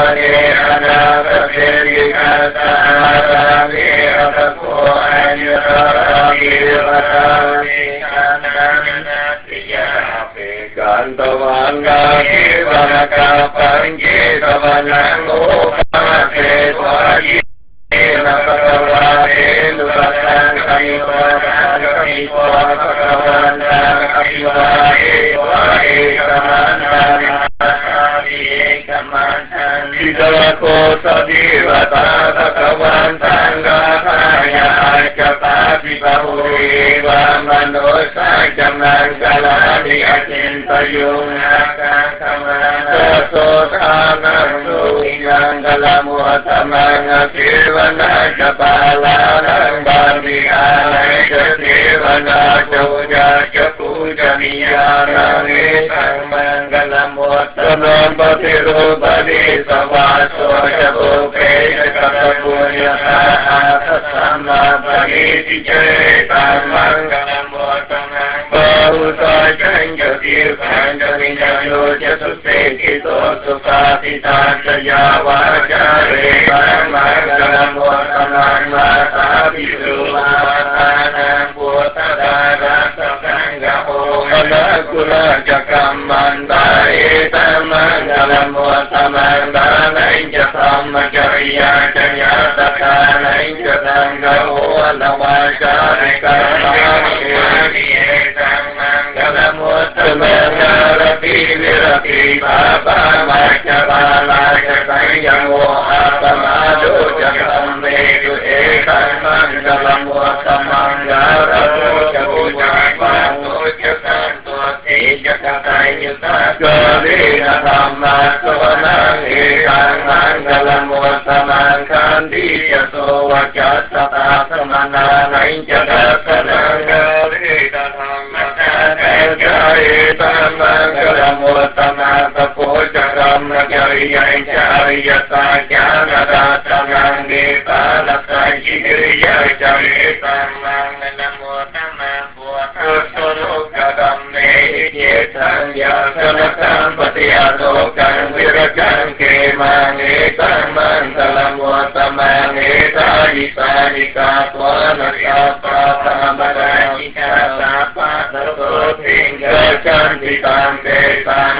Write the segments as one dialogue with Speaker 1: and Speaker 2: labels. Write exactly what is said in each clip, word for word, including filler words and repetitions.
Speaker 1: đề ana ta đề di ca ta ara ni ata ko anya ra ni ra ni ana na tiya pe kan ta van ga ki van ka pan ki ta van ngo pa se twa ji na pa ta va e lu ta san kai pa ta kai pa ta van ta kai va e va e ka man ta Sidako sadivata bhagavan sangha khaya japa sipahuri vamanosa jaman kalani acintayung Sasothanam suhiyang kalamuhatamang sirvana japalanang bharvihanay sirvana joja japujaniyanang isang mangalamuhatamang patirupadhi savaso jabupe jakapunyata asama bhagiti cetam mangalamuhatamang Bahusa janja tirkanja vinjayo jasuse kito sukatita jaya vajare Mangalamu atamang mata bisu matanang putadara sakanggaho Malakula jakam mandai Mangalamu atamang danay jatam majariya jaya sakanay jatanggaho Alawajare karamani Mangalamutamangarapi virapi baba machabala jatayamo atamado jatam vedu ekam Mangalamutamangarapu jabujapato jasanto te jakatayuta Gavina dhammasovanang ekam Mangalamutamangkandi jaso vajasata samananay jagasanang Gavina Jaya Mangalamutamang Tapojaram Jaya Jaya Sajana Tangang Dita Laksa Jigriya Jaya Mangalamutamang Buatasolo Kadam Nehi Tanya Salakam Patiadokang Virakan Kemang Etang Mangalamutamang Eta Isarika Tuana Sapa Tamadajika Sapa Tinggal cantikan desan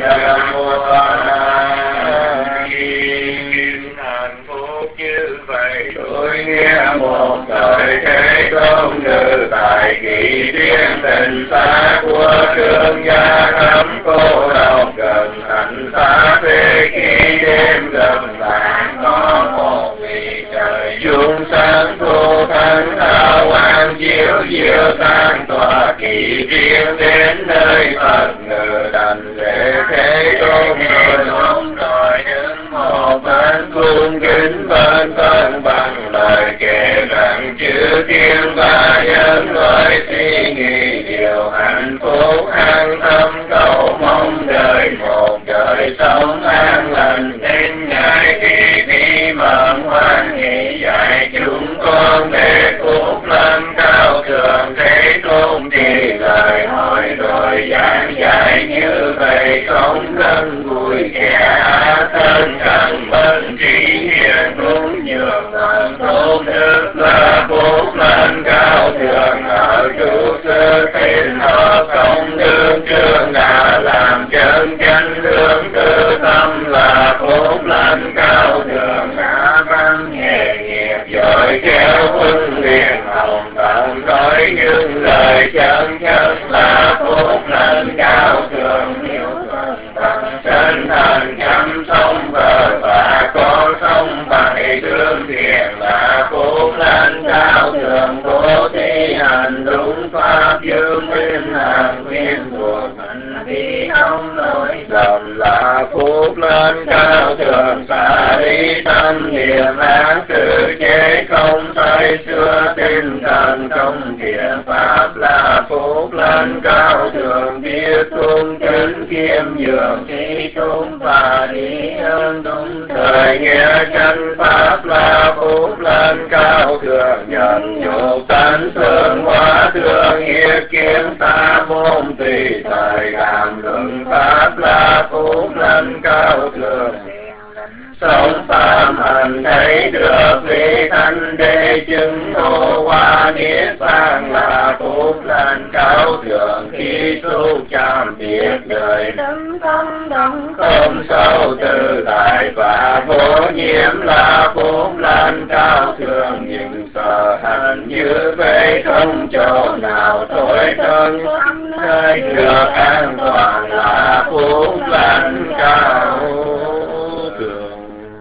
Speaker 1: Mangalamutamang hạnh phúc như vậy tôi nghe một thời thế không ngờ tại kỳ điên tình xa của thương gia thắm cô độc gần thành xa thế khi đêm gần bạn có một vì trời dung sáng thu tháng thao an chiếu diệu tan tỏa kỳ điên đến nơi Phật ngờ đành lễ thế tôn rồi ôm rồi đứng một bên cung kính bên thân bằng lời kể rằng chữ thiên và nhân loại suy nghĩ điều hạnh phúc an tâm cầu mong đời một đời sống an lành đến ngày khi đi mộng hoan hỷ dạy chúng con để phúc lâm cao thượng thế tôn thì lời hỏi rồi giảng dạy như vậy không gần vui kẻ thân cần bên trí hiền cũng nhường thần tôn đức là phúc lên cao thượng ở trụ sơ thiên họ công đương trương đã làm chân chánh hướng tư tâm là phúc lên cao thượng đã văn nghề nghiệp giỏi kéo quân liền hồng tận nói những lời chân chất là phúc lên cao thượng hiếu thuận bằng chân thành chăm sông bờ và con sông bảy thương thiện là phúc lên cao thượng bố thí hành đúng pháp dương minh hàng nguyên thuộc hành vi không lỗi lầm là phúc lên cao thượng xả đi tâm niệm ác sự chế không say xưa tinh thần trong thiện pháp là phúc lên cao thượng biết cung kính kiêm nhường trí tôn và đi ơn đúng thời nghĩa chân pháp là phúc lên cao thượng nhận nhục tánh thương hóa thương hiệp kiến ta môn tùy thời làm luận pháp là phúc lên cao thượng sống phạm hạnh thấy được vị thanh đế chứng ngộ hoa niết bàn là phúc lành cao thượng khi xúc chạm biết đời đấng tâm đấng không sâu tự tại và vô nhiễm là phúc lành cao thượng nhưng sợ hạnh như vậy không chỗ nào tối thân nơi được an toàn là phúc lành cao thượng.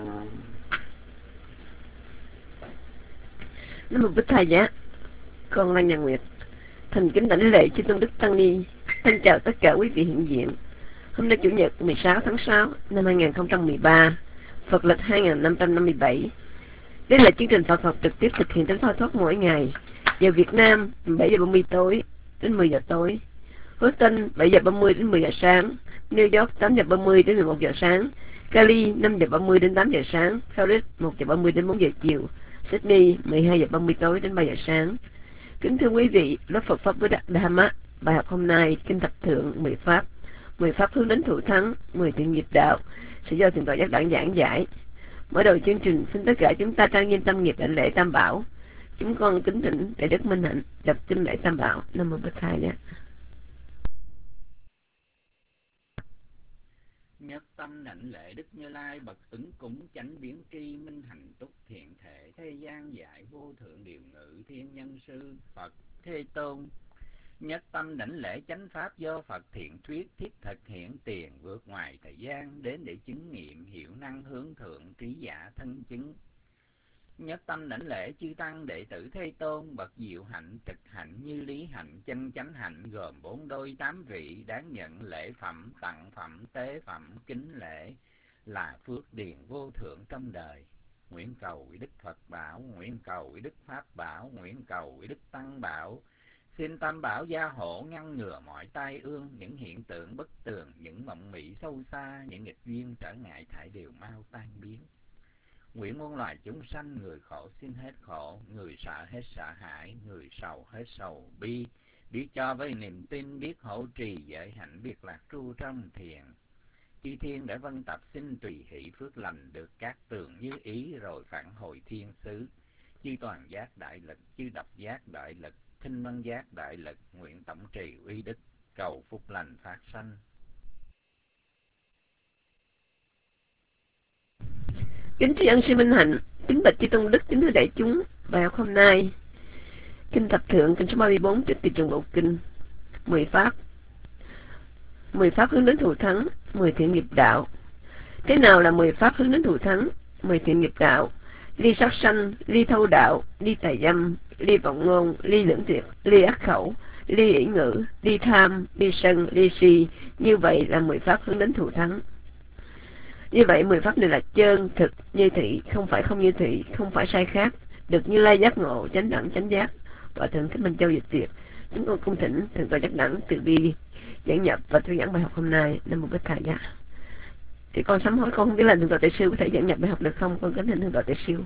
Speaker 2: Nam mô Bích Thầy Giá. Con là Nhà Nguyệt, thành kính đảnh lễ chư tôn đức tăng ni. Thân chào tất cả quý vị hiện diện. Hôm nay chủ nhật mười sáu tháng sáu năm hai nghìn không trăm mười ba, Phật lịch hai nghìn năm trăm năm mươi bảy. Đây là chương trình Phật học trực tiếp thực hiện đến Thoát Thoát mỗi ngày. Giờ Việt Nam bảy giờ ba mươi tối đến mười giờ tối, Houston bảy giờ ba mươi đến mười giờ sáng, New York tám giờ ba mươi đến mười một giờ sáng, Cali năm giờ ba mươi đến tám giờ sáng, Paris một giờ ba mươi đến bốn giờ chiều, Sydney mười hai giờ ba mươi tối đến ba giờ sáng. Kính thưa quý vị, lớp Phật pháp với Đạt Dhamma, bài học hôm nay kinh thập thượng mười pháp, mười pháp hướng đến thủ thắng, mười thiện nghiệp đạo sẽ do thượng tọa Giác Đẳng giảng giải. Mở đầu chương trình, xin tất cả chúng ta trang nghiêm tâm nghiệp đảnh lễ Tam Bảo. Chúng con kính thỉnh Đại Đức Minh Hạnh đọc kinh lễ Tam Bảo. Nam mô Bích Thầy nhé.
Speaker 3: Nhất tâm đảnh lễ Đức Như Lai bậc ứng cúng chánh biến tri minh hành túc thiện thể thế gian giải vô thượng điều ngự thiên nhân sư Phật Thế Tôn. Nhất tâm đảnh lễ chánh pháp do Phật thiện thuyết thiết thực hiện tiền vượt ngoài thời gian đến để chứng nghiệm hiệu năng hướng thượng trí giả thân chứng. Nhất tâm đảnh lễ chư tăng đệ tử Thế Tôn bậc diệu hạnh trực hạnh như lý hạnh chân chánh hạnh gồm bốn đôi tám vị đáng nhận lễ phẩm tặng phẩm tế phẩm kính lễ là phước điền vô thượng trong đời. Nguyện cầu quý Đức Phật bảo, nguyện cầu quý Đức Pháp bảo, nguyện cầu quý Đức Tăng bảo. Xin Tam Bảo gia hộ ngăn ngừa mọi tai ương, những hiện tượng bất tường, những mộng mị sâu xa, những nghịch duyên trở ngại thải đều mau tan biến. Nguyện muôn loài chúng sanh, người khổ xin hết khổ, người sợ hết sợ hãi, người sầu hết sầu bi, biết cho với niềm tin, biết hộ trì giới hạnh, biết lạc tru trong thiền. Chư thiên đã vân tập xin tùy hỷ phước lành được các tường như ý rồi phản hồi thiên xứ. Chư toàn giác đại lực, chư độc giác đại lực, thinh văn giác đại lực, nguyện tổng trì uy đức, cầu phúc lành phát sanh.
Speaker 2: Kính tri ân sư Minh Hạnh, kính bạch chư tôn đức, kính thưa đại chúng. Bài học hôm nay kinh thập thượng, kinh số ba mươi bốn trích từ trường bộ kinh. Mười pháp, mười pháp hướng đến thù thắng, mười thiện nghiệp đạo. Thế nào là mười pháp hướng đến thù thắng, mười thiện nghiệp đạo? Ly sát sanh, ly thâu đạo, ly tà dâm, ly vọng ngôn, ly lưỡng tuyệt, ly ác khẩu, ly ỷ ngữ, ly tham, ly sân, ly si. Như vậy là mười pháp hướng đến thù thắng. Như vậy mười pháp này là chân, thực, như thị, không phải không như thị, không phải sai khác, được Như Lai giác ngộ, chánh đẳng chánh giác. Và thượng thích Minh Châu dịch Việt, chúng con cung thỉnh thượng tọa Giác Đẳng từ bi giảng nhập và thuyết giảng bài học hôm nay. Nam mô Bích Thầy Giá. Thì con sám hối, con không biết là thượng tọa Tề Sư có thể giảng nhập bài học được không? Con kính thỉnh thượng tọa Tề Sư.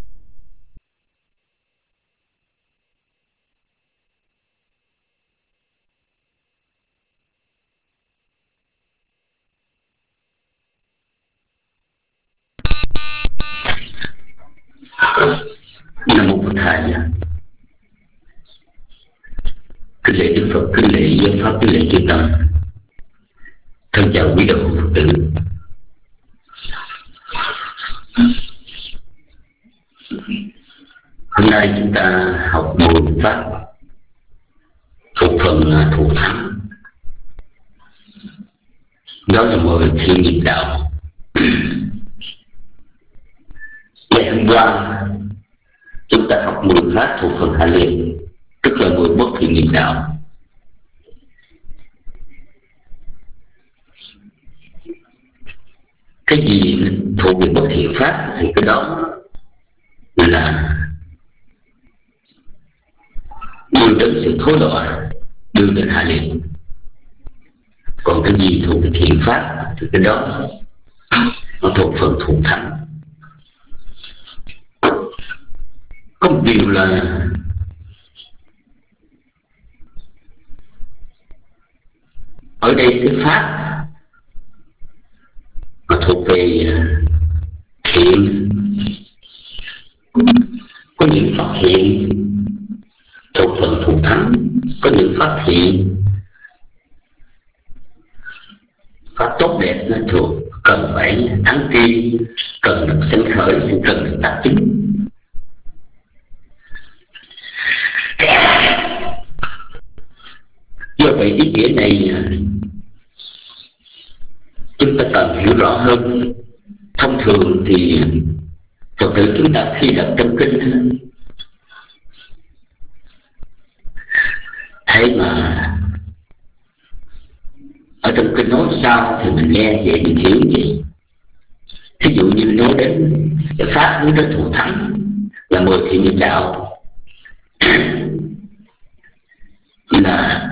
Speaker 4: Nam mô Bổn Thầy. Kính lễ Đức Phật, kính lễ giáo pháp, kính lễ chư tăng. Thân chào quý đạo hữu Phật tử. Hôm nay chúng ta học mười pháp thuộc phần thủ thắng, đó là mười thiện nghiệp đạo. Ngày hôm qua chúng ta học mười pháp thuộc phần hạ liệt, tức là mười bất thiện nghiệp đạo. Cái gì thuộc về bất thiện pháp thì cái đó là đưa đến sự thối loạn, đưa đến hạ liệt. Còn cái gì thuộc về thiện pháp thì cái đó nó thuộc phần thủ thắng. Có một điều là ở đây cái pháp mà thuộc về hiện, có những phát hiện thuộc phần thù thắng, có những phát hiện pháp tốt đẹp nó thuộc cần phải thắng tiên, cần được sinh khởi, cần được tác chứng. Do vậy ý nghĩa này chúng ta cần hiểu rõ hơn. Thông thường thì Phật tử chúng ta khi đọc trong kinh thế mà ở trong kinh nói sao thì mình nghe vậy, mình hiểu vậy. Thí dụ như nói đến cái pháp hướng đến thù thắng là mười thiện nghiệp đạo, là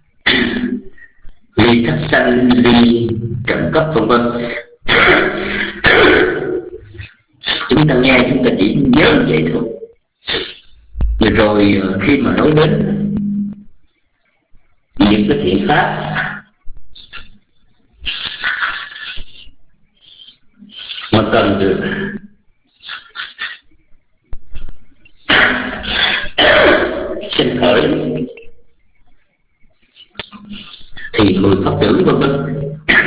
Speaker 4: ly thất sanh, ly trộm cắp vân vân. Chúng ta nghe chúng ta chỉ nhớ vậy thôi. Rồi, rồi khi mà nói đến những cái thiện pháp mà cần được sinh khởi thì mười pháp tử vân vân.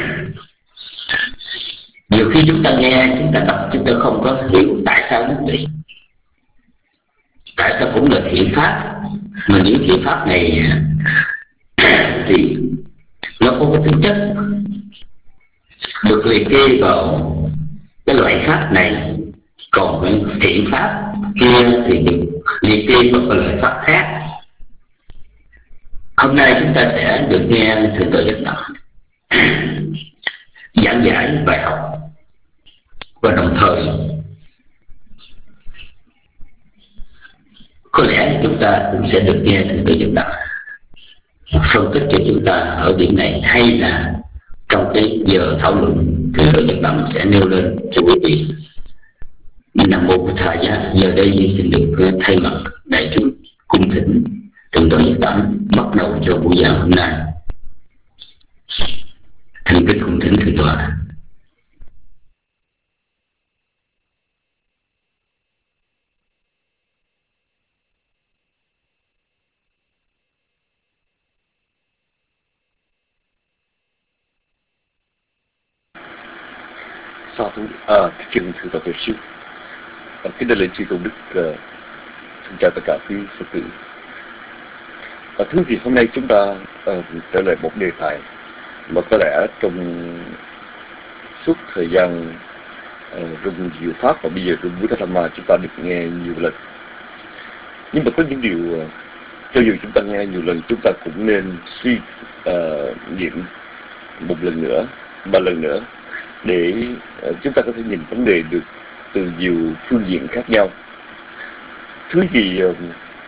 Speaker 4: Nhiều khi chúng ta nghe, chúng ta đọc, chúng ta không có hiểu tại sao nó vậy. Tại sao cũng là thiện pháp, mà những thiện pháp này thì nó có cái tính chất được liệt kê vào cái loại pháp này, còn những thiện pháp kia thì được liệt kê vào cái loại pháp khác. Hôm nay chúng ta sẽ được nghe Thượng tọa Giác Đẳng giảng giải bài học, và đồng thời có lẽ chúng ta cũng sẽ được nghe Thượng tọa Giác Đẳng phân tích cho chúng ta ở điểm này, hay là trong cái giờ thảo luận Thượng tọa Giác Đẳng sẽ nêu lên cho quý vị. Nam mô Bổn Thầy Giá. Giờ đây xin được thay mặt đại chúng cung thỉnh Thượng tọa Giác Đẳng bắt đầu cho buổi giảng hôm nay. Thành kính cung thỉnh Thượng tọa.
Speaker 5: Sa thú, à, kính thưa Phật sư, à, kính đại lệnh chư công đức, uh, xin chào tất cả quý Phật tử. À, thưa quý vị, hôm nay chúng ta uh, trở lại một đề tài mà có lẽ trong suốt thời gian uh, rung diệu pháp và bây giờ rung Buddha Dhamma chúng ta được nghe nhiều lần. Nhưng mà có những điều uh, cho dù chúng ta nghe nhiều lần, chúng ta cũng nên suy uh, nghiệm một lần nữa, ba lần nữa, để uh, chúng ta có thể nhìn vấn đề được từ nhiều phương diện khác nhau. Thứ gì uh,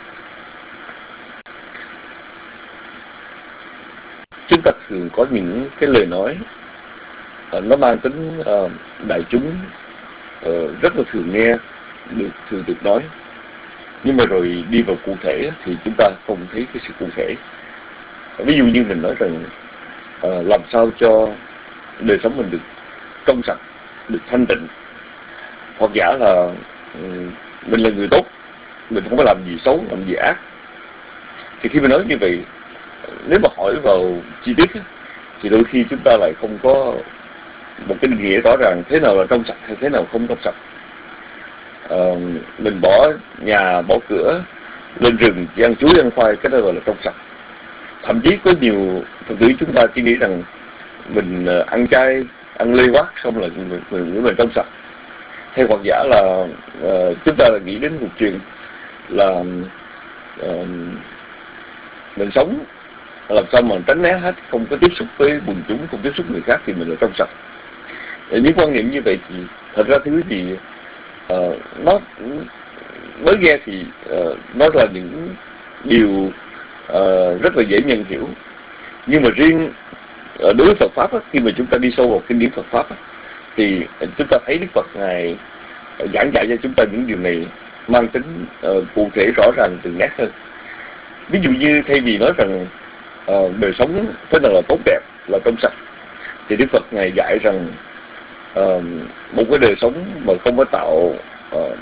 Speaker 5: chúng ta thường có những cái lời nói uh, nó mang tính uh, đại chúng uh, rất là thường nghe, được thường được nói, nhưng mà rồi đi vào cụ thể thì chúng ta không thấy cái sự cụ thể. Ví dụ như mình nói rằng uh, làm sao cho đời sống mình được trong sạch, được thanh tịnh, hoặc giả là um, mình là người tốt, mình không có làm gì xấu, làm gì ác. Thì khi mình nói như vậy, nếu mà hỏi vào chi tiết thì đôi khi chúng ta lại không có một cái định nghĩa rõ ràng thế nào là trong sạch hay thế nào không trong sạch. Uh, mình bỏ nhà, bỏ cửa, lên rừng chỉ ăn chuối, ăn khoai, cái đó gọi là trong sạch. Thậm chí có nhiều Phật tử chúng ta chỉ nghĩ rằng mình uh, ăn chay, ăn lê quát xong là mình, mình, mình trong sạch. Hay hoặc giả là uh, chúng ta là nghĩ đến một chuyện là uh, mình sống làm sao mà tránh né hết, không có tiếp xúc với quần chúng, không tiếp xúc người khác thì mình là trong sạch. Những quan niệm như vậy thì thật ra thứ gì uh, nó mới nghe thì uh, nó là những điều uh, rất là dễ nhận hiểu. Nhưng mà riêng uh, đối với Phật Pháp á, khi mà chúng ta đi sâu vào kinh điển Phật Pháp á, thì chúng ta thấy Đức Phật Ngài giảng dạy cho chúng ta những điều này mang tính uh, cụ thể rõ ràng từng nét hơn. Ví dụ như thay vì nói rằng uh, đời sống thế nào là tốt đẹp, là trong sạch, thì Đức Phật Ngài dạy rằng uh, một cái đời sống mà không có tạo uh,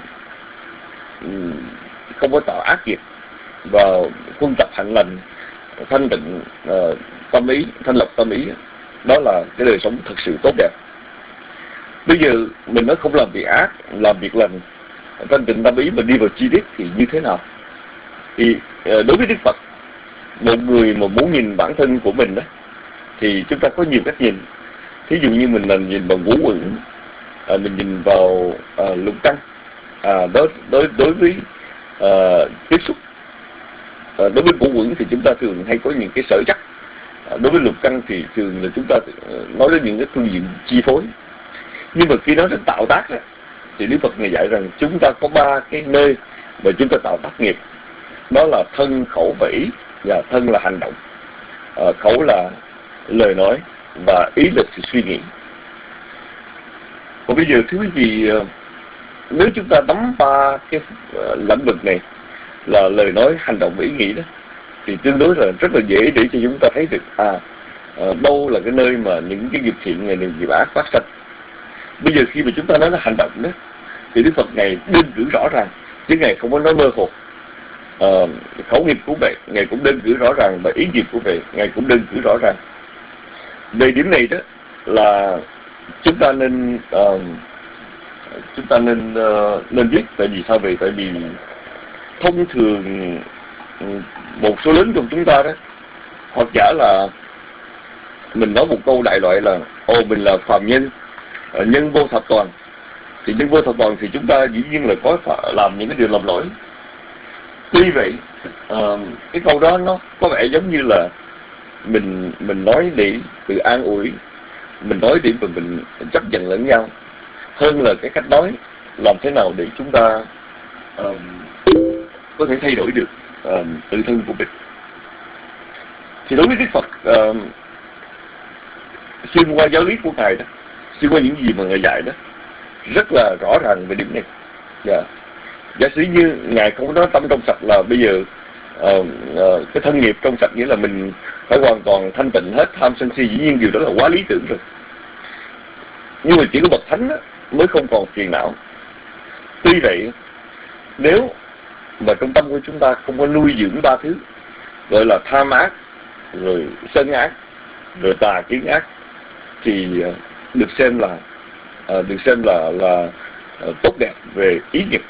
Speaker 5: không có tạo ác nghiệp và huân tập hạnh lành, thanh tịnh uh, tâm ý, thanh lọc tâm ý, đó là cái đời sống thật sự tốt đẹp. Bây giờ mình nói không làm việc ác, làm việc lành, thanh tịnh tâm ý mà đi vào chi tiết thì như thế nào? Thì uh, đối với Đức Phật, một người mà muốn nhìn bản thân của mình đó, thì chúng ta có nhiều cách nhìn. Thí dụ như mình là nhìn vào ngũ uẩn, à, mình nhìn vào à, lục căn, à, đối đối đối với à, tiếp xúc. À, đối với ngũ uẩn thì chúng ta thường hay có những cái sở chắc. À, đối với lục căn thì thường là chúng ta nói đến những cái phương diện chi phối. Nhưng mà khi nói đến tạo tác đó, thì Đức Phật ngài dạy rằng chúng ta có ba cái nơi mà chúng ta tạo tác nghiệp. Đó là thân, khẩu và ý. Và thân là hành động, à, khẩu là lời nói, và ý là sự suy nghĩ. Còn bây giờ thưa quý vị, nếu chúng ta nắm ba cái lĩnh vực này là lời nói, hành động và ý nghĩ đó, thì tương đối là rất là dễ để cho chúng ta thấy được à, à đâu là cái nơi mà những cái nghiệp thiện này, những nghiệp ác phát sinh. Bây giờ khi mà chúng ta nói là hành động đó, thì Đức Phật ngài đơn cử rõ ràng, chứ ngài không có nói mơ hồ. À, khẩu nghiệp của vậy ngài cũng đơn cử rõ ràng, và ý nghiệp của vậy ngài cũng đơn cử rõ ràng. Về điểm này đó là chúng ta nên uh, chúng ta nên uh, nên viết. Tại vì sao vậy? Tại vì thông thường một số lớn trong chúng ta đó, hoặc giả là mình nói một câu đại loại là ồ mình là phàm nhân, nhân vô thập toàn. Thì nhân vô thập toàn thì chúng ta dĩ nhiên là có phải làm những cái điều lầm lỗi. Tuy vậy, uh, cái câu đó nó có vẻ giống như là mình mình nói để tự an ủi, mình nói để mà mình chấp nhận lẫn nhau, hơn là cái cách nói làm thế nào để chúng ta uh, có thể thay đổi được uh, tự thân của mình. Thì đối với Đức Phật, uh, xuyên qua giáo lý của ngài đó, xuyên qua những gì mà ngài dạy đó, rất là rõ ràng về điểm này. Yeah. Giả sử như ngài không nói tâm trong sạch là bây giờ uh, uh, cái thân nghiệp trong sạch nghĩa là mình phải hoàn toàn thanh tịnh hết tham sân si, dĩ nhiên điều đó là quá lý tưởng rồi. Nhưng mà chỉ có bậc thánh đó, mới không còn phiền não. Tuy vậy, nếu mà trong tâm của chúng ta không có nuôi dưỡng ba thứ gọi là tham ác, rồi sân ác, rồi tà kiến ác, thì uh, được xem là uh, được xem là là uh, tốt đẹp về ý nghiệp.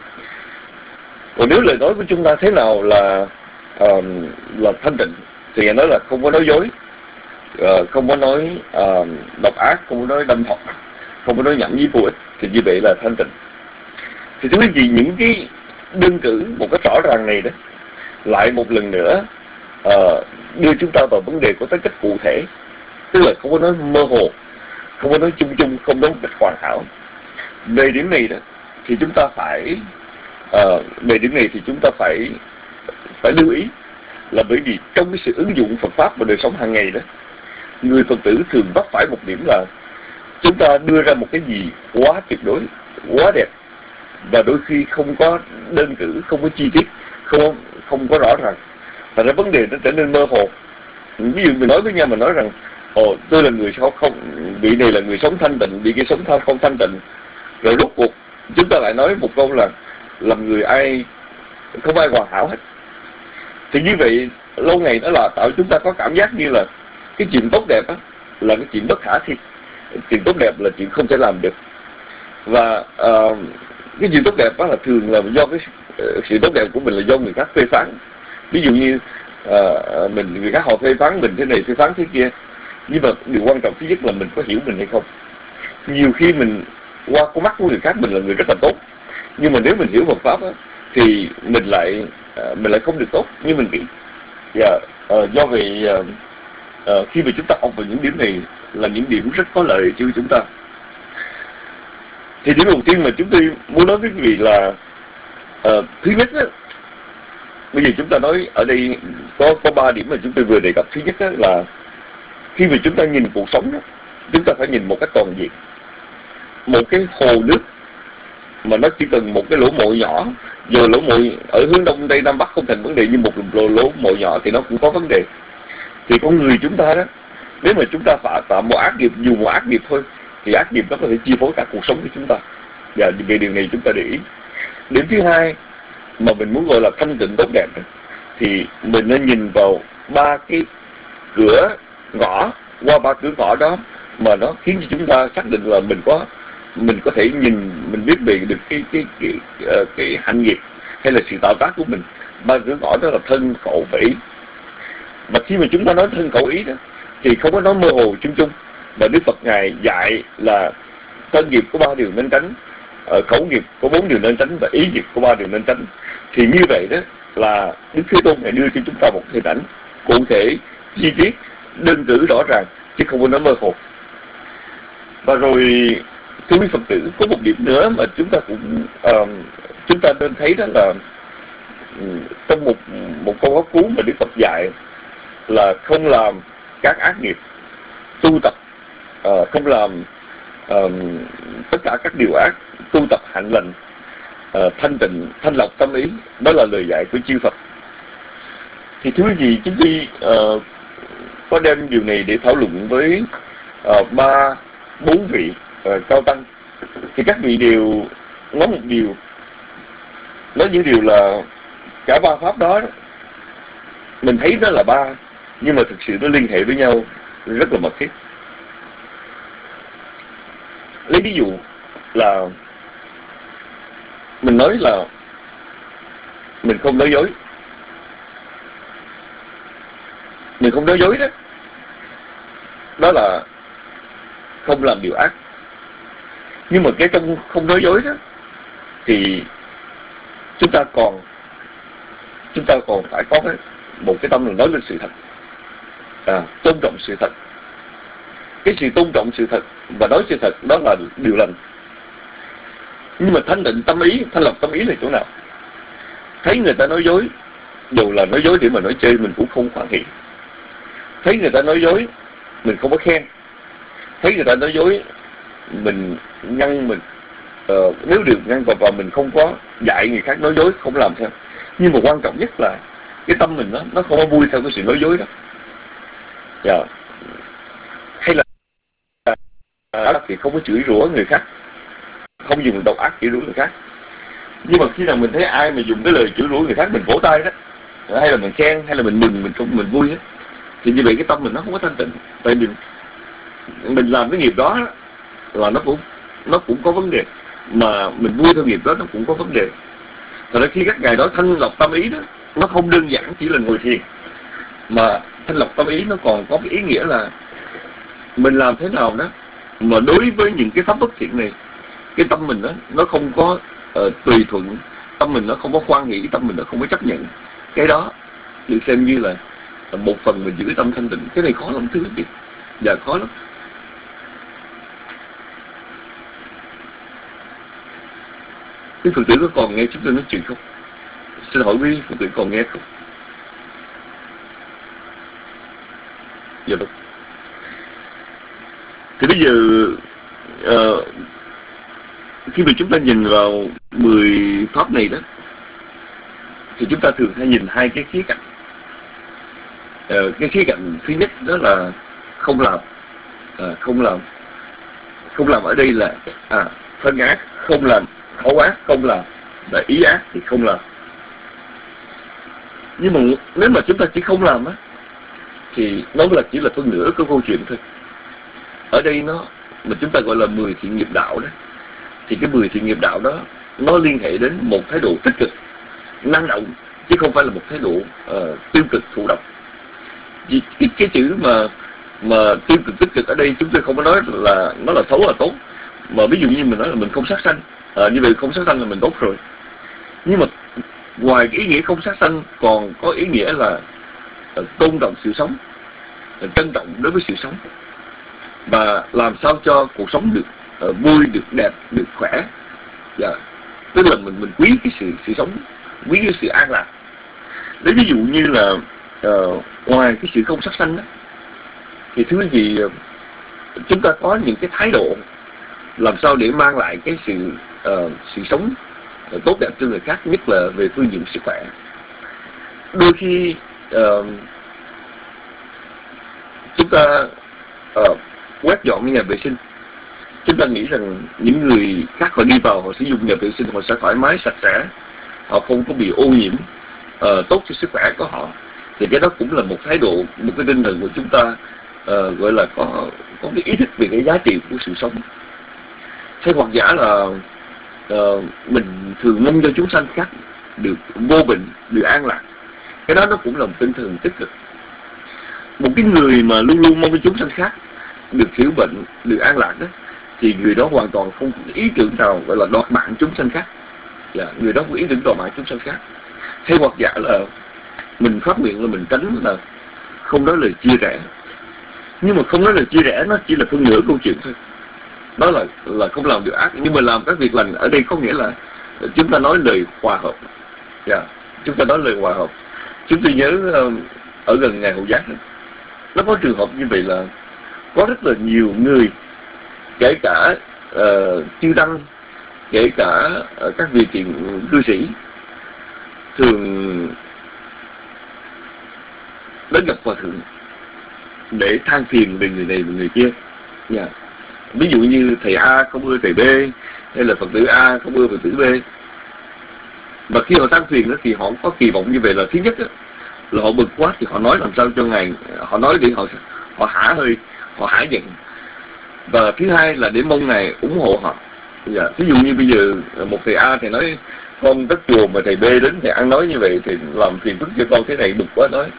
Speaker 5: Còn nếu lời nói của chúng ta thế nào là uh, là thanh tịnh, thì ngài nói là không có nói dối, uh, không có nói uh, độc ác, không có nói đâm thọc, không có nói nhảm nhí vô ích, thì như vậy là thanh tịnh. Thì thưa quý vị, những cái đơn cử một cách rõ ràng này đó lại một lần nữa uh, đưa chúng ta vào vấn đề của tới cách cụ thể, tức là không có nói mơ hồ, không có nói chung chung, không nói một cách hoàn hảo. Về điểm này đó thì chúng ta phải uh, về điểm này thì chúng ta phải phải lưu ý, là bởi vì trong cái sự ứng dụng Phật pháp vào đời sống hàng ngày đó, người Phật tử thường vấp phải một điểm là chúng ta đưa ra một cái gì quá tuyệt đối, quá đẹp, và đôi khi không có đơn cử, không có chi tiết, không không có rõ ràng, thành ra vấn đề nó trở nên mơ hồ. Ví dụ mình nói với nhau, mình nói rằng ồ tôi là người sống không, vị này là người sống thanh tịnh, vị kia sống không thanh tịnh, rồi rốt cuộc chúng ta lại nói một câu là làm người ai không ai hoàn hảo hết. Thì như vậy lâu ngày nó là tạo chúng ta có cảm giác như là cái chuyện tốt đẹp á là cái chuyện bất khả thi, chuyện tốt đẹp là chuyện không thể làm được. Và uh, cái chuyện tốt đẹp đó là thường là do cái uh, sự tốt đẹp của mình là do người khác phê phán. Ví dụ như uh, mình người khác họ phê phán mình thế này, phê phán thế kia, nhưng mà điều quan trọng thứ nhất là mình có hiểu mình hay không. Nhiều khi mình qua con mắt của người khác mình là người rất là tốt, nhưng mà nếu mình hiểu Phật pháp á, thì mình lại uh, mình lại không được tốt như mình nghĩ. Và uh, do vậy uh, uh, khi mà chúng ta học vào những điểm này là những điểm rất có lợi cho chúng ta. Thì điểm đầu tiên mà chúng tôi muốn nói với quý vị là uh, thứ nhất đó, bây giờ chúng ta nói ở đây có có ba điểm mà chúng tôi vừa đề cập. Thứ nhất đó là khi mà chúng ta nhìn cuộc sống đó, chúng ta phải nhìn một cách toàn diện. Một cái hồ nước mà nó chỉ cần một cái lỗ mộ nhỏ, giờ lỗ mộ ở hướng đông tây nam bắc không thành vấn đề, nhưng một lỗ, lỗ mộ nhỏ thì nó cũng có vấn đề. Thì con người chúng ta đó, nếu mà chúng ta phạm phạm một ác nghiệp, dù một ác nghiệp thôi, thì ác nghiệp nó có thể chi phối cả cuộc sống của chúng ta. Và về điều này chúng ta để ý. Điểm thứ hai mà mình muốn gọi là thanh tịnh tốt đẹp thì mình nên nhìn vào ba cái cửa ngõ, qua ba cửa ngõ đó mà nó khiến cho chúng ta xác định là mình có mình có thể nhìn, mình biết về được cái cái cái cái, cái hạnh nghiệp hay là sự tạo tác của mình. Ba cửa ngõ đó là thân, khẩu và ý. Mà khi mà chúng ta nói thân, khẩu, ý đó thì không có nói mơ hồ chung chung, mà Đức Phật Ngài dạy là thân nghiệp có ba điều nên tránh, khẩu nghiệp có bốn điều nên tránh và ý nghiệp có ba điều nên tránh. Thì như vậy đó là Đức Thế Tôn Ngài đưa cho chúng ta một hình ảnh cụ thể, chi tiết, đơn cử rõ ràng, chứ không có nói mơ hồ. Và rồi thưa quý Phật tử, có một điểm nữa mà chúng ta cũng uh, chúng ta nên thấy đó là trong một một câu pháp cú mà Đức Phật dạy là không làm các ác nghiệp, tu tập uh, không làm uh, tất cả các điều ác, tu tập hạnh lành, uh, thanh tịnh, thanh lọc tâm ý. Đó là lời dạy của chư Phật. Thì thứ gì chúng tôi uh, có đem điều này để thảo luận với uh, ba bốn vị uh, cao tăng, thì các vị đều nói một điều, nói những điều là cả ba pháp đó mình thấy nó là ba, nhưng mà thực sự nó liên hệ với nhau rất là mật thiết. Lấy ví dụ là mình nói là mình không nói dối. Mình không nói dối đó, đó là không làm điều ác. Nhưng mà cái trong không nói dối đó thì chúng ta còn chúng ta còn phải có cái, một cái tâm là nói lên sự thật, à, tôn trọng sự thật. Cái sự tôn trọng sự thật và nói sự thật đó là điều lành. Nhưng mà thanh định tâm ý, thanh lọc tâm ý là chỗ nào? Thấy người ta nói dối, dù là nói dối để mà nói chơi, mình cũng không hoan hỉ. Thấy người ta nói dối, mình không có khen. Thấy người ta nói dối, mình ngăn mình uh, nếu được ngăn vào, và mình không có dạy người khác nói dối, không làm theo. Nhưng mà quan trọng nhất là cái tâm mình nó nó không có vui theo cái sự nói dối đó. Yeah. Hay là uh, thì không có chửi rủa người khác, không dùng độc ác chửi rủa người khác. Nhưng mà khi nào mình thấy ai mà dùng cái lời chửi rủa người khác, mình vỗ tay đó, hay là mình khen, hay là mình mừng, mình không mình vui hết, thì như vậy cái tâm mình nó không có thanh tịnh. Tại vì mình làm cái nghiệp đó là nó cũng nó cũng có vấn đề, mà mình vui theo nghiệp đó nó cũng có vấn đề. Thật ra khi các ngài đó thanh lọc tâm ý đó, nó không đơn giản chỉ là ngồi thiền, mà thanh lọc tâm ý nó còn có cái ý nghĩa là mình làm thế nào đó mà đối với những cái pháp bất thiện này, cái tâm mình đó nó không có uh, tùy thuận, tâm mình nó không có khoan hỷ, tâm mình nó không có chấp nhận. Cái đó được xem như là một phần mình giữ tâm thanh tịnh. Cái này khó lắm thưa quý vị, dạ khó lắm. Quý Phật tử có còn nghe chúng tôi nói chuyện không? Xin hỏi quý Phật tử còn nghe không? Dạ đúng. Thì bây giờ uh, khi mà chúng ta nhìn vào mười pháp này đó, thì chúng ta thường hay nhìn hai cái khía cạnh. Uh, cái khía cạnh thứ nhất đó là không làm. Uh, không làm. Không làm ở đây là à, thân ác, không làm, khẩu ác, không làm, và ý ác thì không làm. Nhưng mà nếu mà chúng ta chỉ không làm á, thì nó là chỉ là phân nửa của câu chuyện thôi. Ở đây nó mà chúng ta gọi là mười thiện nghiệp đạo đó, thì cái mười thiện nghiệp đạo đó nó liên hệ đến một thái độ tích cực, năng động, chứ không phải là một thái độ uh, tiêu cực, thụ động. Vì cái, cái chữ mà mà tiêu cực tích cực ở đây chúng tôi không có nói là nó là xấu là tốt, mà ví dụ như mình nói là mình không sát sanh, à, như vậy không sát sanh là mình tốt rồi. Nhưng mà ngoài cái ý nghĩa không sát sanh còn có ý nghĩa là uh, tôn trọng sự sống, uh, trân trọng đối với sự sống, và làm sao cho cuộc sống được uh, vui, được đẹp, được khỏe. Yeah. Tức là mình mình quý cái sự sự sống, quý cái sự an lạc. Lấy ví dụ như là uh, ngoài cái sự không sát sanh đó, thì thứ gì uh, chúng ta có những cái thái độ làm sao để mang lại cái sự uh, sự sống uh, tốt đẹp cho người khác, nhất là về phương diện sức khỏe. Đôi khi uh, chúng ta uh, quét dọn nhà vệ sinh, chúng ta nghĩ rằng những người khác họ đi vào, họ sử dụng nhà vệ sinh họ sẽ thoải mái, sạch sẽ, họ không có bị ô nhiễm, uh, tốt cho sức khỏe của họ. Thì cái đó cũng là một thái độ, một cái tinh thần của chúng ta uh, gọi là có có cái ý thức về cái giá trị của sự sống. Hay hoặc giả là uh, mình thường mong cho chúng sanh khác được vô bệnh, được an lạc. Cái đó nó cũng là một tinh thần tích cực. Một cái người mà luôn luôn mong cho chúng sanh khác được chữa bệnh, được an lạc đó, thì người đó hoàn toàn không có ý tưởng nào gọi là đoạt mạng chúng sanh khác. Dạ, người đó có ý tưởng đoạt mạng chúng sanh khác. Hay hoặc giả là mình phát nguyện là mình tránh là không nói lời chia rẽ. Nhưng mà không nói lời chia rẽ nó chỉ là phân nửa câu chuyện thôi. Đó là là không làm điều ác, nhưng mà làm các việc lành ở đây có nghĩa là chúng ta nói lời hòa hợp. Dạ, chúng ta nói lời hòa hợp. Chúng tôi nhớ ở gần ngày Hậu Giác, nó có trường hợp như vậy là có rất là nhiều người, kể cả uh, chư tăng, kể cả uh, các vị thiện cư sĩ, thường đến gặp hòa thượng để than phiền về người này và người kia. Yeah. Ví dụ như thầy A không ưa thầy B, hay là Phật tử A không ưa Phật tử B. Và khi họ than phiền đó, thì họ có kỳ vọng như vậy là thứ nhất đó, là họ bực quá thì họ nói làm sao cho ngài, họ nói để họ họ hả hơi, họ hả giận. Và thứ hai là để mong ngài ủng hộ họ. Dạ, ví dụ như bây giờ một thầy A thì nói con tất chùa, mà thầy B đến thầy ăn nói như vậy thì làm phiền phức cho con, thế này bực quá nói.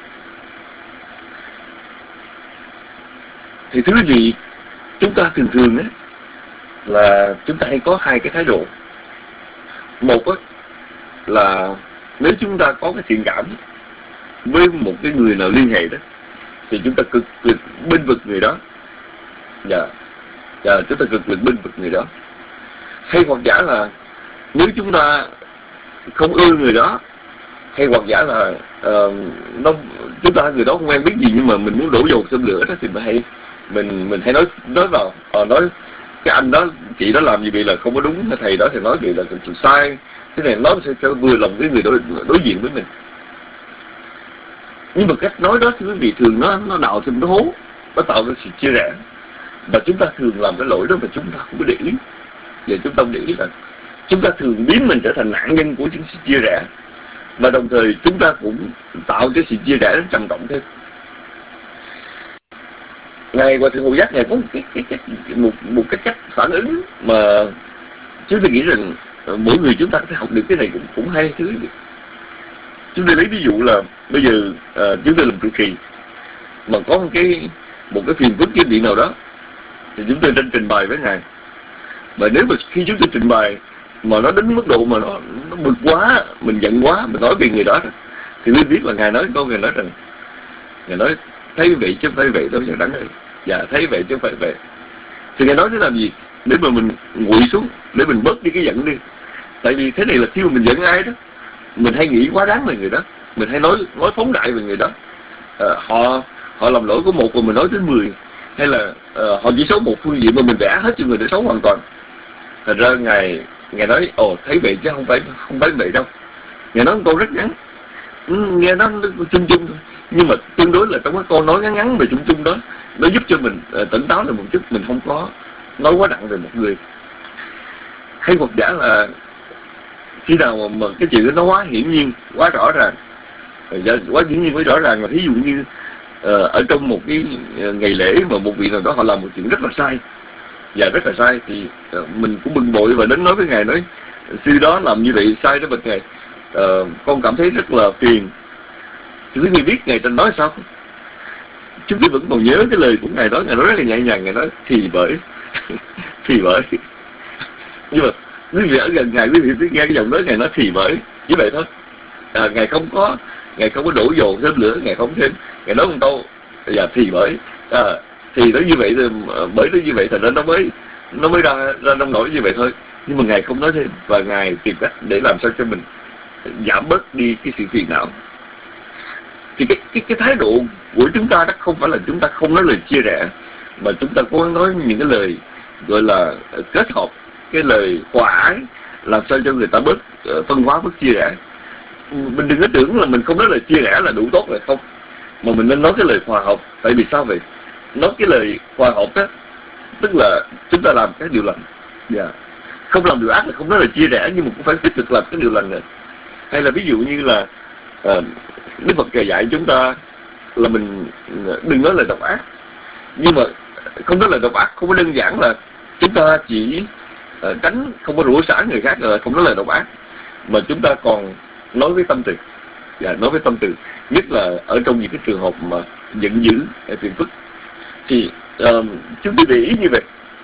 Speaker 5: Thì thứ gì chúng ta thường thường ấy, là chúng ta hay có hai cái thái độ. Một ấy, là nếu chúng ta có cái thiện cảm với một cái người nào liên hệ đó, thì chúng ta cực lực bênh vực người đó. Dạ, dạ, chúng ta cực lực bênh vực người đó. Hay hoặc giả là nếu chúng ta không ưa người đó, hay hoặc giả là uh, nó, chúng ta người đó không quen biết gì nhưng mà mình muốn đổ dầu thêm lửa đó, thì mình hay mình mình hay nói nói vào uh, nói cái anh đó, chị đó làm gì vậy là không có đúng, thầy đó thì nói vậy là sự sai, thế này nói sẽ cho vừa lòng với người đối, đối diện với mình. Nhưng mà cách nói đó thì quý vị thường nó nó đào thêm cái hố, nó tạo ra sự chia rẽ. Và chúng ta thường làm cái lỗi đó mà chúng ta không có để ý. Và chúng ta không để ý là chúng ta thường biến mình trở thành nạn nhân của những sự chia rẽ, và đồng thời chúng ta cũng tạo cho sự chia rẽ trầm trọng thêm. Ngài Hòa Thượng Hộ Giác Ngài có một cái, cái, cái, một, một cái cách phản ứng mà chúng ta nghĩ rằng mỗi người chúng ta có thể học được cái này cũng, cũng hay thứ. Chúng ta lấy ví dụ là bây giờ uh, chúng ta làm trụ trì mà có một cái một cái phiền phức kinh điển nào đó, thì chúng tôi nên trình bày với Ngài. Và nếu mà khi chúng tôi trình bày mà nó đến mức độ mà nó, nó bực quá, mình giận quá, mình nói về người đó, thì mới biết là Ngài nói câu Ngài nói rằng, Ngài nói thấy vậy chứ không phải vậy đâu cho đắng ơi. Dạ, thấy vậy chứ không phải vậy. Thì Ngài nói thế làm gì? Để mà mình nguội xuống, để mình bớt đi cái giận đi. Tại vì thế này là khi mà mình giận ai đó, mình hay nghĩ quá đáng về người đó, mình hay nói nói phóng đại về người đó. À, họ họ làm lỗi có một mà mình nói tới mười, hay là uh, họ chỉ xấu một phương diện mà mình vẽ hết cho người để xấu hoàn toàn. Thật ra ngài ngài nói ồ thấy vậy chứ không phải không phải vậy đâu. Ngài nói một câu rất ngắn, ừ, nghe nó, nó chung chung thôi, nhưng mà tương đối là trong cái câu nói ngắn ngắn và chung chung đó, nó giúp cho mình uh, tỉnh táo lại một chút, mình không có nói quá nặng về một người. Hay hoặc giả là khi nào mà, mà cái chuyện đó nó quá hiển nhiên, quá rõ ràng, quá hiển nhiên, quá rõ ràng, mà thí dụ như uh, ở trong một cái ngày lễ mà một vị nào đó họ làm một chuyện rất là sai, và rất là sai, thì uh, mình cũng bực bội và đến nói với Ngài, nói sư đó làm như vậy sai đó bạch Ngài, uh, con cảm thấy rất là phiền. Thì quý vị biết Ngài nói sao không? Chúng tôi vẫn còn nhớ cái lời của Ngài nói, Ngài nói rất là nhẹ nhàng, Ngài nói thì bởi thì bởi nhưng mà quý vị ở gần Ngài, quý vị nghe cái giọng nói Ngài nói thì bởi như vậy thôi. À, Ngài không có Ngài không có đổ dầu thêm lửa, Ngài không thêm, Ngài nói một câu dạ thì bởi à, thì nó như vậy, bởi nó như vậy thì nó mới nó mới ra ra nông nổi như vậy thôi. Nhưng mà Ngài không nói thêm, và Ngài tìm cách để làm sao cho mình giảm bớt đi cái sự phiền não. Thì cái cái cái thái độ của chúng ta đó không phải là chúng ta không nói lời chia rẽ, mà chúng ta cố nói những cái lời gọi là kết hợp, cái lời hòa ái, làm sao cho người ta bớt uh, phân hóa, bớt chia rẽ. Mình đừng có tưởng là mình không nói lời chia rẽ là đủ tốt rồi, không, mà mình nên nói cái lời hòa hợp. Tại vì sao vậy? Nói cái lời hòa hợp đó tức là chúng ta làm các điều lành. Dạ. Không làm điều ác là không nói là chia rẽ, nhưng mà cũng phải tích cực làm các điều lành này. Hay là ví dụ như là uh, Đức Phật dạy chúng ta là mình đừng nói lời độc ác. Nhưng mà không nói lời độc ác không có đơn giản là chúng ta chỉ uh, tránh không có rủa xả người khác là không nói lời độc ác, mà chúng ta còn nói với tâm từ. Dạ, nói với tâm từ, nhất là ở trong những cái trường hợp mà giận dữ hay phiền phức. Thì uh, chúng tôi để ý như vậy,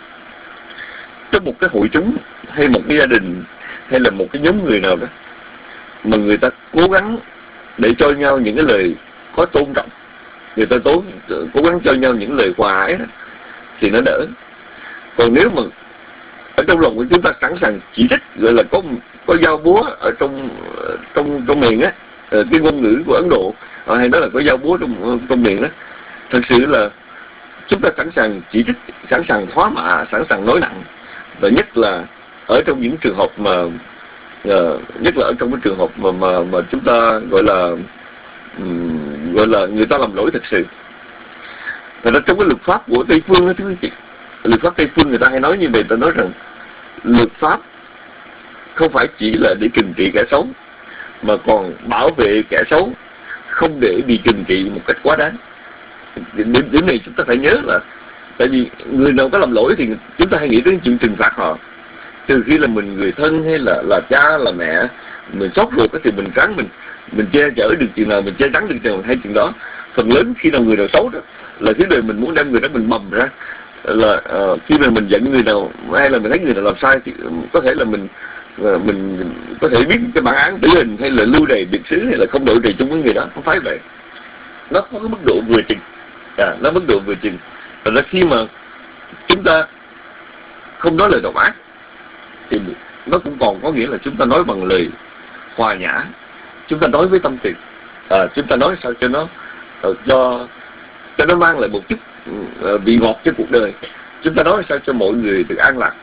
Speaker 5: trong một cái hội chúng hay một cái gia đình hay là một cái nhóm người nào đó mà người ta cố gắng để cho nhau những cái lời có tôn trọng, người ta tố, cố gắng cho nhau những lời hòa ái đó, thì nó đỡ. Còn nếu mà ở trong lòng của chúng ta sẵn sàng chỉ trích, gọi là có có dao búa ở trong trong trong miệng á, cái ngôn ngữ của Ấn Độ hay nói là có dao búa trong trong miệng đó, thật sự là chúng ta sẵn sàng chỉ trích, sẵn sàng thoá mạ, sẵn sàng nói nặng. Và nhất là ở trong những trường hợp mà uh, nhất là ở trong cái trường hợp mà mà mà chúng ta gọi là um, gọi là người ta làm lỗi thật sự. Thật ra trong cái luật pháp của Tây phương đó, thưa quý vị, luật pháp Tây phương người ta hay nói như vậy, ta nói rằng luật pháp không phải chỉ là để trừng trị kẻ xấu, mà còn bảo vệ kẻ xấu không để bị trừng trị một cách quá đáng. Điểm, điểm này chúng ta phải nhớ là tại vì người nào có làm lỗi thì chúng ta hay nghĩ đến chuyện trừng phạt họ. Từ khi là mình người thân hay là là cha là mẹ mình sốt ruột thì mình ráng mình mình che chở được chuyện nào, mình che chắn được chuyện nào hay chuyện đó. Phần lớn khi nào người nào xấu đó là cái đời mình muốn đem người đó mình bầm ra, là uh, khi mà mình giận người nào hay là mình thấy người nào làm sai thì có thể là mình uh, mình có thể biết cái bản án tử hình hay là lưu đày biệt xứ hay là không đội trì chung với người đó. Không phải vậy, nó có cái mức độ vừa chừng, à, nó mức độ vừa chừng. Và là khi mà chúng ta không nói lời độc ác thì nó cũng còn có nghĩa là chúng ta nói bằng lời hòa nhã, chúng ta nói với tâm từ, à, chúng ta nói sao cho nó uh, cho cho nó mang lại một chút uh, vị ngọt cho cuộc đời, chúng ta nói sao cho mọi người được an lạc.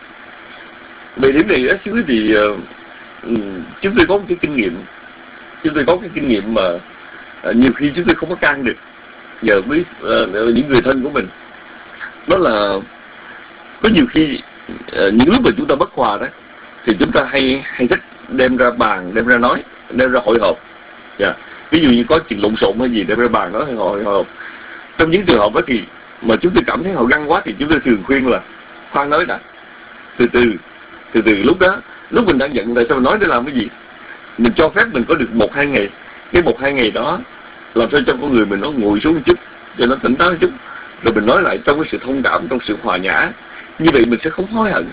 Speaker 5: Về điểm này đó, chứ thì uh, chúng tôi có một cái kinh nghiệm, chúng tôi có cái kinh nghiệm mà uh, nhiều khi chúng tôi không có can được nhờ với uh, những người thân của mình. Đó là có nhiều khi uh, những lúc mà chúng ta bất hòa đó thì chúng ta hay hay thích đem ra bàn, đem ra nói, đem ra hội họp. Yeah. Ví dụ như có chuyện lộn xộn hay gì đem ra bàn đó hay hội họp. Trong những trường hợp đó thì mà chúng tôi cảm thấy họ găng quá thì chúng tôi thường khuyên là khoan nói đã, từ từ từ từ lúc đó lúc mình đang giận tại sao mình nói để làm cái gì, mình cho phép mình có được một hai ngày, cái một hai ngày đó làm sao cho con người mình nó ngồi xuống một chút cho nó tỉnh táo một chút, rồi mình nói lại trong cái sự thông cảm, trong sự hòa nhã. Như vậy mình sẽ không hối hận.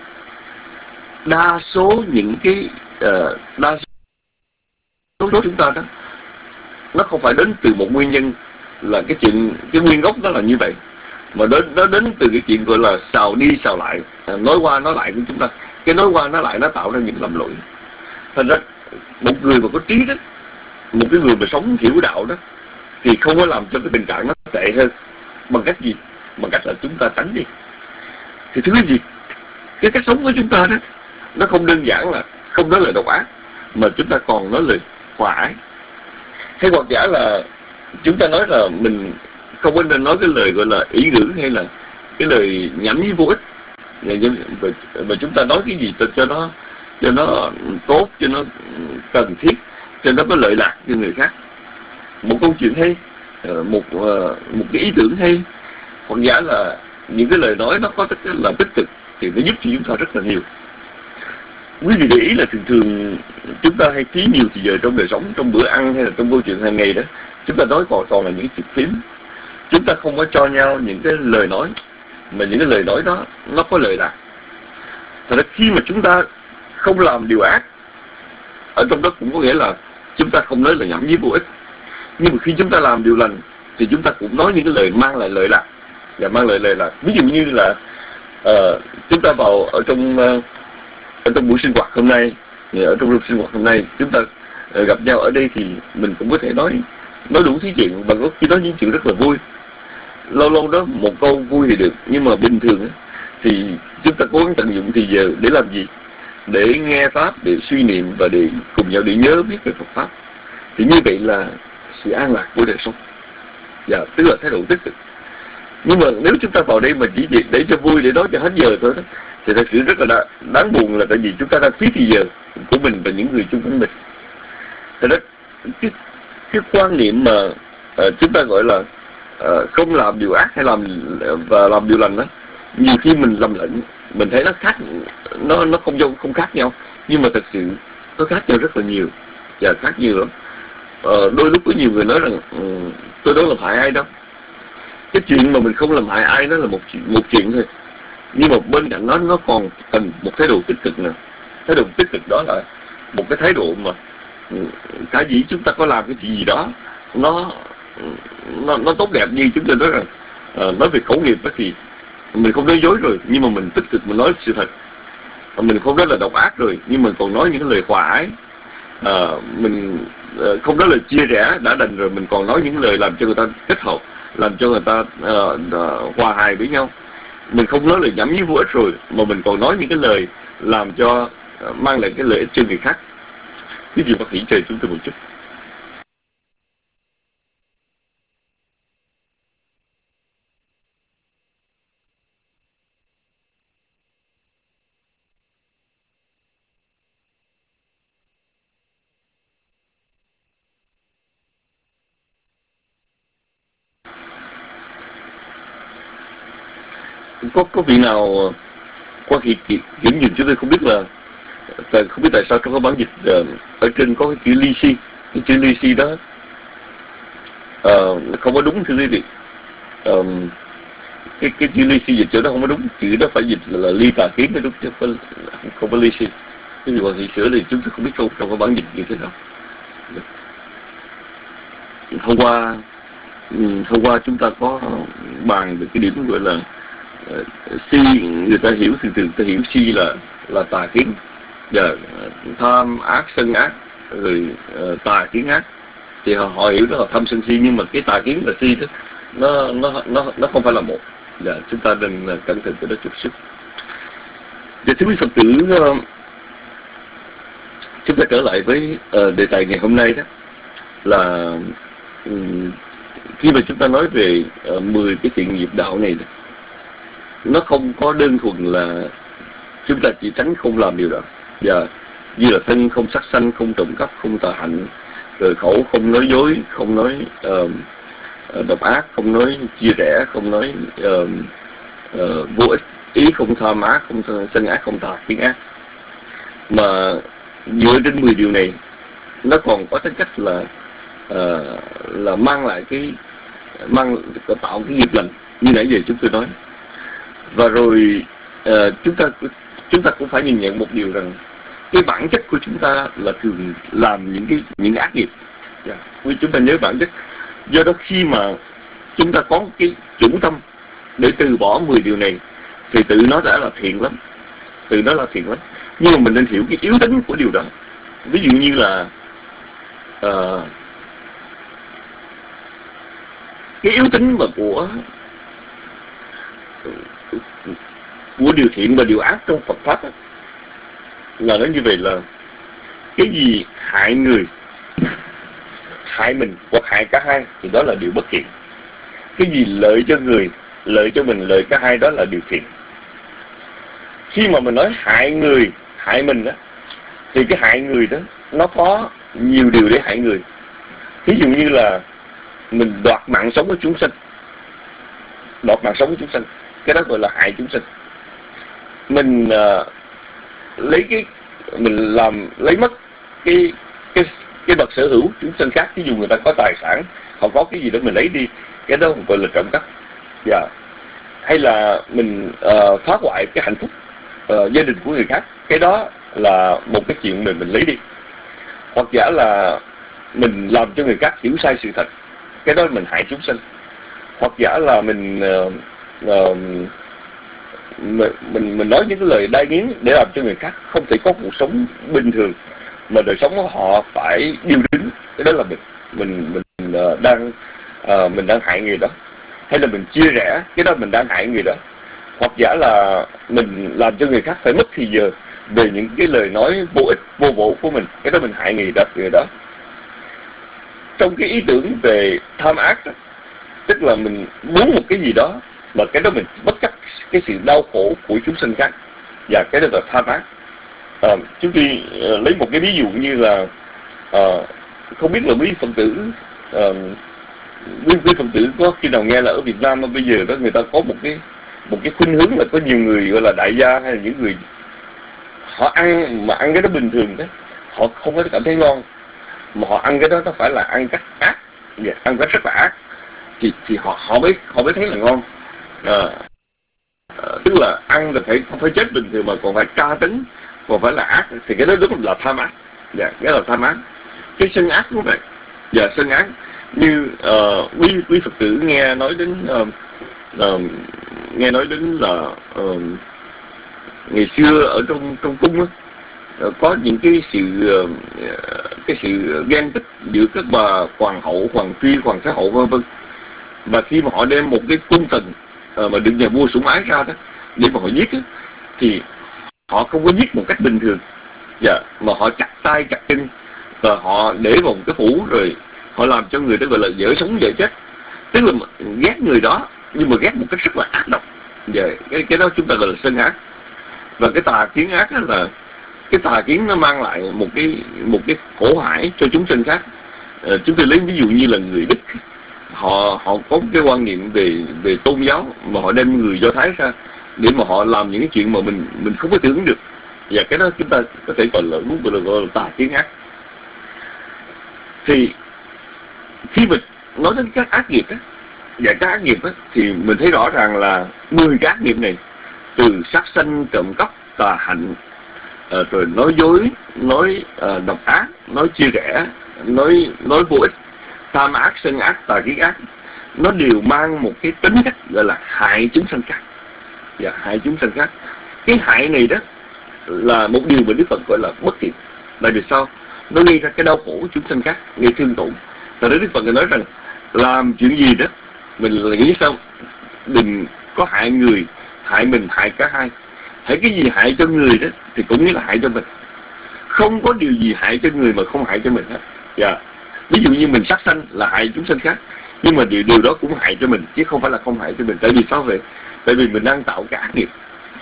Speaker 5: Đa số những cái uh, đa số chúng ta đó nó không phải đến từ một nguyên nhân là cái chuyện cái nguyên gốc đó là như vậy, mà đến nó đến từ cái chuyện gọi là xào đi xào lại, à, nói qua nói lại của chúng ta. Cái nói qua nói lại nó tạo ra những lầm lỗi. Thành ra một người mà có trí đó, một cái người mà sống hiểu đạo đó thì không có làm cho cái tình trạng nó tệ hơn. Bằng cách gì? Bằng cách là chúng ta tránh đi. Thì thứ gì? Cái cách sống của chúng ta đó nó không đơn giản là không nói lời độc ác, mà chúng ta còn nói lời hòa ái. Hay hoặc giả là chúng ta nói là mình không có nên nói cái lời gọi là ý ngữ hay là cái lời nhảm nhí vô ích, và chúng ta nói cái gì cho nó cho nó tốt, cho nó cần thiết, cho nó có lợi lạc cho người khác. Một câu chuyện hay, một một cái ý tưởng hay, hoặc giả là những cái lời nói nó có tất là tích cực thì nó giúp cho chúng ta rất là nhiều. Quý vị để ý là thường thường chúng ta hay phí nhiều thì giờ trong đời sống, trong bữa ăn hay là trong câu chuyện hàng ngày đó, chúng ta nói còn toàn là những chuyện phím. Chúng ta không có cho nhau những cái lời nói, mà những cái lời nói đó nó có lợi lạc. Thật ra khi mà chúng ta không làm điều ác, ở trong đó cũng có nghĩa là chúng ta không nói là nhảm nhí vô ích. Nhưng mà khi chúng ta làm điều lành thì chúng ta cũng nói những cái lời mang lại lợi lạc và mang lại lợi lạc. Ví dụ như là uh, chúng ta vào ở trong uh, ở trong buổi sinh hoạt hôm nay, ở trong buổi sinh hoạt hôm nay chúng ta uh, gặp nhau ở đây thì mình cũng có thể nói nói đủ thứ chuyện, và có khi nói những chuyện rất là vui. Lâu lâu đó một câu vui thì được, nhưng mà bình thường thì chúng ta cố gắng tận dụng thì giờ để làm gì? Để nghe pháp, để suy niệm và để cùng nhau để nhớ biết về Phật pháp. Thì như vậy là sự an lạc của đời sống, và tức là thái độ tích cực. Nhưng mà nếu chúng ta vào đây mà chỉ để cho vui, để nói cho hết giờ thôi đó, thì thật sự rất là đáng, đáng buồn, là tại vì chúng ta đang phí thì giờ của mình và những người chung quanh mình. Thật đó, cái, cái quan niệm mà uh, chúng ta gọi là uh, không làm điều ác hay làm và làm điều lành đó, nhiều khi mình lầm lẫn, mình thấy nó khác, nó nó không không khác nhau, nhưng mà thật sự nó khác nhau rất là nhiều, và khác nhiều lắm. Uh, đôi lúc có nhiều người nói rằng um, tôi đâu làm hại ai đâu. Cái chuyện mà mình không làm hại ai đó là một một chuyện thôi, nhưng mà bên cạnh đó nó còn cần một thái độ tích cực nữa. Thái độ tích cực đó là một cái thái độ mà cả dĩ chúng ta có làm cái chuyện gì đó nó nó, nó tốt đẹp, như chúng ta nói rằng uh, nói về khẩu nghiệp đó, thì mình không nói dối rồi, nhưng mà mình tích cực, mình nói sự thật. Mình không nói là độc ác rồi, nhưng mà còn nói những cái lời hòa ái. Uh, mình uh, không nói lời chia rẽ đã đành rồi, mình còn nói những lời làm cho người ta kết hợp, làm cho người ta uh, uh, hòa hài với nhau. Mình không nói lời nhảm nhí vô ích rồi, mà mình còn nói những cái lời làm cho uh, mang lại cái lợi ích cho người khác. Cái gì bác sĩ chờ chúng tôi một chút. Có có vị nào qua khi kiểm nghiệm chúng tôi không biết là không biết tại sao trong cái bản dịch uh, ở trên có cái chữ ly si, cái chữ ly si đó uh, không có đúng, thưa quý vị. Uh, cái cái chữ ly si dịch chỗ đó không có đúng, chữ đó phải dịch là, là ly tà kiến mới đúng, chứ không có, không có ly si. Cái gì mà thị sửa thì chúng tôi không biết trong trong cái bản dịch như thế nào. Hôm qua hôm qua chúng ta có bàn về cái điểm gọi là uh, si, người ta hiểu thường thường ta hiểu si là là tà kiến, và tham ác sân ác, rồi uh, tà kiến ác, thì họ, họ hiểu đó là tham sân si, nhưng mà cái tà kiến và si đó nó nó nó nó không phải là một. Và chúng ta nên uh, cẩn thận cái đó chút sức. Và thưa quý Phật tử, uh, chúng ta trở lại với uh, đề tài ngày hôm nay đó là um, khi mà chúng ta nói về uh, mười cái thiện nghiệp đạo này đó, nó không có đơn thuần là chúng ta chỉ tránh không làm điều đó, và như là thân không sát sanh, không trộm cắp, không tà hạnh, rồi khẩu không nói dối, không nói uh, độc ác, không nói chia rẽ, không nói uh, uh, vô ích, ý không tham ác, không sân ác, không tà kiến ác. Mà dựa trên mười điều này, nó còn có tính cách là uh, là mang lại cái mang tạo cái nghiệp lành như nãy giờ chúng tôi nói. Và rồi uh, chúng ta chúng ta cũng phải nhìn nhận một điều rằng cái bản chất của chúng ta là thường làm những cái những ác nghiệp. Yeah. Vì chúng ta nhớ bản chất. Do đó khi mà chúng ta có cái chủ tâm để từ bỏ mười điều này, thì tự nó đã là thiện lắm, tự nó là thiện lắm. Nhưng mà mình nên hiểu cái yếu tính của điều đó. Ví dụ như là uh, cái yếu tính mà của của điều thiện và điều ác trong Phật pháp đó, là nó như vậy là cái gì hại người, hại mình hoặc hại cả hai thì đó là điều bất thiện. Cái gì lợi cho người, lợi cho mình, lợi cả hai đó là điều thiện. Khi mà mình nói hại người, hại mình đó, thì cái hại người đó nó có nhiều điều để hại người. Ví dụ như là mình đoạt mạng sống của chúng sanh, đoạt mạng sống của chúng sanh, cái đó gọi là hại chúng sanh. Mình uh, lấy cái mình làm lấy mất cái cái cái vật sở hữu chúng sanh khác. Ví dụ người ta có tài sản, họ có cái gì đó mình lấy đi, cái đó gọi là trộm cắp. Yeah. Hay là mình uh, phá hoại cái hạnh phúc uh, gia đình của người khác, cái đó là một cái chuyện mình mình lấy đi. Hoặc giả là mình làm cho người khác hiểu sai sự thật, cái đó mình hại chúng sanh. Hoặc giả là mình uh, uh, mình, mình mình nói những cái lời đai nghiến để làm cho người khác không thể có cuộc sống bình thường, mà đời sống của họ phải điêu đứng, cái đó là mình mình mình uh, đang uh, mình đang hại người đó. Hay là mình chia rẽ, cái đó mình đang hại người đó. Hoặc giả là mình làm cho người khác phải mất thì giờ về những cái lời nói vô ích vô bổ của mình, cái đó mình hại người đó, người đó. Trong cái ý tưởng về tham ác đó, tức là mình muốn một cái gì đó mà cái đó mình bất chấp cái sự đau khổ của chúng sinh khác, và cái đó là tham ác. À, chúng tôi uh, lấy một cái ví dụ như là uh, không biết là quý Phật tử uh, quý, quý Phật tử có khi nào nghe là ở Việt Nam mà bây giờ đó người ta có một cái một cái khuynh hướng là có nhiều người gọi là đại gia, hay là những người họ ăn mà ăn cái đó bình thường đấy, họ không có cảm thấy ngon, mà họ ăn cái đó nó phải là ăn cách ác, yeah, ăn cách rất là ác thì thì họ họ mới họ mới thấy là ngon. À, à, tức là ăn là phải không phải chết bình thường mà còn phải tra tấn, còn phải là ác, thì cái đó đúng là tham ác. Dạ, yeah, cái là tham ác. Cái sân ác cũng vậy. Dạ, yeah, sân ác như uh, quý quý Phật tử nghe nói đến uh, uh, nghe nói đến là uh, ngày xưa ở trong trong cung á, uh, có những cái sự uh, cái sự ghen tích giữa các bà hoàng hậu, hoàng phi, hoàng thái hậu vân vân. Và khi mà họ đem một cái cung thần uh, mà được nhà vua sủng ái ra đó để mà họ giết á, thì họ không có giết một cách bình thường, dạ, mà họ chặt tay chặt chân, và họ để vào một cái phủ, rồi họ làm cho người đó gọi là dở sống dở chết, tức là ghét người đó nhưng mà ghét một cách rất là ác độc. Dạ, cái cái đó chúng ta gọi là sân ác. Và cái tà kiến ác đó là cái tà kiến nó mang lại một cái một cái khổ hại cho chúng sinh khác. À, chúng tôi lấy ví dụ như là người Đức, họ họ có cái quan niệm về về tôn giáo mà họ đem người Do Thái ra để mà họ làm những cái chuyện mà mình mình không có tưởng được, và cái đó chúng ta có thể gọi là đúng gọi là, gọi là tà kiến ác. Thì khi mình nói đến các ác nghiệp á, và các ác nghiệp á, thì mình thấy rõ ràng là mười cái ác nghiệp này, từ sát sanh, trộm cắp, tà hạnh, à, rồi nói dối, nói à, độc ác, nói chia rẽ, nói nói vô ích, tham ác, sân ác, tà kiến ác, nó đều mang một cái tính cách gọi là hại chúng sanh khác. Và hại chúng sanh khác, cái hại này đó là một điều mà Đức Phật gọi là bất thiện. Tại vì sao? Nó gây ra cái đau khổ của chúng sanh khác, gây thương tổn. Tại đó Đức Phật nói rằng làm chuyện gì đó mình là nghĩ sao đừng có hại người, hại mình, hại cả hai. Hãy cái gì hại cho người đó thì cũng như là hại cho mình. Không có điều gì hại cho người mà không hại cho mình hết. Dạ. Ví dụ như mình sát sanh là hại chúng sanh khác, nhưng mà điều điều đó cũng hại cho mình, chứ không phải là không hại cho mình. Tại vì sao vậy? Tại vì mình đang tạo cái ác nghiệp.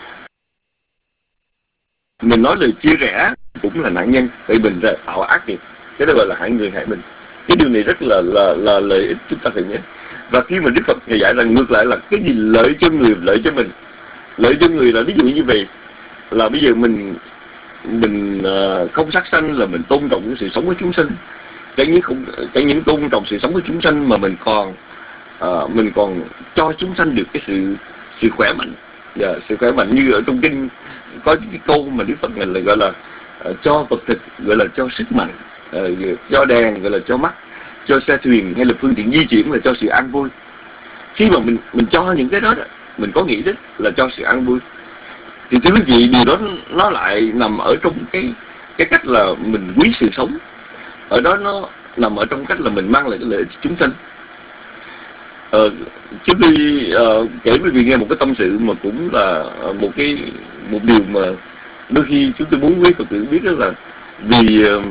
Speaker 5: Mình nói lời chia rẽ cũng là nạn nhân, tại mình ra tạo ác nghiệp, cái đó gọi là hại người hại mình. Cái điều này rất là là là lợi ích chúng ta phải nhớ. Và khi mà Đức Phật ngày dạy rằng ngược lại là cái gì lợi cho người, lợi cho mình. Lợi cho người là ví dụ như vậy, là bây giờ mình mình uh, không sát sanh là mình tôn trọng sự sống của chúng sinh. Chẳng những không chẳng những tôn trọng sự sống của chúng sanh mà mình còn uh, mình còn cho chúng sanh được cái sự sự khỏe mạnh. Và sự khỏe mạnh như ở trong kinh có cái câu mà Đức Phật là gọi là uh, cho vật thực gọi là cho sức mạnh, uh, cho đèn gọi là cho mắt, cho xe thuyền hay là phương tiện di chuyển là cho sự an vui. Khi mà mình mình cho những cái đó, đó mình có nghĩ đến là cho sự an vui, thì thưa quý vị, điều đó nó lại nằm ở trong cái cái cách là mình quý sự sống. Ở đó nó nằm ở trong cách là mình mang lại cái lợi ích chúng sinh. Ờ, trước khi uh, kể với quý vị nghe một cái tâm sự mà cũng là một cái một điều mà đôi khi chúng tôi muốn quý Phật tử biết, đó là vì uh,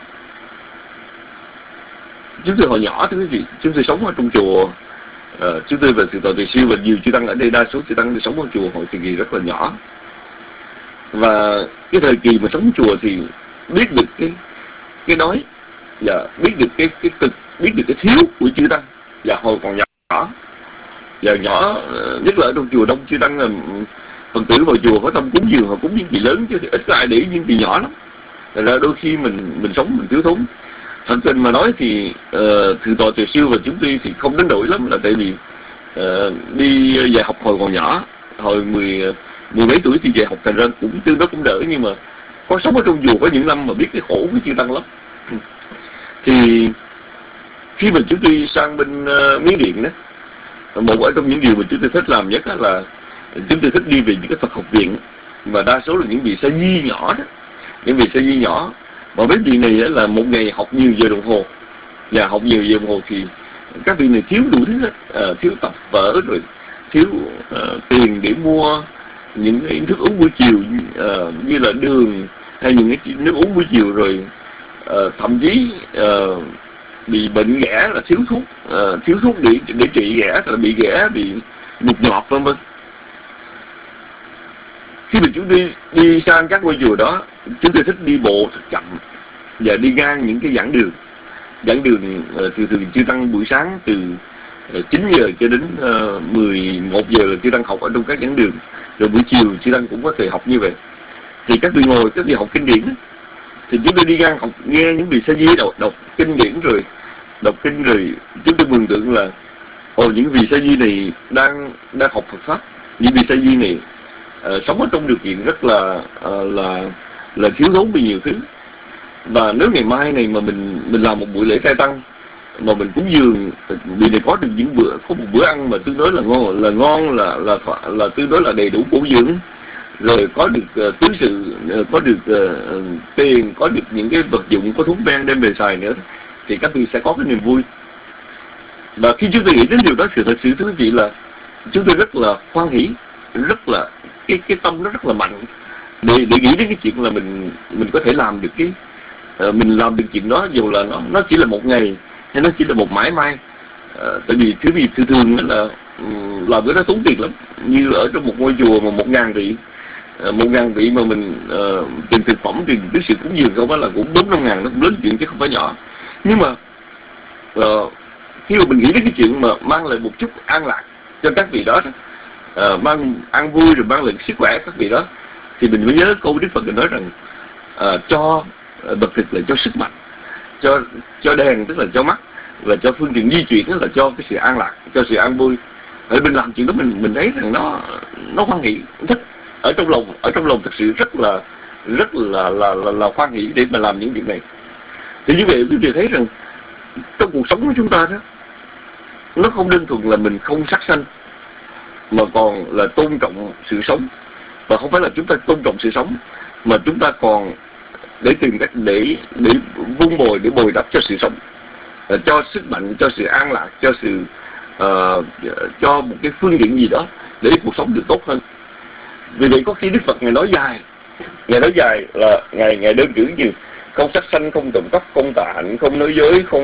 Speaker 5: chúng tôi hồi nhỏ thưa quý vị, chúng tôi sống ở trong chùa. Uh, chúng tôi và Thượng tọa Từ Siêu và nhiều chư tăng ở đây, đa số chư tăng sống ở chùa hồi thời kỳ rất là nhỏ. Và cái thời kỳ mà sống chùa thì biết được cái cái đói, và biết được cái cái cực, biết được cái thiếu của chư tăng. Và hồi còn nhỏ, và nhỏ nhất là ở trong chùa đông chư tăng, là Phật tử vào chùa có tâm cúng dường, họ cúng những gì lớn chứ ít có ai để những gì nhỏ lắm. Thật ra đôi khi mình mình sống mình thiếu thốn. Thật tình mà nói thì uh, Thượng tọa Từ Siêu và chúng tôi thì không đến nỗi lắm, là tại vì uh, đi dạy học hồi còn nhỏ, hồi mười mười mấy tuổi thì dạy học, thành ra cũng tương đối cũng đỡ. Nhưng mà có sống ở trong chùa có những năm mà biết cái khổ của chư tăng lắm. Thì khi mà chúng tôi sang bên uh, Miến Điện đó, một ở trong những điều mà chúng tôi thích làm nhất là chúng tôi thích đi về những cái Phật học viện, và đa số là những vị sa di nhỏ đó, những vị sa di nhỏ. Mà mấy vị này là một ngày học nhiều giờ đồng hồ, và học nhiều giờ đồng hồ thì các vị này thiếu đủ thứ hết, à, thiếu tập vở, rồi thiếu uh, tiền để mua những cái thức uống buổi chiều uh, như là đường hay những cái nước uống buổi chiều, rồi uh, thậm chí uh, bị bệnh ghẻ là thiếu thuốc, uh, thiếu thuốc để để trị ghẻ, là bị ghẻ, bị nhục nhọt vân vân. Khi mà chúng đi đi sang các ngôi chùa đó, chúng tôi thích đi bộ thật chậm và đi ngang những cái giảng đường, giảng đường uh, thường thường chư tăng buổi sáng từ uh, chín giờ cho đến uh, mười một giờ là chư tăng học ở trong các giảng đường, rồi buổi chiều chư tăng cũng có thể học như vậy. Thì các vị ngồi, các vị học kinh điển, thì chúng tôi đi ngang học nghe những vị sa di đọc, đọc kinh điển rồi đọc kinh rồi chúng tôi mường tượng là ồ, những vị sa di này đang đang học Phật pháp, những vị sa di này uh, sống ở trong điều kiện rất là uh, là là thiếu thốn vì nhiều thứ. Và nếu ngày mai này mà mình mình làm một buổi lễ trai tăng mà mình cúng dường, vì này có được những bữa, có một bữa ăn mà tương đối là ngon, là ngon là là là, là tương đối là đầy đủ bổ dưỡng, rồi có được uh, tứ sự, uh, có được uh, tiền, có được những cái vật dụng, có thuốc men đem về xài nữa, thì các vị sẽ có cái niềm vui. Và khi chúng tôi nghĩ đến điều đó thì thật sự thưa quý vị là chúng tôi rất là hoan hỷ, rất là cái cái tâm nó rất là mạnh để để nghĩ đến cái chuyện là mình mình có thể làm được cái uh, mình làm được chuyện đó, dù là nó nó chỉ là một ngày hay nó chỉ là một mãi mai. Uh, tại vì thứ gì thường thường là um, làm cái đó tốn tiền lắm, như ở trong một ngôi chùa mà một ngàn vị uh, một ngàn vị mà mình uh, tiền thực phẩm, tiền cái sự cúng dường không phải là cũng bốn năm ngàn, nó cũng lớn chuyện chứ không phải nhỏ. Nhưng mà uh, khi mà mình nghĩ đến cái chuyện mà mang lại một chút an lạc cho các vị đó, uh, mang an vui rồi mang lại sức khỏe các vị đó, thì mình mới nhớ câu Đức Phật nói rằng uh, cho uh, vật thực là cho sức mạnh, cho cho đèn tức là cho mắt, và cho phương tiện di chuyển là cho cái sự an lạc, cho sự an vui. Ở mình làm chuyện đó mình mình thấy rằng nó nó hoan hỷ, thích ở trong lòng, ở trong lòng thật sự rất là rất là là là, là hoan hỷ để mà làm những việc này. Thì như vậy tôi thấy rằng trong cuộc sống của chúng ta đó, nó không đơn thuần là mình không sát sanh, mà còn là tôn trọng sự sống. Và không phải là chúng ta tôn trọng sự sống, mà chúng ta còn để tìm cách để để vun bồi, để bồi đắp cho sự sống, cho sức mạnh, cho sự an lạc, cho sự uh, cho một cái phương tiện gì đó để cuộc sống được tốt hơn. Vì vậy có khi Đức Phật Ngài nói dài, Ngài nói dài là Ngài Ngài đơn cử như không sát sanh, không trộm cắp, không tà hạnh, không nói dối, không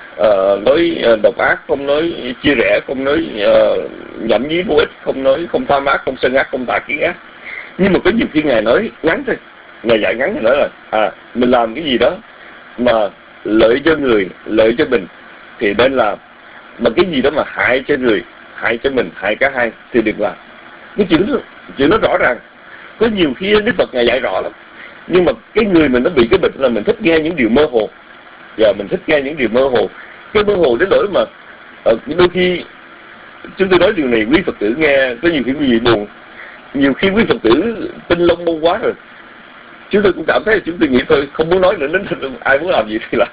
Speaker 5: uh, nói độc ác, không nói chia rẽ, không nói uh, nhảm nhí vô ích, không nói không tham ác, không sân ác, không tà kiến ác. Nhưng mà có nhiều khi Ngài nói ngắn thôi, Ngài dạy ngắn thì nói là à mình làm cái gì đó mà lợi cho người, lợi cho mình thì nên làm, mà cái gì đó mà hại cho người, hại cho mình, hại cả hai thì đừng làm. Cái chuyện đó, chuyện đó rõ ràng. Có nhiều khi Đức Phật Ngài dạy rõ lắm, nhưng mà cái người mình nó bị cái bệnh là mình thích nghe những điều mơ hồ, và mình thích nghe những điều mơ hồ. Cái mơ hồ đến nỗi mà uh, đôi khi chúng tôi nói điều này quý Phật tử nghe có nhiều khi quý vị buồn. Nhiều khi quý Phật tử tin lông bông quá rồi, chúng tôi cũng cảm thấy là chúng tôi nghĩ thôi không muốn nói nữa, đến ai muốn làm gì thì làm.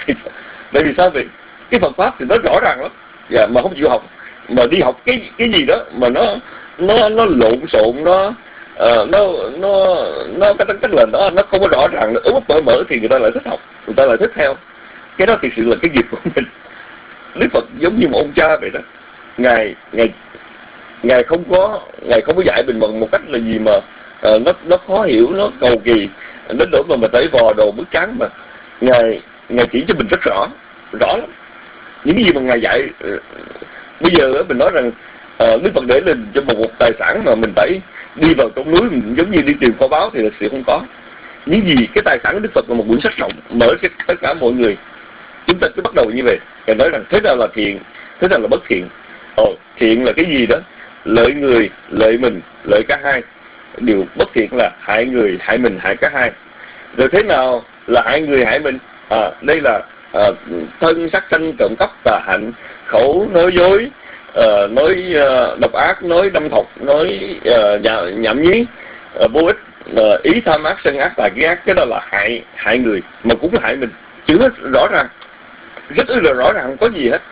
Speaker 5: Tại vì sao vậy? Cái Phật pháp thì nó rõ ràng lắm, và mà không chịu học, mà đi học cái cái gì đó mà nó nó nó lộn xộn, nó uh, nó nó nó cái tức là nó nó không có rõ ràng, nó ướp mở mở thì người ta lại thích học, người ta lại thích theo. Cái đó thực sự là cái nghiệp của mình. Đức Phật giống như một ông cha vậy đó, ngài ngài ngài không có ngài không có dạy mình bằng một cách là gì mà uh, nó nó khó hiểu, nó cầu kỳ đến nỗi mà mình phải vò đầu bứt trán, mà ngài ngài chỉ cho mình rất rõ, rõ lắm những gì mà ngài dạy. Uh, bây giờ mình nói rằng uh, Đức Phật để lên cho một, một tài sản mà mình phải đi vào trong núi, mình giống như đi tìm kho báu thì thật sự không có. Những gì cái tài sản của Đức Phật là một quyển sách rộng mở cho tất cả mọi người. Chúng ta cứ bắt đầu như vậy, ngài nói rằng thế nào là thiện, thế nào là bất thiện. Ồ, thiện là cái gì đó lợi người, lợi mình, lợi cả hai. Điều bất thiện là hại người, hại mình, hại cả hai. Rồi thế nào là hại người, hại mình? À, đây là à, thân, sát sanh, trộm cắp, tà hạnh, khẩu, nói dối, à, nói à, độc ác, nói đâm thọc, nói à, nhảm nhí, à, vô ích, à, ý tham ác, sân ác, tà kiến ác. Cái đó là hại hại người, mà cũng là hại mình. Chữ nó rõ ràng, rất là rõ ràng, không có gì hết.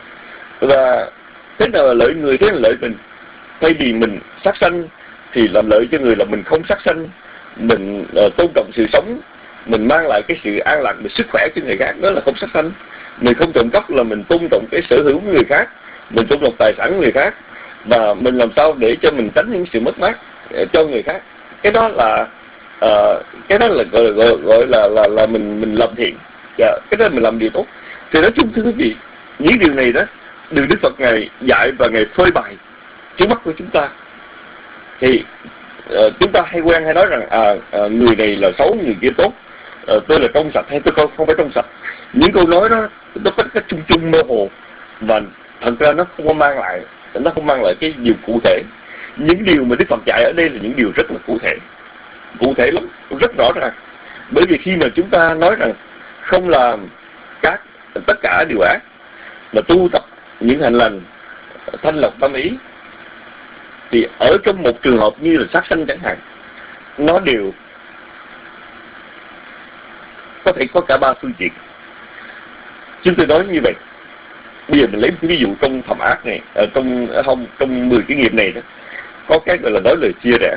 Speaker 5: Và thế nào là lợi người, thế là lợi mình. Thay vì mình sát sanh thì làm lợi cho người là mình không sát sanh, mình uh, tôn trọng sự sống, mình mang lại cái sự an lạc, mình sức khỏe cho người khác, đó là không sát sanh. Mình không trộm cắp là mình tôn trọng cái sở hữu của người khác, mình tôn trọng tài sản của người khác, và mình làm sao để cho mình tránh những sự mất mát uh, cho người khác. Cái đó là uh, cái đó là gọi, gọi, gọi là, là là mình mình làm thiện, yeah, cái đó là mình làm điều tốt. Thì nói chung thưa quý vị, những điều này đó được Đức Phật Ngài dạy và Ngài phơi bày trước mắt của chúng ta. Thì uh, chúng ta hay quen hay nói rằng à, à người này là xấu, người kia tốt, à, tôi là trong sạch hay tôi không, không phải trong sạch. Những câu nói đó nó có cái chung chung mơ hồ, và thật ra nó không có mang lại nó không mang lại cái điều cụ thể. Những điều mà Đức Phật dạy ở đây là những điều rất là cụ thể, cụ thể lắm, rất rõ ràng. Bởi vì khi mà chúng ta nói rằng không làm các tất cả điều ác, mà tu tập những hành lành, thanh lọc tâm ý, thì ở trong một trường hợp như là sát sanh chẳng hạn, nó đều có thể có cả ba phương diện. Chúng tôi nói như vậy. Bây giờ mình lấy một ví dụ trong phạm ác này, ở trong không trong mười cái nghiệp này đó, có cái gọi là nói lời chia rẽ.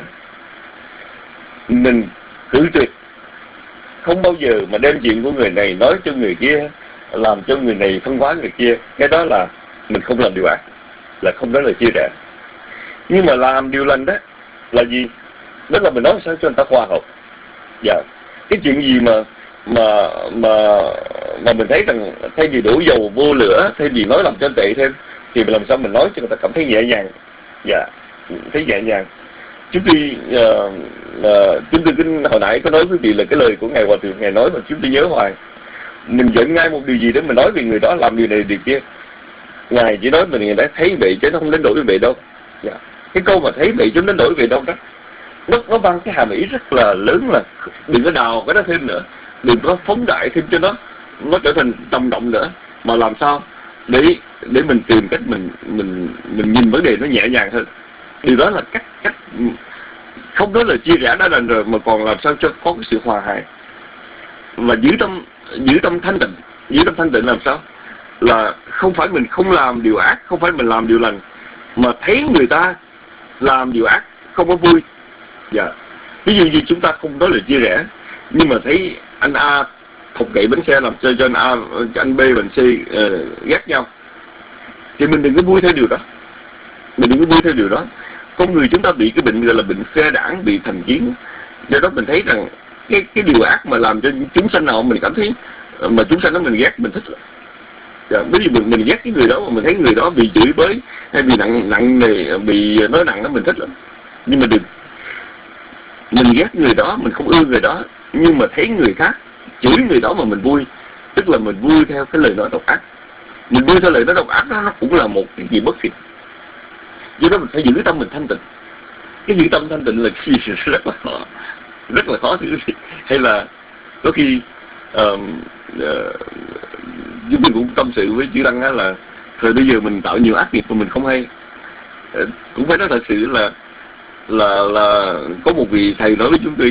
Speaker 5: Mình cự tuyệt, không bao giờ mà đem chuyện của người này nói cho người kia, làm cho người này phân hóa người kia. Cái đó là mình không làm điều ác, là không nói lời chia rẽ. Nhưng mà làm điều lành đó là gì? Đó là mình nói sao cho người ta hòa hợp. Dạ. Cái chuyện gì mà mà mà mà mình thấy rằng thay vì đổ dầu vô lửa, thay vì nói làm cho tệ thêm, thì mình làm sao mình nói cho người ta cảm thấy nhẹ nhàng. Dạ, thấy nhẹ nhàng. Chúng tôi uh, uh, chúng tôi kinh hồi nãy có nói với quý vị là cái lời của ngài Hòa Thượng, ngài nói mà chúng tôi nhớ hoài. Mình giận ngay một điều gì đó mình nói về người đó làm điều này điều kia, ngài chỉ nói mình người đã thấy vậy chứ nó không đến đổi về đâu. Dạ. Cái câu mà thấy vậy chứ đến đổi về đâu đó, nó nó mang cái hàm ý rất là lớn, là đừng có đào cái đó thêm nữa, đừng có phóng đại thêm cho nó nó trở thành trầm động nữa, mà làm sao để để mình tìm cách mình mình mình nhìn vấn đề nó nhẹ nhàng hơn. Điều đó là cách cách không nói là chia rẽ đã đành rồi, mà còn làm sao cho có cái sự hòa hài và giữ tâm giữ tâm thanh tịnh. Giữ tâm thanh tịnh làm sao? Là không phải mình không làm điều ác, không phải mình làm điều lành, mà thấy người ta làm điều ác không có vui. Dạ. Ví dụ như chúng ta không nói lời chia rẽ, nhưng mà thấy anh A thọc gậy bánh xe làm cho cho anh A, cho anh B và anh C uh, ghét nhau, thì mình đừng có vui theo điều đó. Mình đừng có vui theo điều đó. Con người chúng ta bị cái bệnh gọi là bệnh phe đảng, bị thành kiến. Do đó mình thấy rằng cái cái điều ác mà làm cho chúng sanh nào mình cảm thấy mà chúng sanh đó mình ghét, mình thích lắm. Dạ, ví dụ mình, mình ghét cái người đó mà mình thấy người đó bị chửi bới hay bị nặng nặng nề, bị nói nặng đó mình thích lắm. Nhưng mà đừng, mình ghét người đó, mình không ưa người đó, nhưng mà thấy người khác chửi người đó mà mình vui, tức là mình vui theo cái lời nói độc ác. Mình vui theo lời nói độc ác đó, nó cũng là một cái gì bất thiện. Do đó mình phải giữ tâm mình thanh tịnh. Cái giữ tâm thanh tịnh là cái gì rất là khó, rất là khó thưa quý vị. Hay là có khi uh, uh, chúng mình cũng tâm sự với chữ Đăng á, là rồi bây giờ mình tạo nhiều ác nghiệp mà mình không hay. Uh, cũng phải nói thật sự là là là có một vị thầy nói với chúng tôi,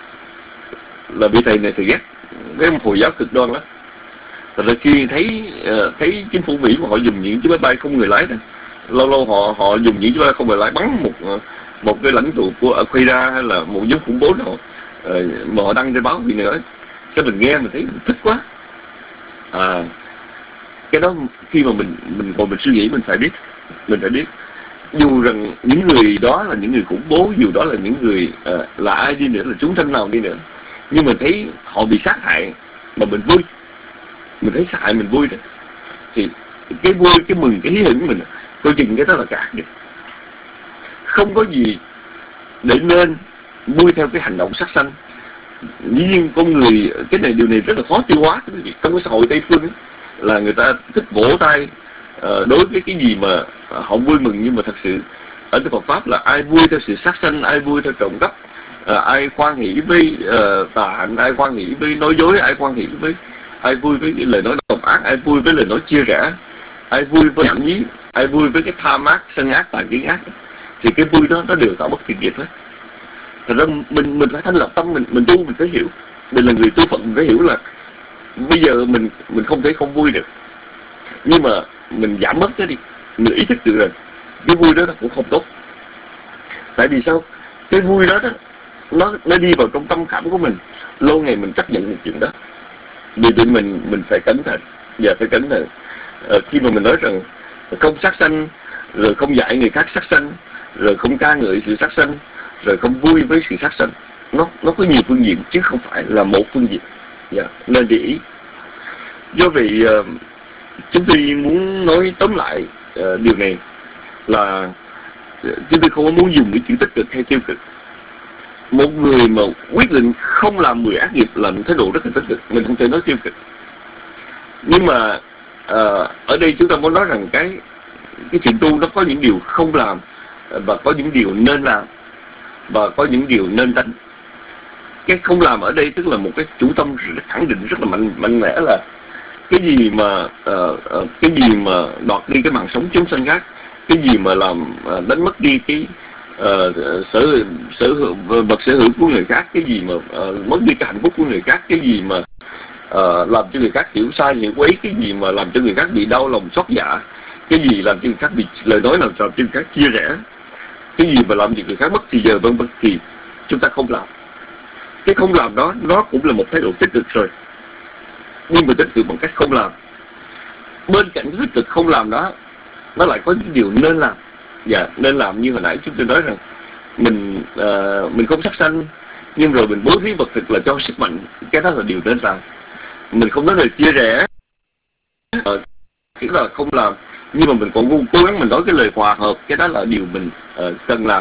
Speaker 5: là vị thầy này thầy ghét cái Hồi giáo cực đoan đó. Thật ra khi thấy uh, thấy chính phủ Mỹ mà họ dùng những chiếc máy bay không người lái đó, lâu lâu họ họ dùng những chiếc máy bay không người lái bắn một một cái lãnh tụ của Al-Qaeda hay là một nhóm khủng bố nào uh, mà họ đăng trên báo gì nữa, cái mình nghe mình thấy mình thích quá. À, cái đó khi mà mình mình ngồi mình suy nghĩ mình phải biết, mình phải biết dù rằng những người đó là những người khủng bố, dù đó là những người uh, là ai đi nữa, là chúng sanh nào đi nữa, nhưng mình thấy họ bị sát hại mà mình vui, mình thấy sát hại mình vui đó, thì cái vui, cái mừng, cái hí hửng mình coi chừng cái đó là cả được. Không có gì để nên vui theo cái hành động sát sanh. Dĩ nhiên con người cái này điều này rất là khó tiêu hóa. Trong cái xã hội Tây phương ấy, là người ta thích vỗ tay uh, đối với cái gì mà uh, họ vui mừng, nhưng mà thật sự ở trong Phật pháp là ai vui theo sự sát sanh, ai vui theo trộm cắp, uh, ai khoan hỷ với uh, tà hạnh, ai khoan hỷ với nói dối, ai khoan hỷ với ai vui với cái lời nói độc ác, ai vui với lời nói chia rẽ, ai vui với nhảm nhí, ai vui với cái tham ác, sân ác, tà kiến ác, thì cái vui đó nó đều tạo bất thiện nghiệp hết. Thật ra mình mình phải thanh lọc tâm mình, mình tu mình phải hiểu, mình là người tu Phật mình phải hiểu là bây giờ mình mình không thể không vui được, nhưng mà mình giảm bớt cái đi, mình ý thức được rồi cái vui đó, đó cũng không tốt. Tại vì sao? Cái vui đó, đó nó nó đi vào trong tâm khảm của mình, lâu ngày mình chấp nhận được chuyện đó. Vì tụi mình mình phải cẩn thận, và phải cẩn thận ờ, khi mà mình nói rằng không sát sanh, rồi không dạy người khác sát sanh, rồi không ca ngợi sự sát sanh, rồi không vui với sự sát sanh. Nó nó có nhiều phương diện chứ không phải là một phương diện. Dạ, nên để ý. Do vậy uh, chúng tôi muốn nói tóm lại uh, điều này là chúng tôi không có muốn dùng cái chữ tích cực hay tiêu cực. Một người mà quyết định không làm mười ác nghiệp là một thái độ rất là tích cực, mình không thể nói tiêu cực. Nhưng mà uh, ở đây chúng ta muốn nói rằng cái cái chuyện tu nó có những điều không làm và có những điều nên làm và có những điều nên tránh. Cái không làm ở đây tức là một cái chủ tâm khẳng định rất là mạnh mạnh mẽ là cái gì mà uh, uh, cái gì mà đoạt đi cái mạng sống chúng sanh khác, cái gì mà làm uh, đánh mất đi cái uh, sở sở hữu vật sở hữu của người khác, cái gì mà uh, mất đi cái hạnh phúc của người khác, cái gì mà uh, làm cho người khác hiểu sai hiểu quấy, cái gì mà làm cho người khác bị đau lòng xót dạ, cái gì làm cho người khác bị lời nói làm cho người khác chia rẽ, cái gì mà làm cho người khác mất thì giờ vân vân, thì chúng ta không làm. Cái không làm đó nó cũng là một thái độ tích cực rồi, nhưng mà tích cực bằng cách không làm. Bên cạnh cái tích cực không làm đó, nó lại có những điều nên làm. Dạ, nên làm như hồi nãy chúng tôi nói rằng mình uh, mình không sát sanh, nhưng rồi mình bố thí vật thực là cho sức mạnh, cái đó là điều nên làm. Mình không nói lời chia rẽ, uh, cái đó là không làm, nhưng mà mình còn cố gắng mình nói cái lời hòa hợp, cái đó là điều mình uh, cần làm.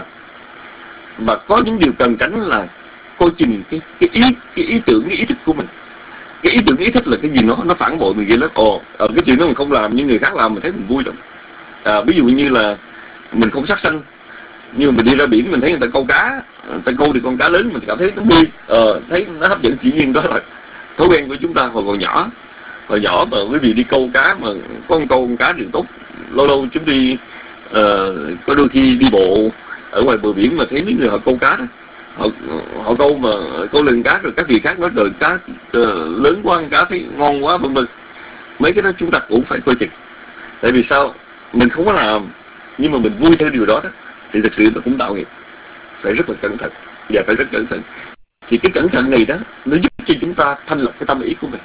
Speaker 5: Và có những điều cần tránh là coi chừng cái cái ý cái ý tưởng cái ý thức của mình. Cái ý tưởng ý thức là cái gì nó nó phản bội mình, vậy đó. Ồ, ở cái chuyện đó mình không làm nhưng người khác làm mình thấy mình vui lắm. À, ví dụ như là mình không sát sanh, nhưng mà mình đi ra biển mình thấy người ta câu cá, người ta câu thì con cá lớn mình cảm thấy nó vui, ờ, thấy nó hấp dẫn. Chỉ nhiên đó là thói quen của chúng ta hồi còn nhỏ. Hồi nhỏ mà quý vị đi câu cá mà có con câu con cá điều tốt, lâu lâu chúng đi uh, có đôi khi đi bộ ở ngoài bờ biển mà thấy mấy người họ câu cá đó, họ họ câu mà câu lần cá rồi các vị khác nói đời cá uh, lớn quá, cá thấy ngon quá vân vân. Mấy cái đó chúng ta cũng phải coi chừng. Tại vì sao? Mình không có làm nhưng mà mình vui theo điều đó đó thì thực sự nó cũng tạo nghiệp. Phải rất là cẩn thận và phải rất cẩn thận. Thì cái cẩn thận này đó nó giúp cho chúng ta thanh lọc cái tâm ý của mình.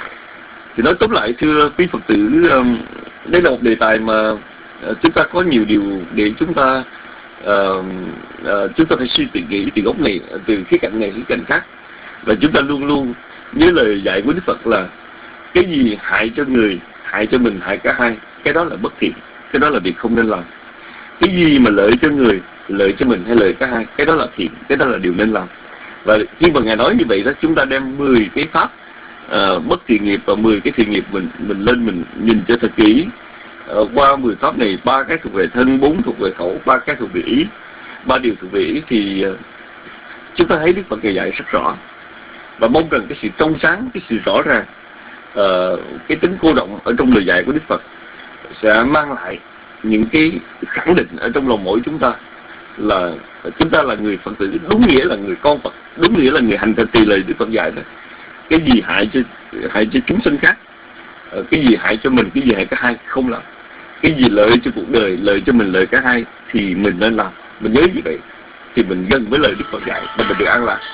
Speaker 5: Thì nói tóm lại thưa quý Phật tử, um, đây là một đề tài mà uh, chúng ta có nhiều điều để chúng ta uh, uh, chúng ta phải suy nghĩ từ góc này, từ khía cạnh này khía cạnh khác. Và chúng ta luôn luôn nhớ lời dạy của Đức Phật là cái gì hại cho người, hại cho mình, hại cả hai, cái đó là bất thiện, cái đó là việc không nên làm. Cái gì mà lợi cho người, lợi cho mình hay lợi cả hai, cái đó là thiện, cái đó là điều nên làm. Và khi mà Ngài nói như vậy đó, chúng ta đem mười cái pháp uh, bất thiện nghiệp và mười cái thiện nghiệp mình mình lên mình nhìn cho thật kỹ. Uh, qua mười pháp này, ba cái thuộc về thân, bốn thuộc về khẩu, ba cái thuộc về ý, ba điều thuộc về ý thì uh, chúng ta thấy Đức Phật Ngài dạy rất rõ. Và mong rằng cái sự trong sáng, cái sự rõ ràng, uh, cái tính cô động ở trong lời dạy của Đức Phật sẽ mang lại những cái khẳng định ở trong lòng mỗi chúng ta là chúng ta là người Phật tử, đúng nghĩa là người con Phật, đúng nghĩa là người hành thực trì lời Đức Phật dạy đó. Cái gì hại cho hại cho chúng sinh khác, cái gì hại cho mình, cái gì hại cả hai không làm. Cái gì lợi cho cuộc đời, lợi cho mình, lợi cả hai thì mình nên làm. Mình nhớ như vậy thì mình gần với lời Đức Phật dạy và mình được an lạc.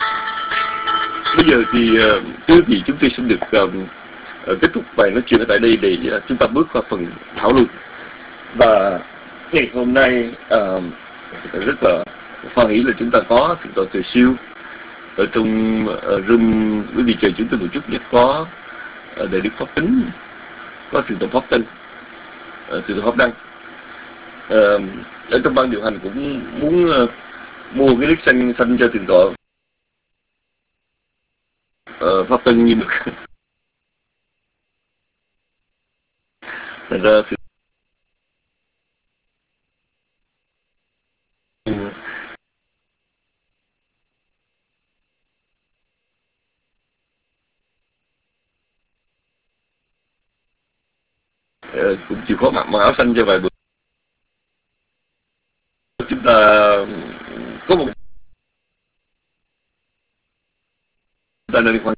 Speaker 5: Bây giờ thì trước thì chúng tôi xin được uh, kết thúc bài nói chuyện ở tại đây để uh, chúng ta bước qua phần thảo luận. Và ngày hôm nay uh, rất là hoan hỷ là chúng ta có thượng tọa Từ Siêu ở trong uh, room. Quý vị chờ chúng tôi một chút nhé. Có uh, Đại Đức Pháp Tính, có thượng tọa Pháp Tân, uh, thượng tọa Pháp Đăng. Uh, ở trong ban điều hành cũng muốn uh, mua cái nước xanh xanh cho thượng tọa uh, Pháp Tân, nhưng mà thành ra uh, cũng chịu khó mặc mặc áo xanh cho vài bữa. Chúng ta có một chúng ta nên quan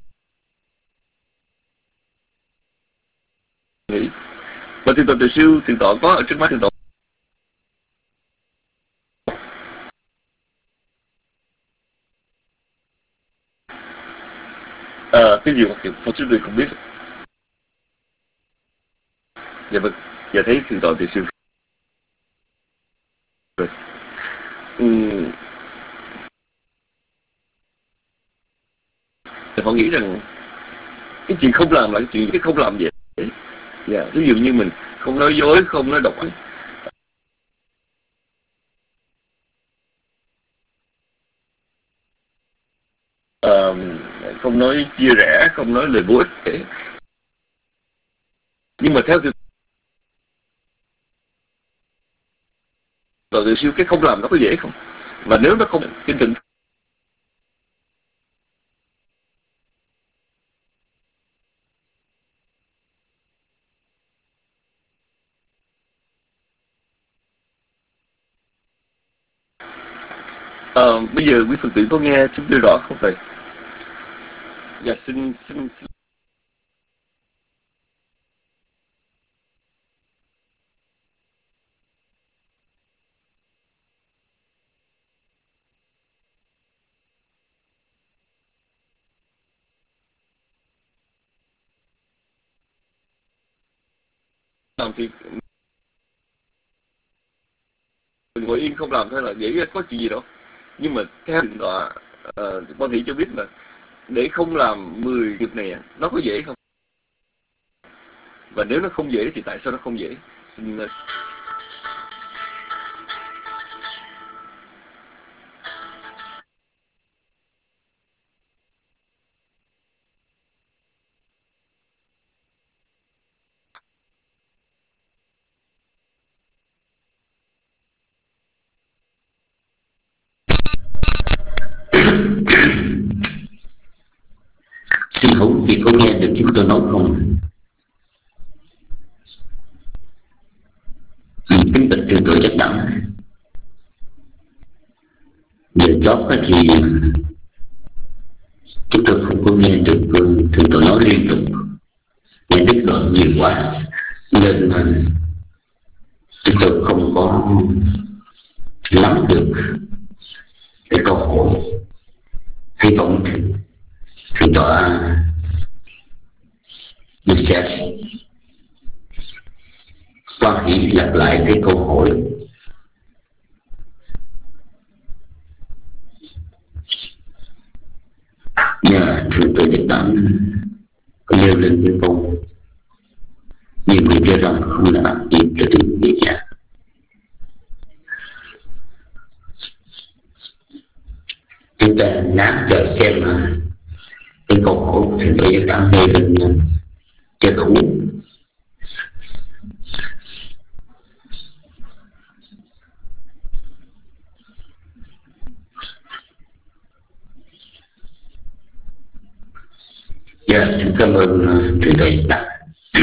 Speaker 5: nghĩ. Và thượng tọa Từ Siêu, thượng tọa có ở trước mắt thượng tọa. À, cái gì hoặc Phật sư tôi không biết. Dạ vâng, dạ thấy thượng tọa Từ Siêu. Uhm. Họ nghĩ rằng cái chuyện không làm là cái chuyện cái không làm vậy. Dạ, ví dụ như mình không nói dối, không nói độc ác, không nói chia rẽ, không nói lời vô ích thế. Nhưng mà theo từ từ siêu cái không làm nó có dễ không? Và nếu nó không trên từng Ờ, bây giờ quý Phật tử có nghe chúng tôi rõ không thầy? Dạ xin xin, xin. Làm thì mình ngồi yên không làm thôi là dễ, có chuyện gì đâu. Nhưng mà theo định tọa uh, con nghĩ cho biết là để không làm mười việc này nó có dễ không? Và nếu nó không dễ thì tại sao nó không dễ? Xin uh,
Speaker 4: Xin hỏi quý vị có nghe được chúng tôi nói không? Kính bạch thượng tọa Giác Đẳng, giờ chót thì chúng tôi không có nghe được thượng tọa nói liên tục, nghe đứt đoạn nhiều quá nên chúng tôi không có nắm được cái câu hỏi. Hy vọng thượng tọa mình sẽ quan hỷ lặp lại cái câu hỏi. Nhà thượng tọa Giác Đẳng có nêu lên cái câu nhiều người cho rằng không là ác nghiệp cho từng người nhà. Chúng ta nán chờ xem cái câu hỏi của thượng tọa Giác Đẳng nêu lên cho đủ. Dạ, xin cảm ơn thượng tọa Giác Đẳng.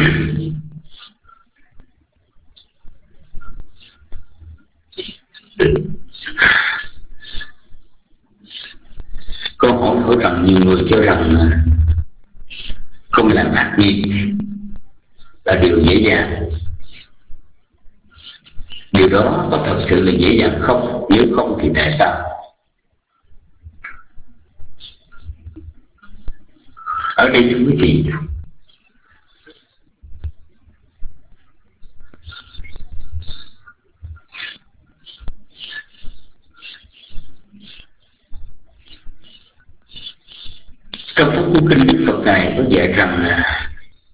Speaker 4: Câu hỏi hỏi rằng nhiều người cho rằng không làm ác nghiệp là điều dễ dàng. Điều đó có thật sự là dễ dàng không? Nếu không thì tại sao? Ở đây thưa quý vị, trong các cuốn kinh Đức Phật này có dạy rằng là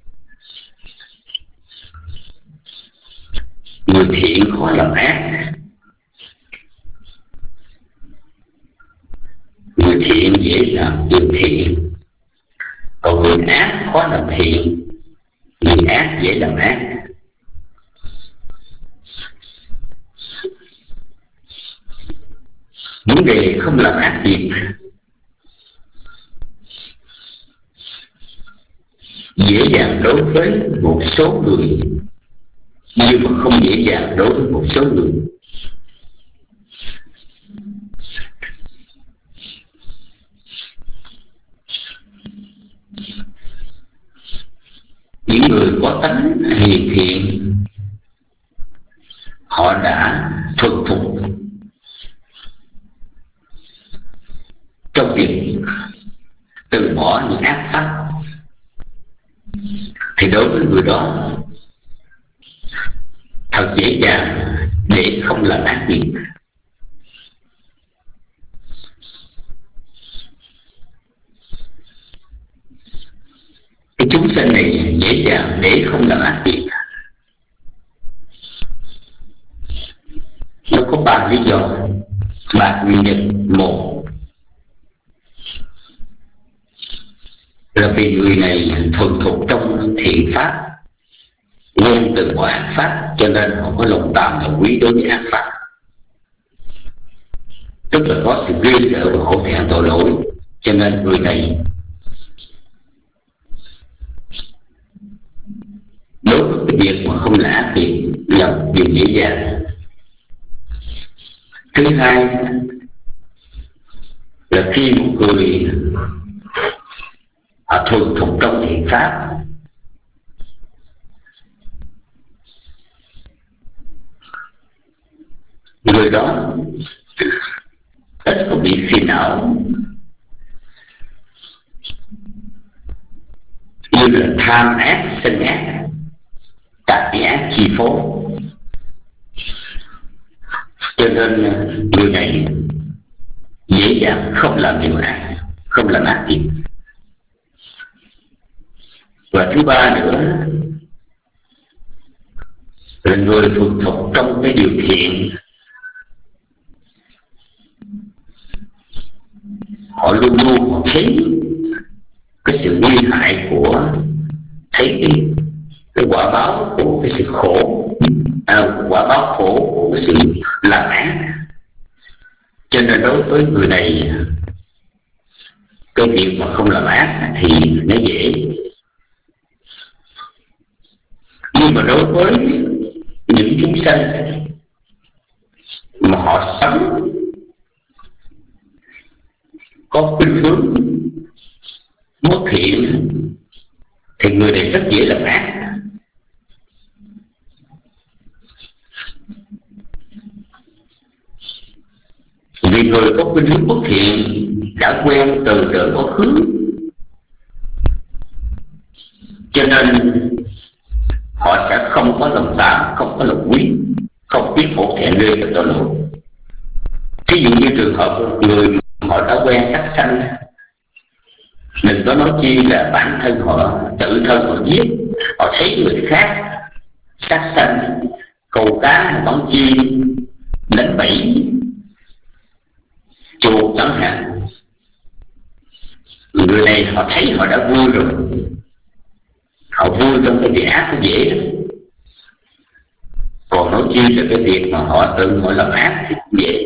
Speaker 4: người thiện khó làm ác, người thiện dễ làm điều thiện, còn người ác khó làm thiện, người ác dễ làm ác. Vấn đề không làm ác việc dễ dàng đối với một số người, nhưng mà không dễ dàng đối với một số người. Những người có tánh hiền thiện, họ đã thuần phục trong việc từ bỏ những ác pháp, thì đối với người đó thật dễ dàng để không làm ác việc. Cái chúng sanh này dễ dàng để không làm ác việc. Nó có ba lý do, ba nguyên nhân. Một, là vì người này thuần thục trong thiện pháp, quen từ bỏ ác pháp, cho nên họ có lòng tàm và quý đối với ác pháp, tức là có sự ghê sợ và hổ thẹn tội lỗi, cho nên người này đối với cái việc mà không lã thì là điều dễ dàng. Thứ hai là khi một người họ thuần thục trong thiện pháp, người đó ít có bị phiền não như là tham ác, sân ác, tạp ác chi phối, cho nên người này dễ dàng không làm điều ác, không làm ác gì. Và thứ ba nữa là người thuần thục trong cái điều thiện, họ luôn luôn họ thấy cái sự nguy hại của, thấy cái, cái quả báo của cái sự khổ, à, quả báo khổ của cái sự làm ác. Cho nên đối với người này, cái việc mà không làm ác thì nó dễ. Nhưng mà đối với những chúng sanh mà họ sống có khuynh hướng bất thiện thì người này rất dễ làm ác. Vì người có khuynh hướng bất thiện đã quen từ đời quá khứ, cho nên họ sẽ không có lòng tàm, không có lòng quý, không biết hổ thẹn ghê sợ tội lỗi. Thí dụ như trường hợp người họ đã quen sát sanh, đừng có nói chi là bản thân họ tự thân họ giết, họ thấy người khác sát sanh, câu cá, bắn chim, đánh bẫy, chuột chẳng hạn. Người này họ thấy họ đã vui rồi, họ vui trong cái việc ác nó dễ lắm. Còn nói chi là cái việc mà họ tự họ làm ác thì cũng dễ,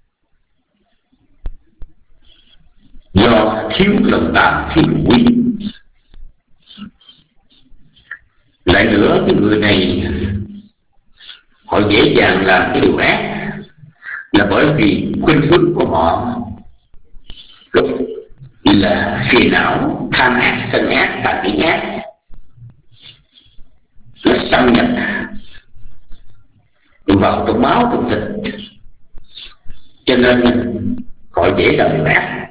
Speaker 4: do thiếu lòng tàm, thiếu quý. Lại nữa, cái người này họ dễ dàng làm cái điều ác là bởi vì khuynh hướng của họ là phiền não, tham ác, sân ác, tà kiến ác, nó xâm nhập vào trong máu, trong thịt, cho nên họ dễ làm điều ác.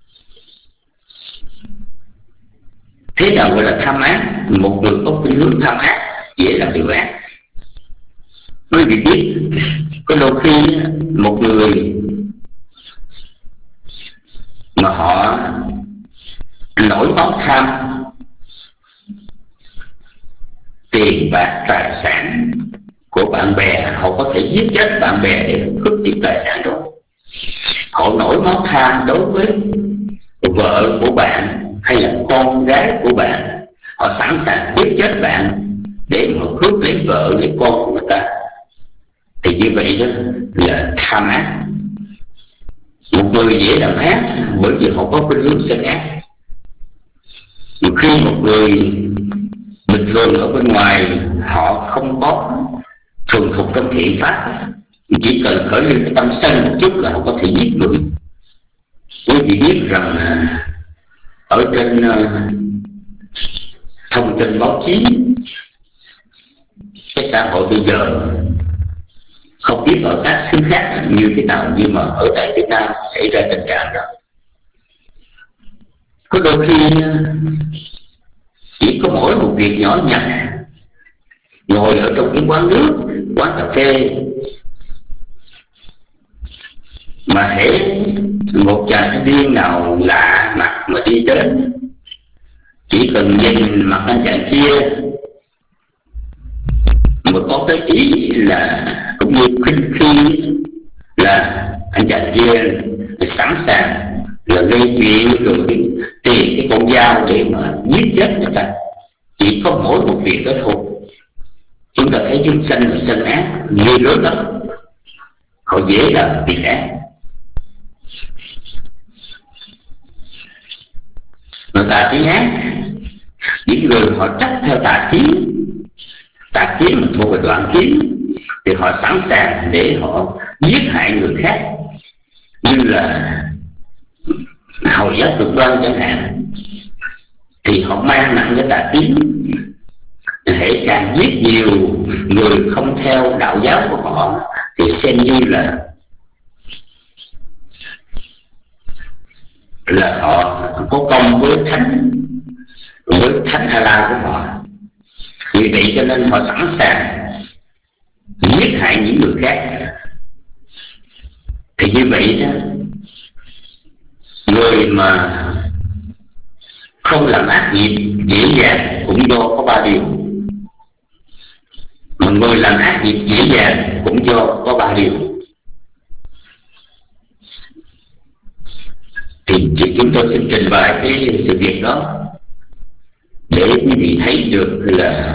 Speaker 4: Thế nào gọi là tham ác? Một người có khuynh hướng tham ác dễ làm điều ác. Quý vị biết, có đôi khi một người mà họ nổi máu tham, tiền bạc tài sản của bạn bè, họ có thể giết chết bạn bè để cướp chiếm tài sản đó. Họ nổi máu tham đối với vợ của bạn hay là con gái của bạn, họ sẵn sàng giết chết bạn để mà cướp lấy vợ lấy con của người ta, thì như vậy đó là tham ác. Một người dễ làm ác bởi vì họ có khuynh hướng sân ác. Một khi một người bình thường ở bên ngoài họ không có thuần thục trong thiện pháp, chỉ cần khởi lên cái tâm sân một chút là họ có thể giết người. Quý vị biết rằng ở trên thông tin báo chí, cái xã hội bây giờ không biết ở các xứ khác như thế nào, nhưng mà ở tại Việt Nam xảy ra tình trạng đó. Có đôi khi chỉ có mỗi một việc nhỏ nhặt, ngồi ở trong cái quán nước, quán cà phê, mà hễ một chàng thanh niên nào lạ mặt mà đi đến, chỉ cần nhìn mặt anh chàng kia mà có cái ý là cũng như khinh khi là anh chàng kia sẵn sàng là gây chuyện rồi tìm cái con dao để mà giết chết người ta. Chỉ có mỗi một việc đó thôi. Chúng ta thấy chúng sanh là sanh ác như lớn lắm, họ dễ làm việc ác. Mà tà kiến ác, những người họ chấp theo tà kiến, tà kiến mà thuộc về đoạn kiến, thì họ sẵn sàng để họ giết hại người khác, như là Hồi giáo cực đoan chẳng hạn, thì họ mang nặng cái tà kiến. Hễ càng giết nhiều người không theo đạo giáo của họ thì xem như là là họ có công với thánh, với thánh A-la của họ. Vì vậy cho nên họ sẵn sàng giết hại những người khác. Thì như vậy đó, người mà không làm ác nghiệp dễ dàng cũng do có ba điều, mà người làm ác nghiệp dễ dàng cũng do có ba điều. Thì chúng tôi xin trình bày cái sự việc đó để quý vị thấy được là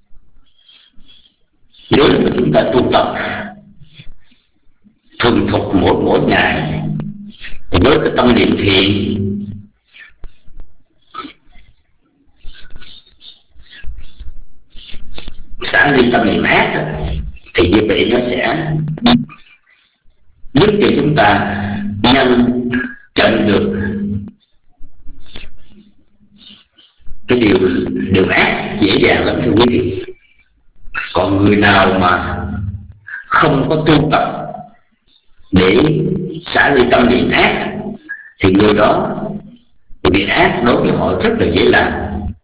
Speaker 4: nếu mà chúng ta tu tập thuần thục mỗi mỗi ngày với cái tâm niệm thiện, xả ly tâm niệm ác, thì như vậy nó sẽ giúp cho chúng ta ngăn chặn được cái điều điều ác dễ dàng lắm thưa quý vị. Còn người nào mà không có tu tập để xả ly tâm niệm ác thì người đó việc ác đối với họ rất là dễ làm.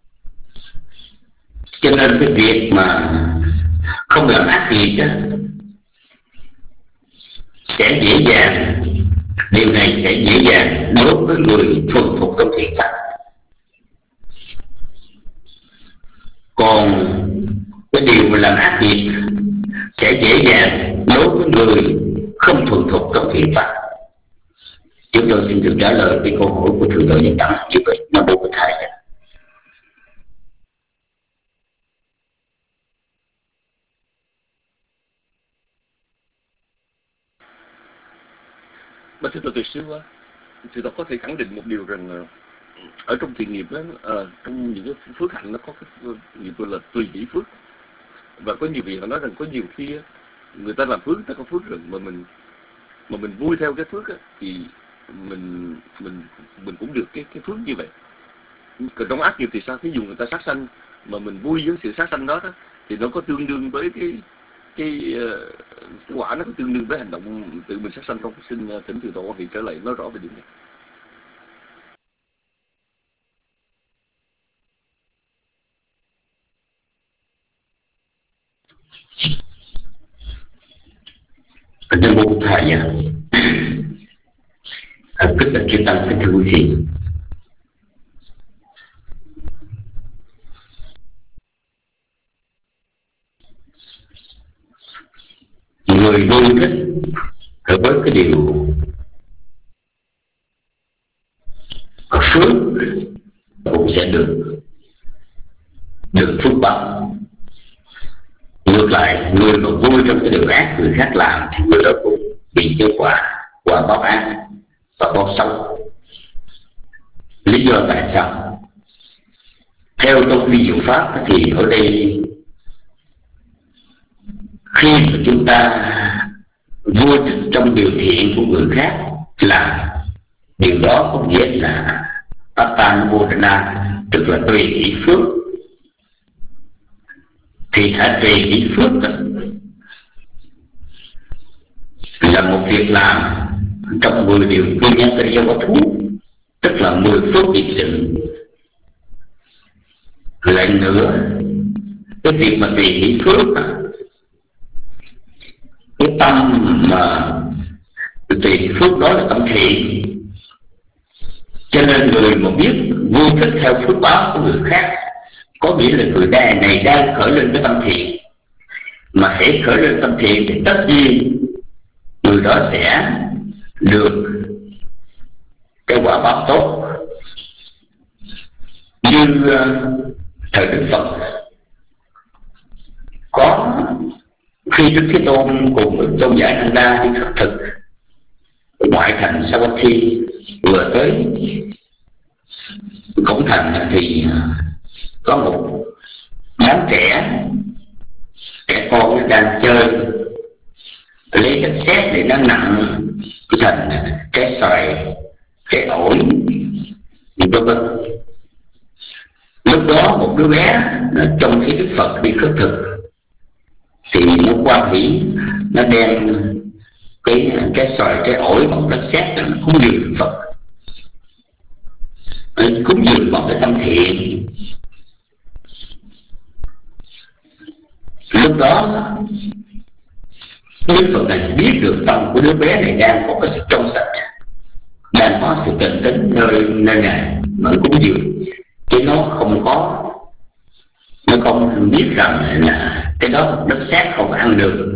Speaker 4: Cho nên cái việc mà không làm ác nghiệp đó sẽ dễ dàng, điều này sẽ dễ dàng đối với người thuần thục trong thiện pháp. Còn cái điều mà làm ác nghiệp sẽ dễ dàng đối với người không thuần thục trong thiện pháp. Chúng tôi xin được trả lời cái câu hỏi của thượng tọa Nhất Tâm như vậy. Nam mô Bổn Thầy.
Speaker 5: Mà thưa Tọa tuyệt sư quá, thì Tọa có thể khẳng định một điều rằng ở trong thiện nghiệp đó, à, trong những cái phước hạnh nó có cái nghiệp gọi là tùy hỷ phước. Và có nhiều vị họ nói rằng có nhiều khi người ta làm phước, người ta có phước rồi mà mình mà mình vui theo cái phước á, thì mình mình mình cũng được cái cái phước như vậy. Còn trong ác nghiệp thì sao? Ví dụ người ta sát sanh mà mình vui với sự sát sanh đó, đó thì nó có tương đương với cái cái, cái quả nó có tương đương với hành động tự mình sát sanh không? Xin thỉnh thượng tọa quan hệ trở lại nói rõ về điểm này.
Speaker 4: Nam mô Bổn Thầy. Kính bạch chư tăng, kính thưa quý vị, người vui thích với cái điều phước cũng sẽ được được phước báo. Ngược lại, người mà vui trong cái điều ác người khác làm thì người đó cũng bị cái quả quả báo ác và báo xấu. Lý do tại sao? Theo trong vi diệu pháp thì ở đây khi mà chúng ta vui trong điều thiện của người khác làm, điều đó có nghĩa là Attanamodana, tức là tùy hỷ phước. Thì hãy tùy hỷ phước đó là một việc làm trong mười điều quy nhân tự do có thú, tức là mười phước nghiệp sự. Lại nữa, cái việc mà tùy hỷ phước đó, cái tâm mà tùy hỷ phước đó là tâm thiện. Cho nên người mà biết vui thích theo phước báo của người khác có nghĩa là người đàn này đang khởi lên cái tâm thiện. Mà hãy khởi lên tâm thiện thì tất nhiên người đó sẽ được cái quả báo tốt. như thời Đức Phật, có khi Đức Thế Tôn cùng tôn giả Nanda Đa đi khất thực ngoại thành Savatthi, vừa tới cổng thành thì có một đám trẻ trẻ con đang chơi, lấy đất sét để nó nặng thành trái xoài, trái ổi, vân vân. Lúc đó một đứa bé trong khi Đức Phật đi khất thực thì nó quan hỷ, nó đem cái trái xoài, trái ổi bằng đất sét nó cúng dường Đức Phật, cúng dường bằng cái tâm thiện. Lúc đó Đức Phật này biết được tâm của đứa bé này đang có cái sự trong sạch, đang có sự tịnh tính nơi nơi này mà cúng dường, chứ nó không có, nó không biết rằng là cái đó đất sét không ăn được.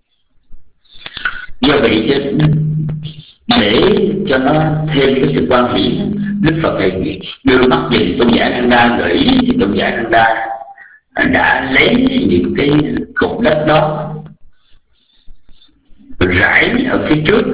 Speaker 4: Do vậy chứ để cho nó thêm cái sự quan hỷ, Đức Phật này đưa mắt nhìn tôn giả Nanda Đa, gợi ý thì tôn giả Nanda Đa đã lấy những cái cục đất đó rải ở phía trước,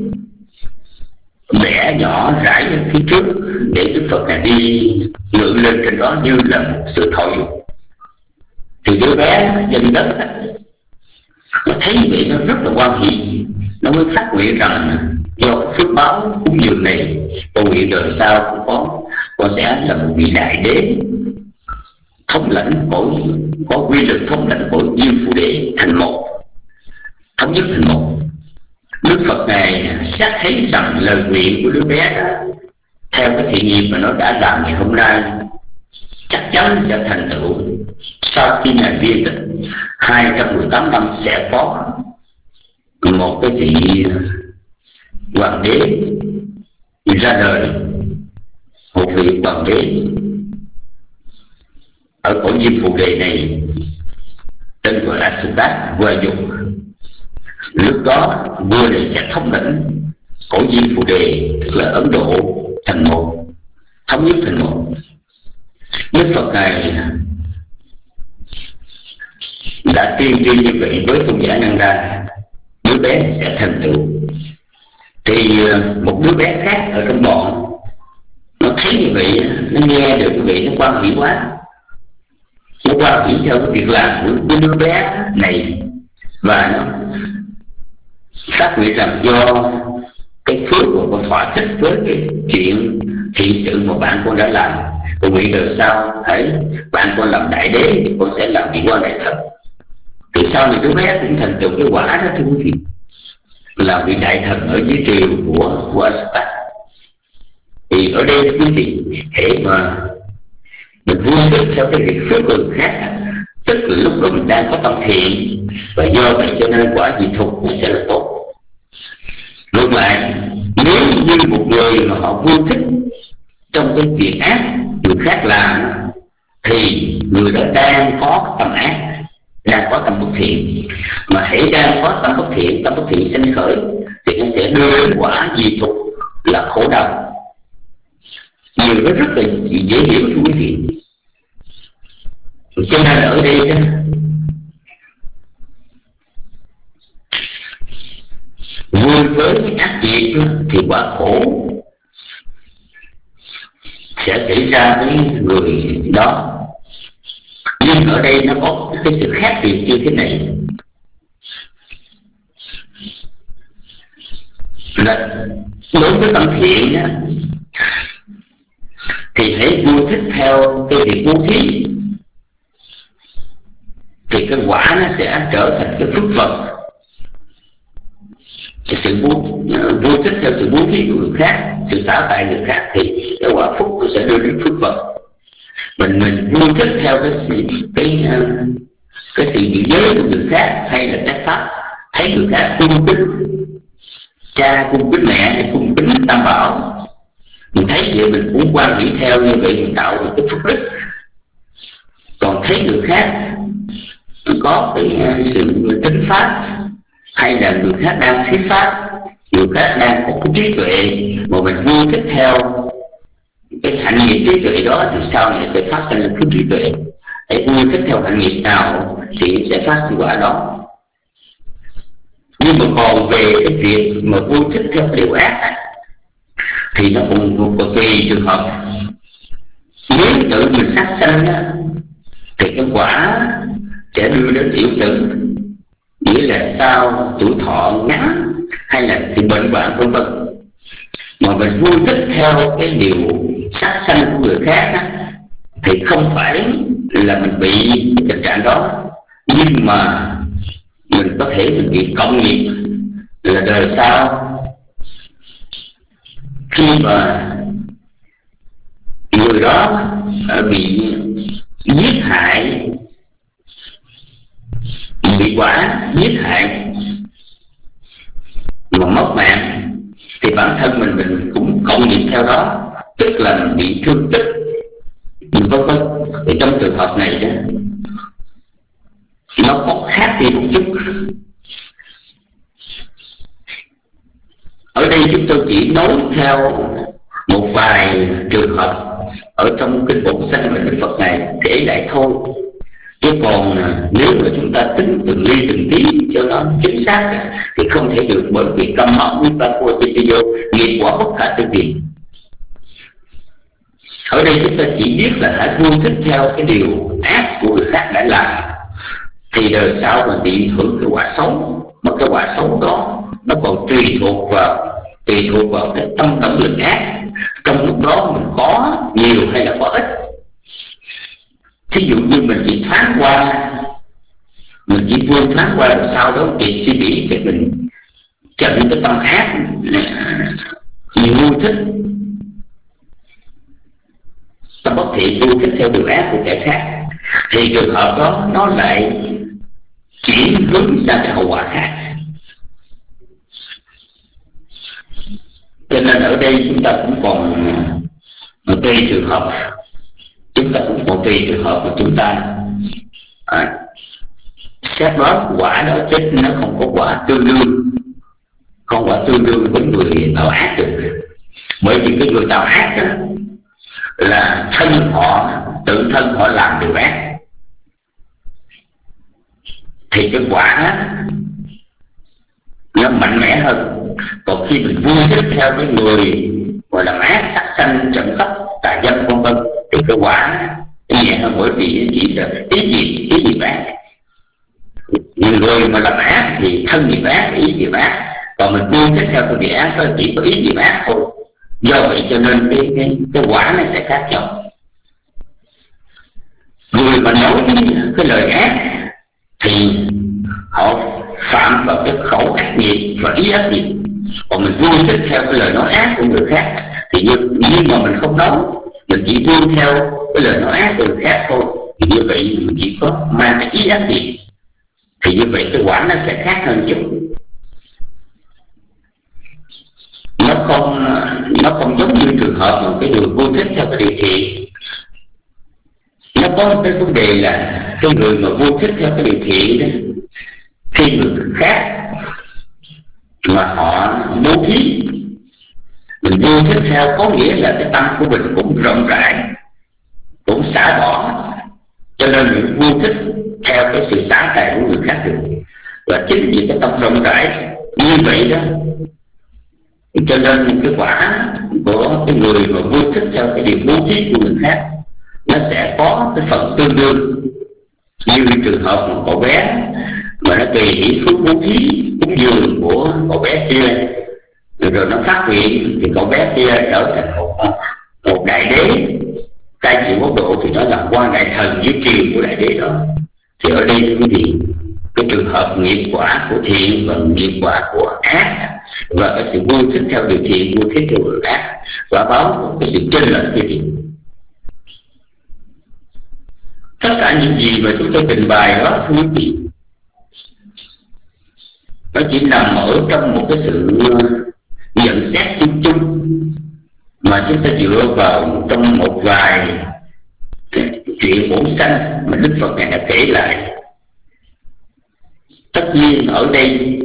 Speaker 4: bẻ nhỏ rải ở phía trước để Đức Phật này đi ngự lên trên đó như là một sự thọ dụng. Thì đứa bé trên đất nó thấy như vậy nó rất là hoan hỷ, nó mới phát nguyện rằng do cái phước báo cúng dường này, con nguyện đời sau cũng có, con sẽ là một vị đại đế thống lãnh cõi, có quy lực thống lãnh cõi Diêm Phù Đề thành một, thống nhất thành một. Đức Phật này xác thấy rằng lời nguyện của đứa bé đó, theo cái thiện nghiệp mà nó đã làm ngày hôm nay, chắc chắn sẽ thành tựu. Sau khi Ngài viên tịch hai trăm mười tám năm sẽ có một cái vị hoàng đế ra đời, một vị hoàng đế ở cõi Diêm Phù Đề này tên gọi là Siddhartha Vua Dục. Lúc đó vua này sẽ thống lĩnh cõi Diêm Phù Đề, tức là Ấn Độ thành một, thống nhất thành một. Đức Phật này đã tiên tri như vậy với tôn giả Nanda, đứa bé này sẽ thành tựu. Thì một đứa bé khác ở trong bọn nó thấy như vậy, nó nghe được như vậy, nó quan hỷ quá, nó quan hỷ theo cái việc làm của cái đứa bé này, và nó phát nguyện rằng do cái phước của con thỏa thích với cái chuyện thiện sự mà bạn con đã làm, con nguyện đời sau hãy bạn con làm đại đế thì con sẽ làm vị quan đại thần. Từ sau này đứa bé cũng thành tựu cái quả đó, thưa quý vị, là vị đại thần ở dưới triều của của Asata. Thì ở đây quý vị hễ mà mình vui thích theo cái việc phước của người khác, tức là lúc đó mình đang có tâm thiện, và do vậy cho nên quả diệt thục nó sẽ là tốt. Ngược lại, nếu như một người mà họ vui thích trong cái việc ác người khác làm, thì người đó đang có tâm ác, đang có tâm bất thiện. Mà hãy đang có tâm bất thiện, tâm bất thiện sinh khởi thì nó sẽ đưa đến quả diệt thục là khổ đau. Điều đó rất là dễ hiểu thưa quý vị. Cho nên ở đây đó, vui với ác diệt thì quả khổ sẽ xảy ra với người đó. Nhưng ở đây nó có cái sự khác biệt như thế này, là đối với tâm thiện á, thì hãy vui thích theo cái việc bố thí, thì cái quả nó sẽ trở thành cái phước vật. Cái sự vui thích theo sự bố thí của người khác, sự xả tại người khác, thì cái quả phúc nó sẽ đưa đến phước vật. Mình mình vui thích theo cái sự cái cái sự giữ giới của người khác, hay là các pháp thấy người khác cung kính cha, cung kính mẹ, hay cung kính tam bảo, mình thấy vậy mình cũng quan nghĩ theo như vậy, mình tạo được cái phước đức. Còn thấy người khác có cái sự tính pháp, hay là người khác đang thuyết pháp, người khác đang có cái trí tuệ mà mình vui thích theo cái hạnh nghiệp trí tuệ đó thì sau này sẽ phát sinh lên cái trí tuệ. Hãy vui thích theo hạnh nghiệp nào thì sẽ phát sinh quả đó. Nhưng mà còn về cái việc mà vui thích theo cái điều ác thì nó cũng còn tùy trường hợp. Nếu tự mình sát sanh thì cái quả sẽ đưa đến yếu tử, nghĩa là sao tuổi thọ ngắn hay là thì bệnh hoạn vân vân. Mà mình vui thích theo cái điều sát sanh của người khác á, thì không phải là mình bị cái tình trạng đó, nhưng mà mình có thể mình bị cộng nghiệp là đời sau khi mà người đó bị giết hại, bị quả giết hại mà mất mạng, thì bản thân mình mình cũng cộng nghiệp theo đó, tức là mình bị thương tích vân vân. Thì trong trường hợp này đó, nó có khác đi một chút. Ở đây chúng tôi chỉ nói theo một vài trường hợp ở trong kinh Bổn Sanh mà Đức Phật này kể lại thôi. Chứ còn nếu mà chúng ta tính từng ly từng tí cho nó chính xác thì không thể được, bởi vì tâm mộng với ta cô ti vô nghiệp quả bất khả tư nghị. Ở đây chúng ta chỉ biết là hãy vui thích theo cái điều ác của người khác đã làm, thì đời sau mình bị hưởng cái quả xấu, mà cái quả xấu đó nó còn tùy thuộc vào tùy thuộc vào cái tâm động lực ác. Trong lúc đó mình có nhiều hay là có ít. Thí dụ như mình chỉ thoáng qua, mình chỉ vui thoáng qua, rồi sau đó thì suy nghĩ thì mình trận cái tâm ác nhiều vui thích, tâm bất thiện vui thích theo điều ác của kẻ khác, thì trường hợp đó nó lại chuyển hướng sang cái hậu quả khác. Cho nên ở đây chúng ta cũng còn tùy trường hợp, chúng ta cũng còn tùy trường hợp mà chúng ta à, xét đoán quả đó, chứ nó không có quả tương đương, không quả tương đương với người tạo ác được. Bởi vì cái người tạo ác đó là thân họ, tự thân họ làm điều ác, thì cái quả nó mạnh mẽ hơn. Còn khi mình vui thích theo cái người gọi là ác, sát sanh, trộm cắp, tà dâm vân vân, thì cái quả nhẹ hơn, bởi vì chỉ là ý gì ý gì ác. Nhiều người mà làm ác thì thân nghiệp ác, ý gì ác, còn mình vui thích theo cái việc ác đó chỉ có ý gì ác thôi. Do vậy cho nên cái cái, cái quả nó sẽ khác nhau. Người mà nói cái lời ác thì họ phạm vào cái khẩu ác nghiệp và ý ác nghiệp. Còn mình vui thích theo cái lời nói ác của người khác thì như, nhưng mà mình không nói, mình chỉ vui theo cái lời nói ác của người khác thôi, thì như vậy mình chỉ có mang cái ý ác nghiệp, thì như vậy cái quả nó sẽ khác hơn chút. Nó không nó không giống như trường hợp mà cái người vui thích theo cái điều thiện. Nó có một cái vấn đề là cái người mà vui thích theo cái điều thiện đó, khi người khác mà họ bố thí, mình vui thích theo có nghĩa là cái tâm của mình cũng rộng rãi, cũng xả bỏ, cho nên mình vui thích theo cái sự xả tài của người khác được. Và chính vì cái tâm rộng rãi như vậy đó, cho nên cái quả của cái người mà vui thích theo cái điều bố thí của người khác nó sẽ có cái phần tương đương. Như trường hợp một cậu bé mà nó tùy hỷ phước bố thí cúng dường của cậu bé kia, rồi, rồi nó phát nguyện thì cậu bé kia trở thành một một đại đế. Cai trị quốc độ thì nó là quan đại thần dưới triều của đại đế đó. Thì ở đây quý vị, cái trường hợp nghiệp quả của thiện và nghiệp quả của ác, và cái sự vui thích theo điều thiện, vui thích theo điều ác, quả báo cái sự chênh lệch quý vị. Tất cả những gì mà chúng tôi trình bày đó, thưa quý vị, nó chỉ nằm ở trong một cái sự nhận xét chung chung mà chúng ta dựa vào trong một vài chuyện bổn sanh mà Đức Phật này đã kể lại. Tất nhiên ở đây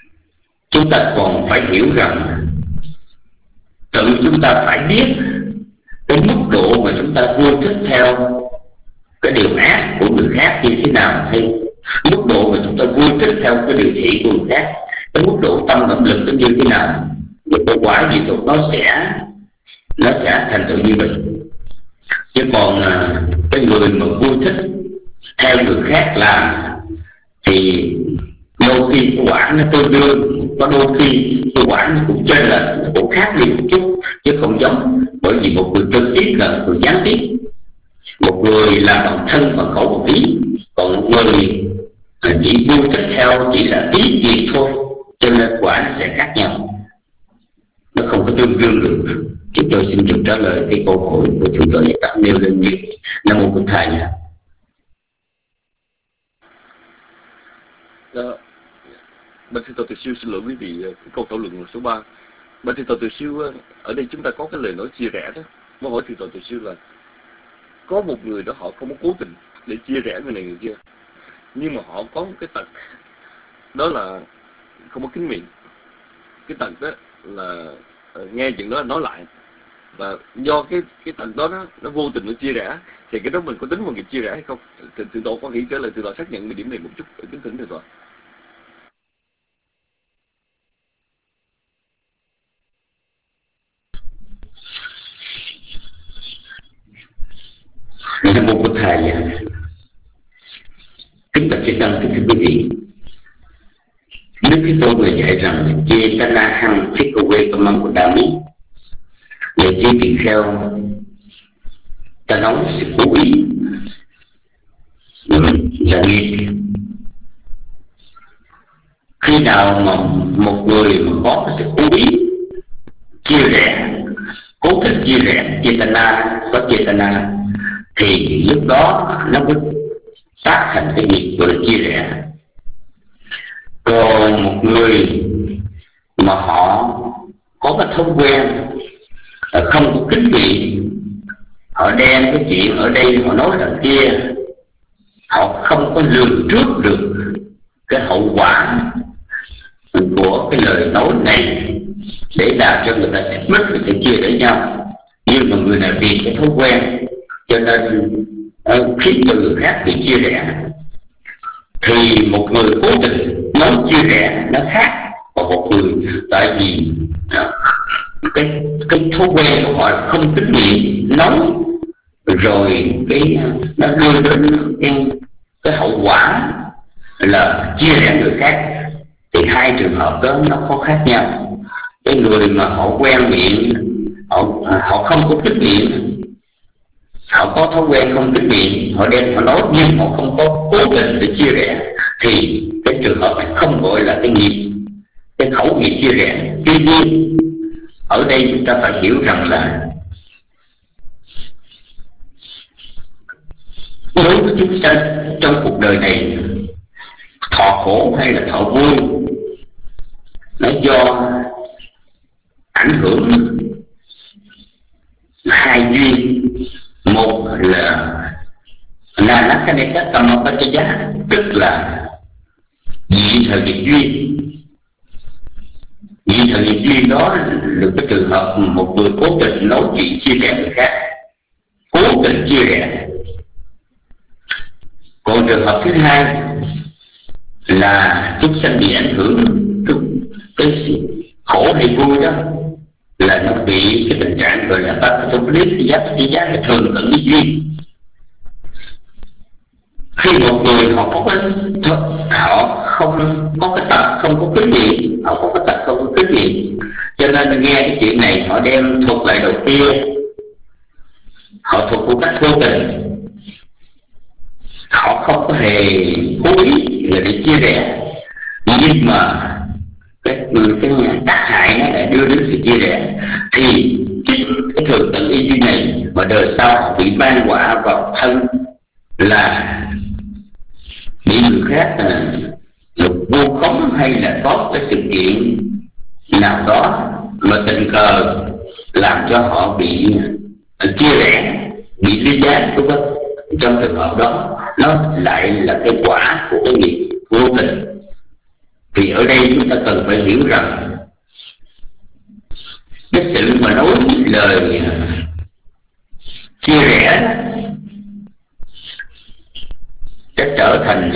Speaker 4: chúng ta còn phải hiểu rằng tự chúng ta phải biết cái mức độ mà chúng ta vui thích theo cái điều ác của người khác như thế nào, hay mức độ mà chúng ta vui thích theo cái điều thiện của người khác, cái mức độ tâm động lực nó như thế nào, thì cái quả gì thuộc nó sẽ nó sẽ thành tựu như vậy. Chứ còn à, cái người mà vui thích theo người khác làm thì đôi khi cái quả nó tương đương, có đôi khi cái quả nó cũng chênh lệch, nó cũng khác đi một chút chứ không giống. Bởi vì một người trực tiếp là người gián tiếp, một người làm bằng thân bằng khẩu bằng ý, còn một người chỉ vui thích theo chỉ là ý gì thôi, cho nên quả nó sẽ khác nhau, nó không có tương đương được. Chúng tôi xin được trả lời cái câu hỏi của chúng tôi đã nêu lên như Nam Mô Bụt Thầy nha.
Speaker 5: Bên thưa Tổ Từ Siêu xin lỗi quý vị, cái câu thảo luận số ba. Bên thưa Tổ Từ Siêu, ở đây chúng ta có cái lời nói chia rẽ đó. Mới hỏi thưa Tổ Từ Siêu là có một người đó họ không có cố tình để chia rẽ người này người kia, nhưng mà họ có một cái tật đó là không có kính miệng. Cái tật đó là nghe chuyện đó nói lại, và do cái cái tật đó nó, nó vô tình nó chia rẽ, thì cái đó mình có tính vào nghiệp chia rẽ hay không? Thì Thượng Tọa có nghĩ trả lời Thượng Tọa xác nhận cái điểm này một chút, kính thỉnh Thượng Tọa.
Speaker 4: Nam Mô Bụt Thầy. Kính bạch trên đăng, kính thưa quý vị, Đức Thế Tôn người dạy rằng chê ta la hăng phích cô quê cơ mong của đa mỹ, để chê tỳ kheo ta nói sự cố ý là nghiệp. Khi nào mà một người mà có cái sự cố ý chia rẽ, cố tình chia rẽ, chetana, có chetana, thì lúc đó nó mới tác thành cái nghiệp gọi là chia rẽ. Còn một người mà họ có cái thói quen không có kính miệng, họ đem cái chuyện ở đây họ nói đằng kia, họ không có lường trước được cái hậu quả của cái lời nói này để làm cho người ta xích mích, người ta chia rẽ nhau. Nhưng mà người này vì cái thói quen cho nên uh, khiến cho người khác bị chia rẽ, thì một người cố tình nói chia rẽ nó khác, và một người tại vì uh, cái cái thói quen của họ không tính miệng nói, rồi cái nó đưa đến cái, cái hậu quả là chia rẽ người khác. Thì hai trường hợp đó nó có khác nhau. Cái người mà họ quen miệng, họ, họ không có tính miệng, họ có thói quen không kính miệng, họ đem họ nói nhưng họ không có cố tình để chia rẽ, thì cái trường hợp này không gọi là cái nghiệp, cái khẩu nghiệp chia rẽ. Tuy nhiên ở đây chúng ta phải hiểu rằng là đối với chúng sanh trong cuộc đời này, thọ khổ hay là thọ vui, nó do ảnh hưởng hai duyên. Một là là nát cái này các tâm ở trên giá, tức là dị thời nghiệp duyên. Dị thời nghiệp duyên đó là cái trường hợp một người cố tình nói chuyện chia rẽ người khác, cố tình chia rẽ. Còn trường hợp thứ hai là chúng sanh bị ảnh hưởng cái, cái khổ hay vui đó, là nó bị cái tình trạng gọi là ta không biết cái giá cái giá là thường tận ý duyên. Khi một người họ có cái họ không có cái tật không có kính miệng, họ có cái tật không có kính miệng, cho nên nghe cái chuyện này họ đem thuộc lại đầu kia, họ thuộc một cách vô tình, họ không có hề cố ý là để chia rẽ, nhưng mà cái cái tác hại nó lại đưa đến sự chia rẽ. Thì chính cái thường tận y duyên này mà đời sau họ bị ban quả vào thân, là bị người khác là vô khống, hay là có cái sự kiện nào đó mà tình cờ làm cho họ bị chia rẽ, bị ly gián vân vân. Trong trường hợp đó nó lại là cái quả của cái nghiệp vô tình. Thì ở đây chúng ta cần phải hiểu rằng cái sự mà nói lời chia rẽ đã trở thành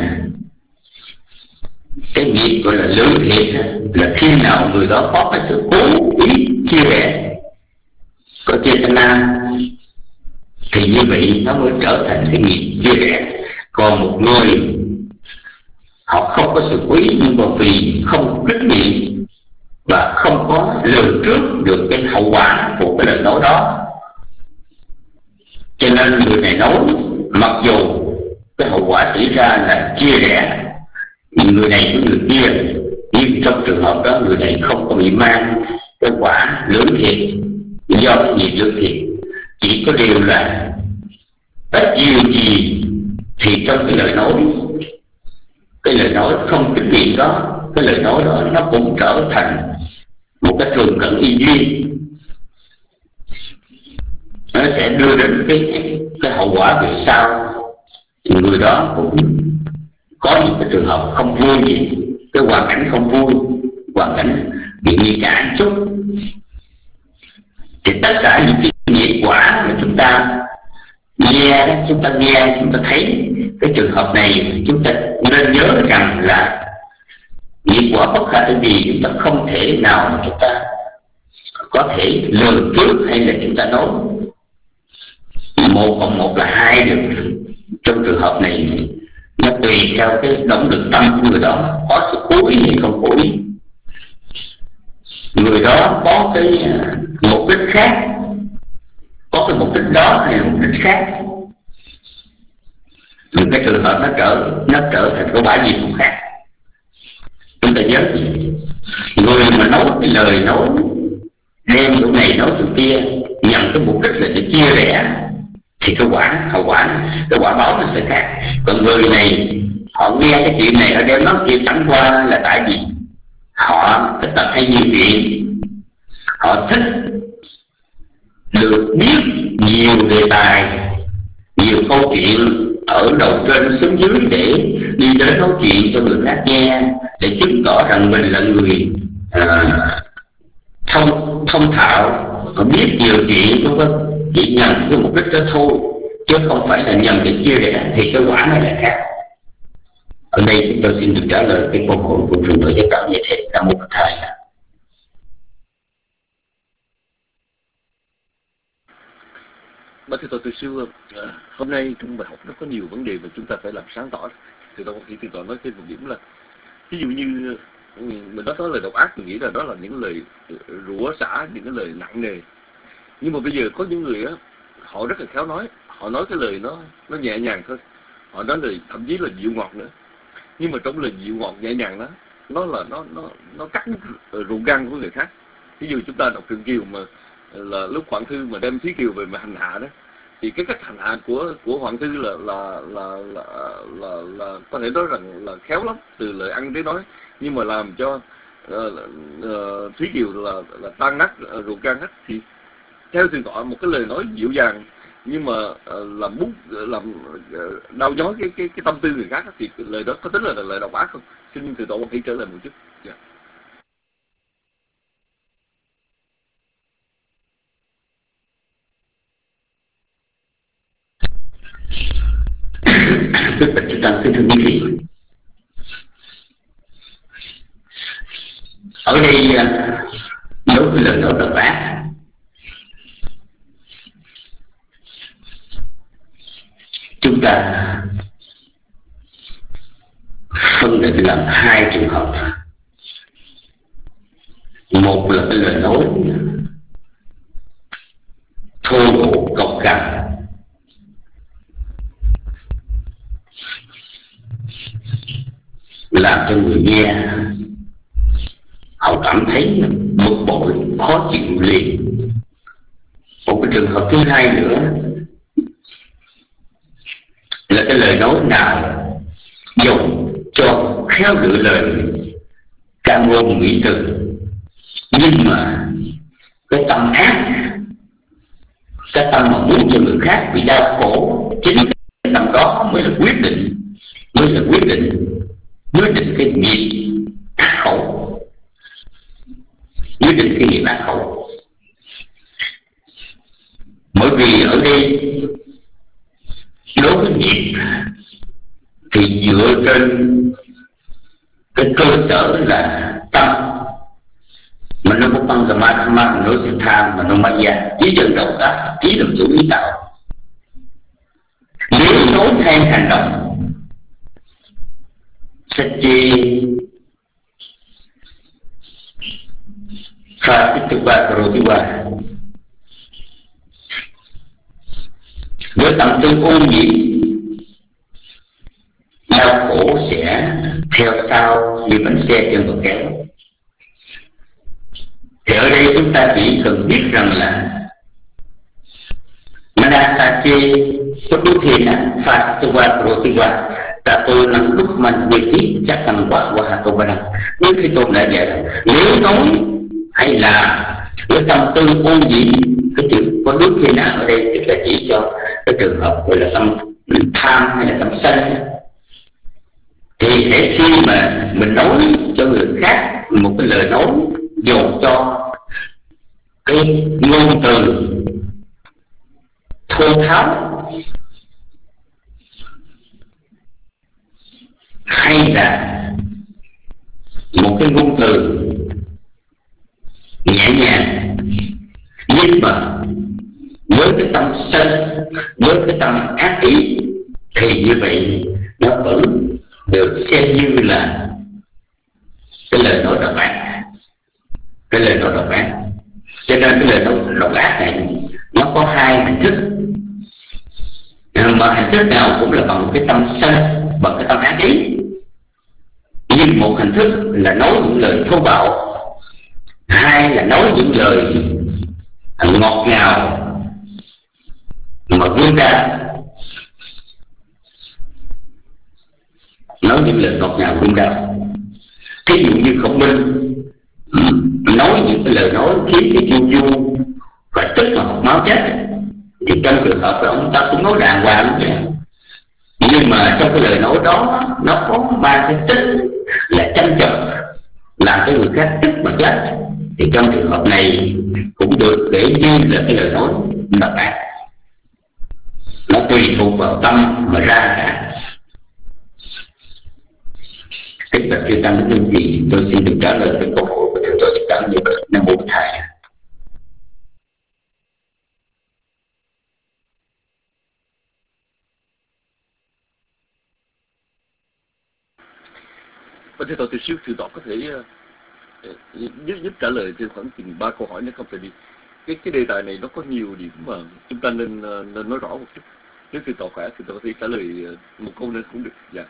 Speaker 4: cái nghiệp gọi là lưỡng thiệt. Là khi nào người đó có cái sự cố ý chia rẽ có chetana thì như vậy nó mới trở thành cái nghiệp chia rẽ. Còn một người họ không có sự cố ý, nhưng mà vì không kinh nghiệm và không có lường trước được cái hậu quả của cái lời nói đó, cho nên người này nói mặc dù cái hậu quả xảy ra là chia rẽ người này với người kia, nhưng trong trường hợp đó người này không có bị mang cái quả lưỡng thiệt do cái nghiệp lưỡng thiệt. Chỉ có điều là ít nhiều gì thì trong cái lời nói, cái lời nói không kinh nghiệm đó, cái lời nói đó nó cũng trở thành một cái thường cận y duyên, nó sẽ đưa đến cái cái hậu quả về sau. Thì người đó cũng có những cái trường hợp không vui gì, cái hoàn cảnh không vui, hoàn cảnh bị nghi cả chút. Thì tất cả những cái nghiệp quả mà chúng ta nghe, chúng ta nghe, chúng ta thấy cái trường hợp này, chúng ta nên nhớ rằng là nghiệp quả bất khả tư nghị, chúng ta không thể nào mà chúng ta có thể lường trước hay là chúng ta nói một cộng một là hai được. Trong trường hợp này nó tùy theo cái động lực tâm của người đó, có sự cố ý hay không cố ý. Người đó có cái mục đích khác, có cái mục đích đó hay là mục đích khác, thì cái trường hợp nó trở nó trở thành cái quả gì cũng khác. Chúng ta nhớ gì? Người mà nói cái lời nói đem chỗ này nói chỗ kia nhằm cái mục đích là để chia rẽ thì cái quả hậu quả cái quả báo nó sẽ khác. Còn người này họ nghe cái chuyện này họ đem nói kia chẳng qua là tại vì họ thích tập hay nhiều chuyện, họ thích được biết nhiều đề tài, nhiều câu chuyện ở đầu trên xuống dưới để đi đến nói chuyện cho người khác nghe, để chứng tỏ rằng mình là người à, thông thông thạo, họ biết nhiều chuyện, không có chỉ nhằm cái mục đích đó thôi, chứ không phải là nhằm để chia rẽ, thì cái quả này là khác. Ở đây chúng tôi xin được trả lời cái câu hỏi của trường đội giác đạo như thế. Nam mô Phật Thầy.
Speaker 5: Bác thưa tôi, tôi sư hôm nay trong bài học nó có nhiều vấn đề mà chúng ta phải làm sáng tỏ. Thì tôi chỉ tôi nói thêm một điểm là ví dụ như mình nói lời độc ác, tôi nghĩ là đó là những lời rủa xả, những cái lời nặng nề. Nhưng mà bây giờ có những người á, họ rất là khéo nói, họ nói cái lời nó nó nhẹ nhàng thôi, họ nói lời thậm chí là dịu ngọt nữa. Nhưng mà trong lời dịu ngọt nhẹ nhàng đó, nó là nó nó nó cắt ruột gan của người khác. Ví dụ chúng ta đọc truyện Kiều mà là lúc Hoàng Thư mà đem Thúy Kiều về mà hành hạ đó, thì cái cách hành hạ của của Hoàng Thư là là là là là, là, là có thể nói rằng là khéo lắm, từ lời ăn tới nói, nhưng mà làm cho uh, uh, Thúy Kiều là là tan nát uh, ruột gan hết. Thì theo thượng tọa, một cái lời nói dịu dàng nhưng mà uh, làm bút làm uh, đau nhói cái cái cái tâm tư người khác, thì lời đó có tính là lời độc ác không? Xin thượng tọa hãy trở lại một chút. Yeah.
Speaker 4: Đức Bạch Chư Tăng kính thưa quý vị, ở đây đối với lời nói độc ác, chúng ta phân định làm hai trường hợp. Một là cái lời nói thô bạo cộc cằn, làm cho người nghe họ cảm thấy bực bội, khó chịu liền. Một cái trường hợp thứ hai nữa là cái lời nói nào dùng cho khéo lựa lời, ca ngôn mỹ từ, nhưng mà cái tâm ác, cái tâm mà muốn cho người khác bị đau khổ, chính cái tâm đó mới là quyết định, mới là quyết định quyết định cái nghiệp ác khẩu, quyết định cái nghiệp ác khẩu. Bởi vì ở đây đối với nghiệp thì dựa trên cái cơ sở là tâm, mà nó có tăng ma tham ma, nó sẽ tham, mà nó ma gia ý dẫn động tác, ý làm chủ ý tạo. Nếu nói hay hành động sẽ chi pha tích thực ba rồi đi qua với tâm tư ô nhiễm, đau khổ sẽ theo sau như bánh xe trên bờ kéo. Thì ở đây chúng ta chỉ cần biết rằng là Manasati Puduthina Fatiwa Protiwa Tato Năng Lúc Man Viti Chắc Tăng Quả Quả Tô Bà Đăng. Nhưng khi tôi đã dạy, nếu nói hay là với tâm tư ô nhiễm, cái chữ Puduthina ở đây tức là chỉ cho cái trường hợp gọi là tâm tham hay là tâm sân. Thì hễ khi mà mình nói cho người khác một cái lời nói dồn cho cái ngôn từ thô tháo hay là một cái ngôn từ nhẹ nhàng, nhưng mà với cái tâm sân, với cái tâm ác ý, thì như vậy nó vẫn được xem như là cái lời nói độc ác, cái lời nói độc ác. Cho nên cái lời nói độc ác này nó có hai hình thức, mà hình thức nào cũng là bằng cái tâm sân, bằng cái tâm ác ý. Nhưng một hình thức là nói những lời thô bạo, hai là nói những lời ngọt ngào mà vươn ra, nói những lời ngọt ngào vươn ra. Thí dụ như Khổng Minh nói những cái lời nói khiến cái Chu Du phải tức mà học máu chết, thì trong trường hợp là ông ta cũng nói đàng hoàng vậy. Nhưng mà trong cái lời nói đó nó có ba cái tính là châm chọc, làm cho người khác tức mà chết, thì trong trường hợp này cũng được để như là cái lời nói độc ác. Nó tùy thuộc vào tâm mà ra cả. Kính bạch chư tăng những gì tôi xin được trả lời cái câu hỏi của thượng tọa Thích Ca như vậy. Nam mô Thầy.
Speaker 5: Và thưa tọa từ siêu thượng tọa có thể uh, giúp giúp trả lời thêm khoảng chừng ba câu hỏi nữa không? Tại vì cái cái đề tài này nó có nhiều điểm mà chúng ta nên uh, nên nói rõ một chút. Nếu thượng tọa khỏe thì tọa có thể trả lời uh, một câu nữa cũng được. Dạ.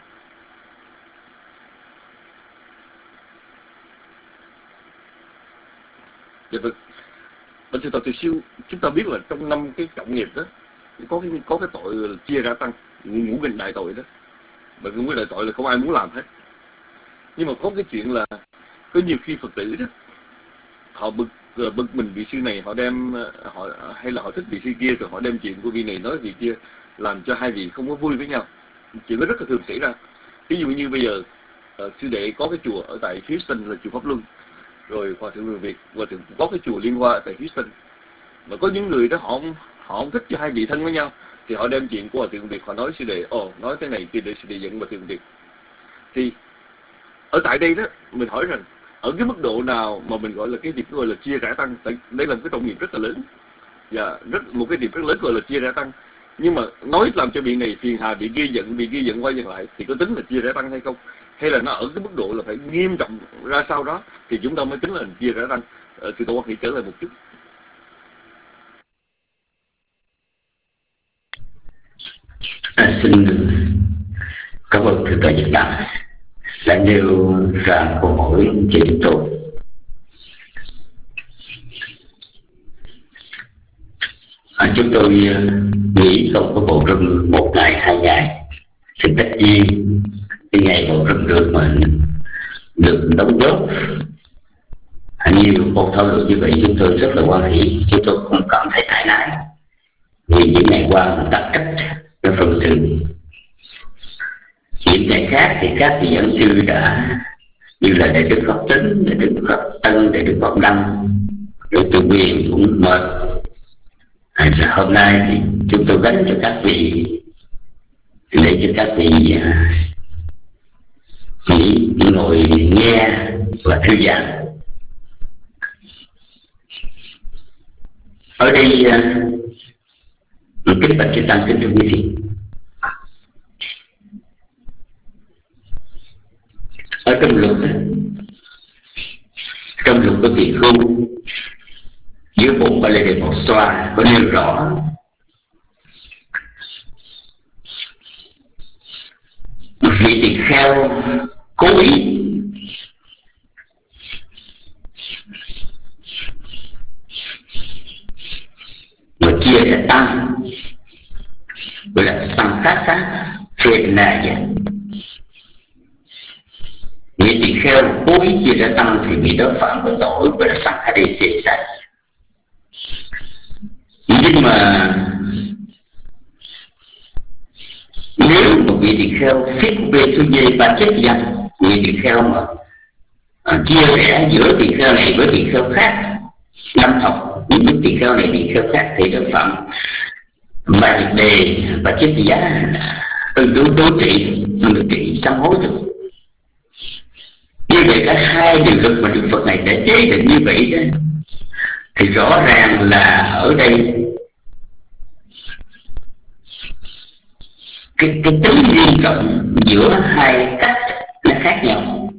Speaker 5: Dạ vâng. Và thưa tọa từ siêu, chúng ta biết là trong năm cái trọng nghiệp đó có cái có cái tội là chia ra tăng, ngũ nghịch đại tội đó. Mà ngũ nghịch đại tội là không ai muốn làm hết. Nhưng mà có cái chuyện là có nhiều khi Phật tử đó họ bực bực mình vị sư này, họ đem họ hay là họ thích vị sư kia, rồi họ đem chuyện của vị này nói vị kia, làm cho hai vị không có vui với nhau. Chuyện đó rất là thường xảy ra. Ví dụ như bây giờ uh, sư đệ có cái chùa ở tại Houston là chùa Pháp Luân, rồi hòa thượng Người Việt hòa thượng có cái chùa Liên Hoa tại Houston, mà có những người đó họ không, họ không thích cho hai vị thân với nhau, thì họ đem chuyện của hòa thượng Việt họ nói sư đệ, ồ nói cái này kia để sư đệ giận hòa thượng Việt. Thì ở tại đây đó mình hỏi rằng ở cái mức độ nào mà mình gọi là cái việc gọi là chia rẽ tăng. Đây là một cái trọng nghiệp rất là lớn, và rất một cái điểm rất lớn gọi là chia rẽ tăng. Nhưng mà nói làm cho vị này phiền hà, vị kia giận, vị kia giận qua giận lại, thì có tính là chia rẽ tăng hay không? Hay là nó ở cái mức độ là phải nghiêm trọng ra sau đó thì chúng ta mới tính là chia rẽ tăng? Ờ, thì tôi có thể trở lại một chút.
Speaker 4: À, xin cảm ơn thượng tọa Dịch Đặng đã nêu ra câu hỏi cho chúng tôi. À, chúng tôi nghĩ không có bầu rừng một ngày hai ngày thì tất nhiên cái ngày bầu rừng được mà được đóng góp nhiều cuộc thảo luận như vậy, chúng tôi rất là hoan hỷ. Chúng tôi không cảm thấy áy náy vì những ngày qua mình đặt cách cái phần sự. Những ngày khác thì các vị giảng sư đã như là Đại đức Pháp Tính, Đại đức Pháp Tân, Đại đức Pháp Đăng, rồi Từ Quyền cũng mệt, À, hôm nay thì chúng tôi gánh cho các vị, để cho các vị à, chỉ ngồi nghe và thư giãn. Ở đây à, kính bạch chư tăng, kính thưa quý vị, ở trong luật trong luật của tỳ khưu giữa bộ Ba Lê Đề Một Xoa có nêu rõ vị tỳ kheo cố ý mà chia ra tăng gọi là sang khát sát phê na vậy. Vị tỳ kheo cố ý chia ra tăng thì vị đó phạm cái tội gọi là sang khát đi xê sai. Nhưng mà nếu một vị tỳ kheo phép về su dây ba chết dân, vị tỳ kheo mà à, chia rẽ giữa tỳ kheo này với tỳ kheo khác, năm học những tỳ kheo này tỳ kheo khác thì nó phạm ba việc đề ba chết giá tương đối đối trị, tương đối trị sám hối được. Như vậy cả hai điều luật mà Đức Phật này đã chế định như vậy đó, thì rõ ràng là ở đây cái, cái tính nghiêm trọng giữa hai cách nó khác nhau.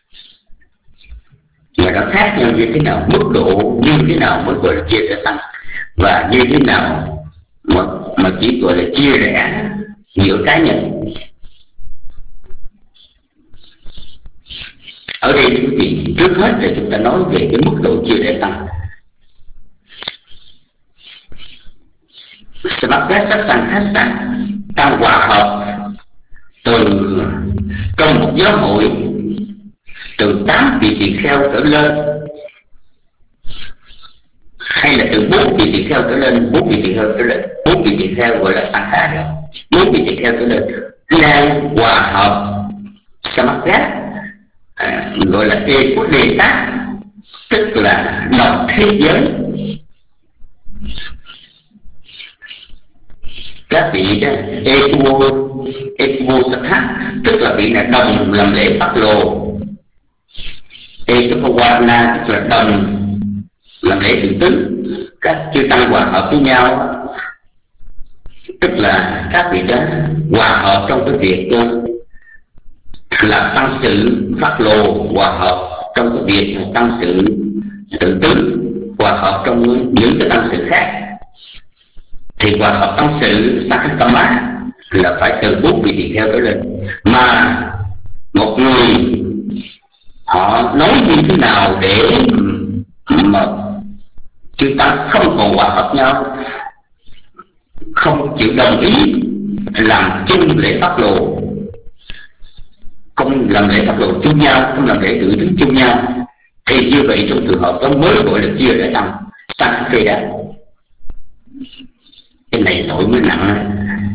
Speaker 4: Và nó khác nhau như thế nào, mức độ như thế nào mới gọi là chia rẽ tăng, và như thế nào mà, mà chỉ gọi là chia rẽ giữa cá nhân. Ở đây quý vị, trước hết là chúng ta nói về cái mức độ chia rẽ tăng. Samagasa Sanghasa tăng hòa hợp từ trong một giáo hội từ tám vị tỳ kheo trở lên, hay là từ bốn vị tỳ kheo trở lên, bốn vị tỳ kheo trở lên, bốn vị tỳ kheo gọi là Sangha rồi, bốn vị tỳ kheo trở lên đang hòa hợp Samagasa, à, gọi là e của đề tác, tức là đồng thế giới. Các vị đó Ekuo Ekuo Satha, tức là vị là đồng làm lễ phát lồ. Ekuwana tức là đồng làm lễ tự tứ. Các chư tăng hòa hợp với nhau, tức là các vị đó hòa hợp trong cái việc làm tăng sự phát lồ, hòa hợp trong cái việc tăng sự tự tứ, hòa hợp trong những cái tăng sự khác. Thì hòa hợp tăng sự Sakatama là phải từ bốn vị tỳ kheo trở lên. Mà một người họ nói như thế nào để mà chư tăng không còn hòa hợp nhau, không chịu đồng ý làm chung lễ phát lộ, không làm lễ phát lộ chung nhau, không làm lễ tự tứ chung nhau, thì như vậy trong trường hợp đó mới gọi là chia rẽ tăng sang phê đá. Cái này tội mới nặng,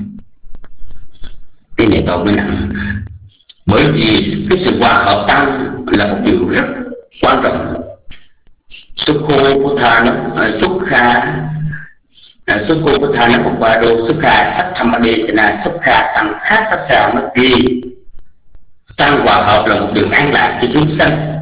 Speaker 4: cái này tội mới nặng, bởi vì cái sự hòa hợp tăng là một điều rất quan trọng. Sukho Putha nó Sukha Sukho Putha nó một ba đô Sukha sắc tham adesana Sukha sang khác sắc sa mất ghi. Tăng hòa hợp là một điều an lạc cho chúng sanh,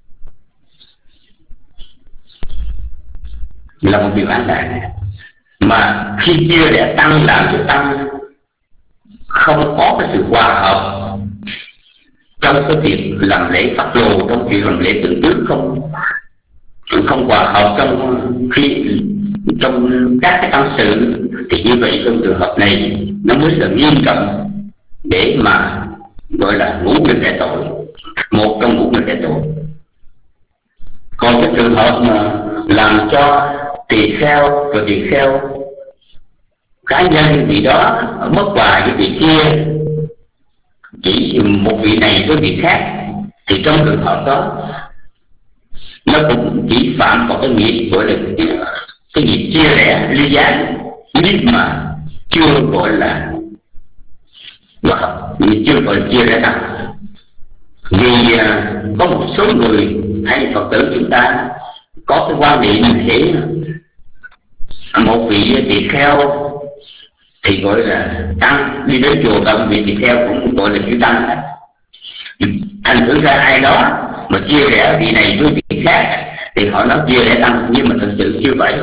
Speaker 4: là một điều an lạc. Mà khi chia rẽ tăng làm cho tăng không có cái sự hòa hợp trong cái việc làm lễ phát lồ, trong việc làm lễ tự tứ, không không hòa hợp trong khi trong các cái tăng sự, thì như vậy trong trường hợp này nó mới là nghiêm trọng để mà gọi là ngũ nghịch đại tội, một trong ngũ nghịch đại tội. Còn cái trường hợp mà làm cho tỳ kheo và tỳ kheo cá nhân vị đó mất hòa với vị kia, chỉ một vị này với vị khác, thì trong trường hợp đó nó cũng chỉ phạm vào cái nghiệp gọi là cái nghiệp chia rẽ ly gián, nhưng mà chưa gọi là hòa, chưa gọi là chia rẽ tăng. Vì có một số người hay Phật tử chúng ta có cái quan niệm thế một vị tỳ kheo thì gọi là tăng, đi đến chùa gặp vị tỳ kheo cũng gọi là chữ tăng. Thành thử ra ai đó mà chia rẽ vị này với vị khác thì họ nói chia rẽ tăng, nhưng mà thật sự chưa phải.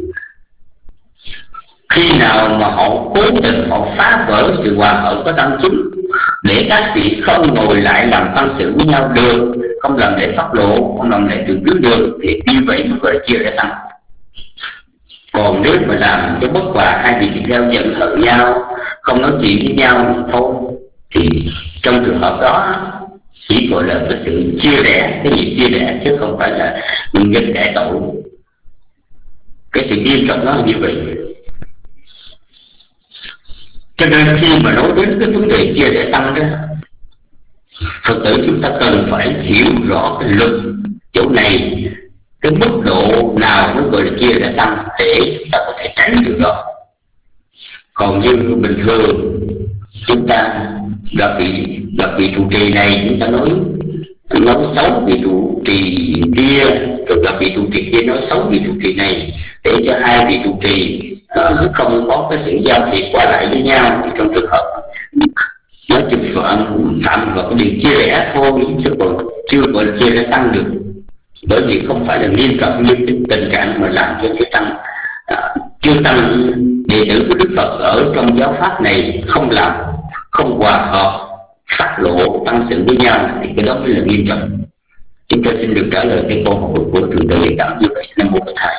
Speaker 4: Khi nào mà họ cố tình họ phá vỡ sự hòa hợp của tăng chúng để các vị không ngồi lại làm tăng sự với nhau được, không làm lễ pháp lộ, không làm lễ trường trước được, thì như vậy mới gọi là chia rẽ tăng. Còn nếu mà làm cho bất hòa, hai vị tỳ kheo giận hờn nhau, không nói chuyện với nhau thôi, thì trong trường hợp đó chỉ gọi là cái sự chia rẽ, cái gì chia rẽ chứ không phải là nguyên nhân cải tội. Cái sự nghiêm trọng nó là như vậy. Cho nên khi mà nói đến cái vấn đề chia rẽ tăng đó, Phật tử chúng ta cần phải hiểu rõ cái luật chỗ này, cái mức độ nào mới gọi là chia rẽ tăng để chúng ta có thể tránh được đó. Còn như bình thường chúng ta gặp vị gặp vị trụ trì này, chúng ta nói nói xấu vị trụ trì kia, rồi gặp vị trụ trì kia nói xấu vị trụ trì này, để cho hai vị trụ trì uh, không có cái sự giao thiệp qua lại với nhau, thì trong trường hợp nó chụp phạm phạm vào cái điều chia rẽ thôi, chứ còn chưa gọi là chia rẽ tăng được. Bởi vì không phải là nghiêm trọng như cái tình trạng mà làm cho chư tăng uh, chư tăng đệ tử của Đức Phật ở trong giáo pháp này không làm, không hòa hợp phát lộ tăng sự với nhau, thì cái đó mới là nghiêm trọng. Chúng tôi xin được trả lời cái câu hỏi của thượng đế cảm như vậy. Nam mô Phật Thầy.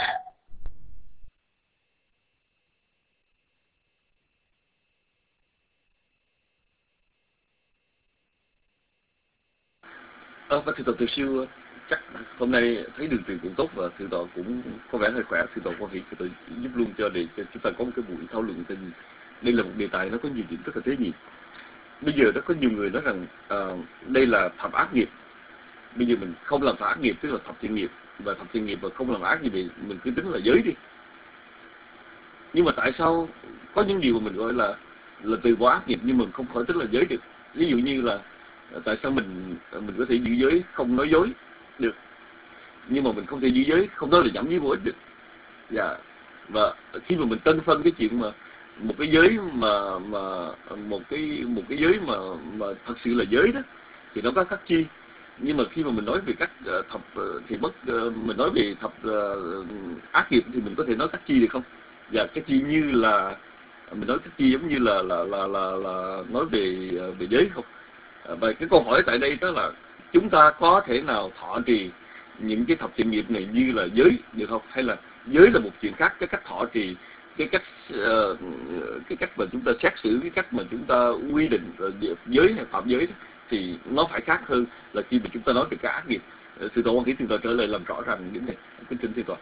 Speaker 5: Ờ, và thưa Tổ Từ Siêu, chắc hôm nay thấy đường truyền cũng tốt và thưa Tổ cũng có vẻ hơi khỏe. Thưa Tổ có thể Tổ giúp luôn cho để cho chúng ta có một cái buổi thảo luận. Đây là một đề tài nó có nhiều điểm rất là tế nhị. Bây giờ nó có nhiều người nói rằng uh, đây là thập ác nghiệp. Bây giờ mình không làm thập ác nghiệp tức là thập thiện nghiệp, và thập thiện nghiệp và không làm ác gì thì mình cứ tính là giới đi. Nhưng mà tại sao có những điều mà mình gọi là là từ bỏ ác nghiệp nhưng mình không khỏi tính là giới được? Ví dụ như là tại sao mình mình có thể giữ giới không nói dối được, nhưng mà mình không thể giữ giới không nói là nhẩm với vô ích được. Dạ. Và khi mà mình tân phân cái chuyện mà một cái giới mà mà một cái một cái giới mà mà thật sự là giới đó thì nó có các chi. Nhưng mà khi mà mình nói về các uh, thập uh, thì bất uh, mình nói về thập uh, ác nghiệp thì mình có thể nói các chi được không? Và cái chi như là mình nói các chi giống như là là là là, là nói về về giới không? Và cái câu hỏi tại đây đó là chúng ta có thể nào thọ trì những cái thập thiện nghiệp này như là giới được không? Hay là giới là một chuyện khác, cái cách thọ trì, cái cách uh, cái cách mà chúng ta xét xử, cái cách mà chúng ta quy định uh, giới hay phạm giới đó, thì nó phải khác hơn là khi mà chúng ta nói về các ác nghiệp. Uh, Sư Tổ Quan Ký Thượng Tọa trở lại làm rõ ràng điểm này. Kính trình Thượng Tọa.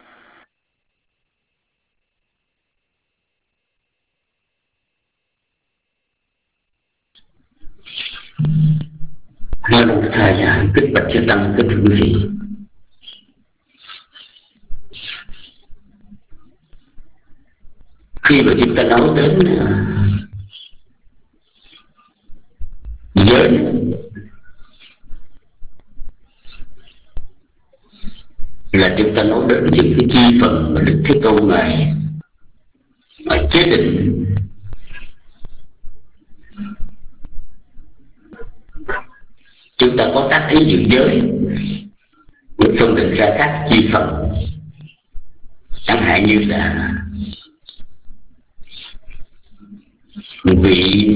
Speaker 4: Nam mô Thầy, kính bạch chư tăng, kính thưa quý vị. Khi mà chúng ta nói đến giới là chúng ta nói đến những cái chi phần mà Đức Thế Tôn này mà chế định chúng ta có các ý giữ giới để phân định ra các chi phần. Chẳng hạn như là vị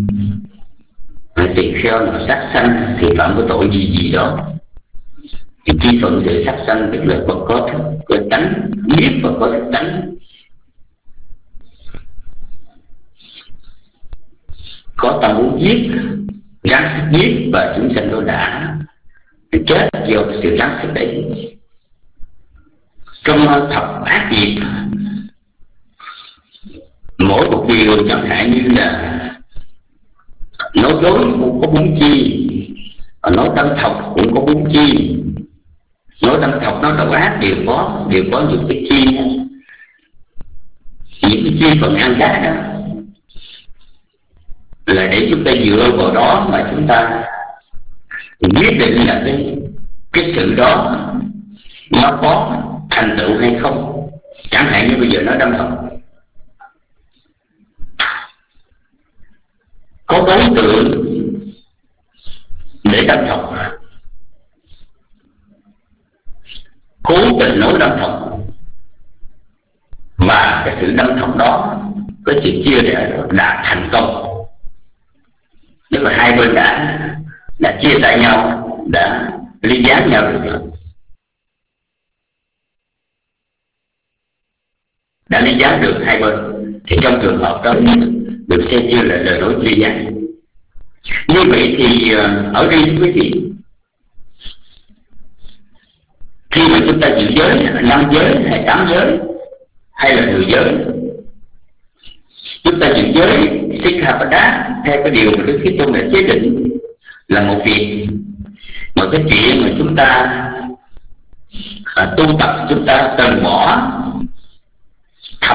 Speaker 4: tỳ kheo nào sát sanh thì phạm có tội gì gì đó, thì chi phần sự sát sanh tức là Phật có thức có tánh, biết và có thức tánh, có tâm muốn giết, ráng sức giết, và chúng sanh đó đã chết do cái sự ráng sức đấy. Trong thập ác nghiệp, mỗi một điều chẳng hạn như là nói dối cũng có bốn chi, nói đâm thọc cũng có bốn chi. Nói đâm thọc, nói độc ác đều có đều có những cái chi, những cái chi phần ăn gác đó là để chúng ta dựa vào đó mà chúng ta quyết định là cái cái sự đó nó có thành tựu hay không. Chẳng hạn như bây giờ nói đâm thọc, có đối tượng để đâm thọc, cố tình nói đâm thọc, và cái sự đâm thọc đó, cái sự chia rẽ đó đã thành công. Nếu mà hai bên đã đã chia tay nhau, đã ly gián nhau được rồi, đã ly gián được hai bên, thì trong trường hợp đó được xem như là lời nói ly gián. Như vậy thì ở đây quý vị, khi mà chúng ta giữ giới, năm giới hay tám giới hay là mười giới, chúng ta giữ giới Sikkhapada theo cái điều mà Đức Thế Tôn đã chế định là một việc, mà cái chuyện mà chúng ta à, tu tập, chúng ta từ bỏ thập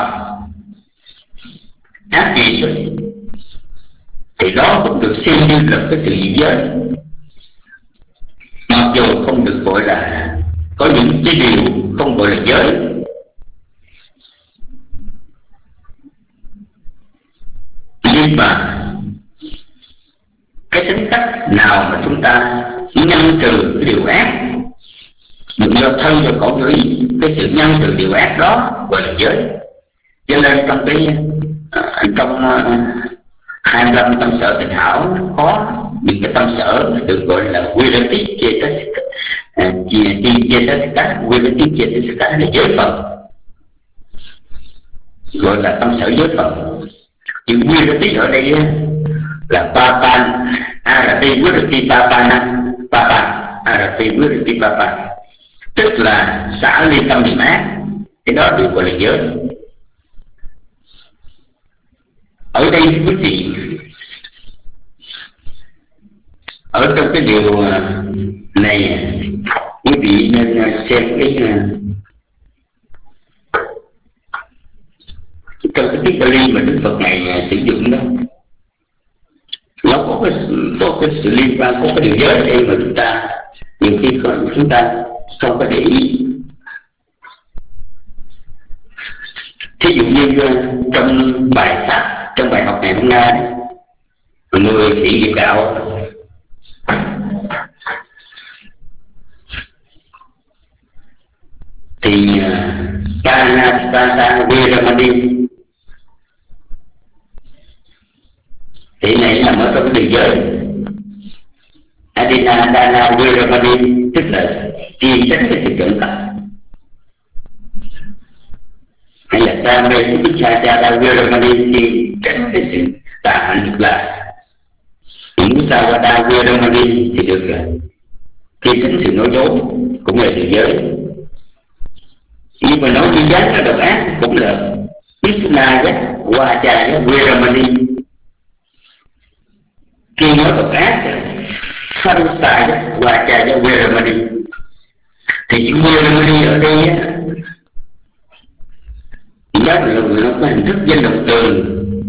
Speaker 4: ác nghiệp, thì đó cũng được xem như là cái sự giữ giới, mặc dù không được gọi là, có những cái điều không gọi là giới. Nhưng mà cái tính cách nào mà chúng ta nhân trừ cái điều ác, đừng do thân do khẩu do ý, cái sự nhân trừ điều ác đó gọi là giới. Cho nên trong cái trong hai mươi lăm tâm sở tịnh hảo có những cái tâm sở được gọi là Virati Cetasika, Cetasika, Virati Cetasika là giới phần, gọi là tâm sở giới phần. Chữ Virati ở đây là Papan Arati Virati Papana, Papan Arati Virati Papan, tức là xả ly tâm niệm ác, cái đó được gọi là giới. Ở đây quý vị, ở trong cái điều này quý vị nên xem cái trong cái tiếng Bali mà Đức Phật này sử dụng đó, nó có cái, có cái sự liên quan, có cái điều giới đây mà chúng ta nhiều khi chúng ta không có để ý. Thí dụ như trong bài pháp, trong bài học ngày hôm nay, người sĩ nghiệp đạo thì Kanastata Viramani, thì này nằm ở trong cái điều giới. Adina Dana Viramani tức là kiên tránh cái sự trộm cắp, hay là Kame Supichachara Viramani kiên tránh cái sự tà hạnh được làm. Musawada Viramani thì được rồi, kiên tránh sự nói dối cũng là điều giới. Nhưng mà nói như gián là độc ác cũng là Krishna Vacha Viramani, khi nói độc ác Sarusa Vacha Viramani. Thì chữ Viramani ở đây đó là nó có hình thức danh động từ,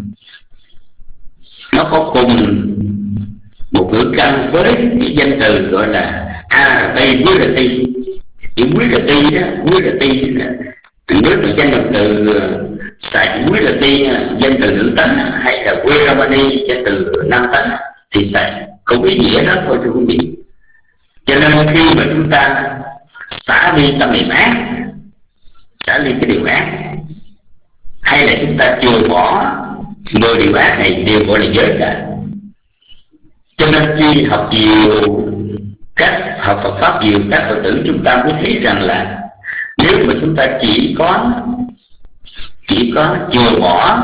Speaker 4: nó có cùng một ngữ căn với cái danh từ gọi là Arati Virati. Chữ Virati đó, Virati là nếu mà danh động từ xài chữ Virati danh từ nữ tánh hay là Viramani danh từ nam tánh thì xài không ý nghĩa đó thôi thưa quý vị. Cho nên khi mà chúng ta xả đi tâm niệm ác, xả đi cái điều ác, hay là chúng ta chừa bỏ mười điều ác này đều gọi là giới cả. Cho nên khi học nhiều, các học Phật pháp nhiều, các Phật tử chúng ta mới thấy rằng là nếu mà chúng ta chỉ có chỉ có chừa bỏ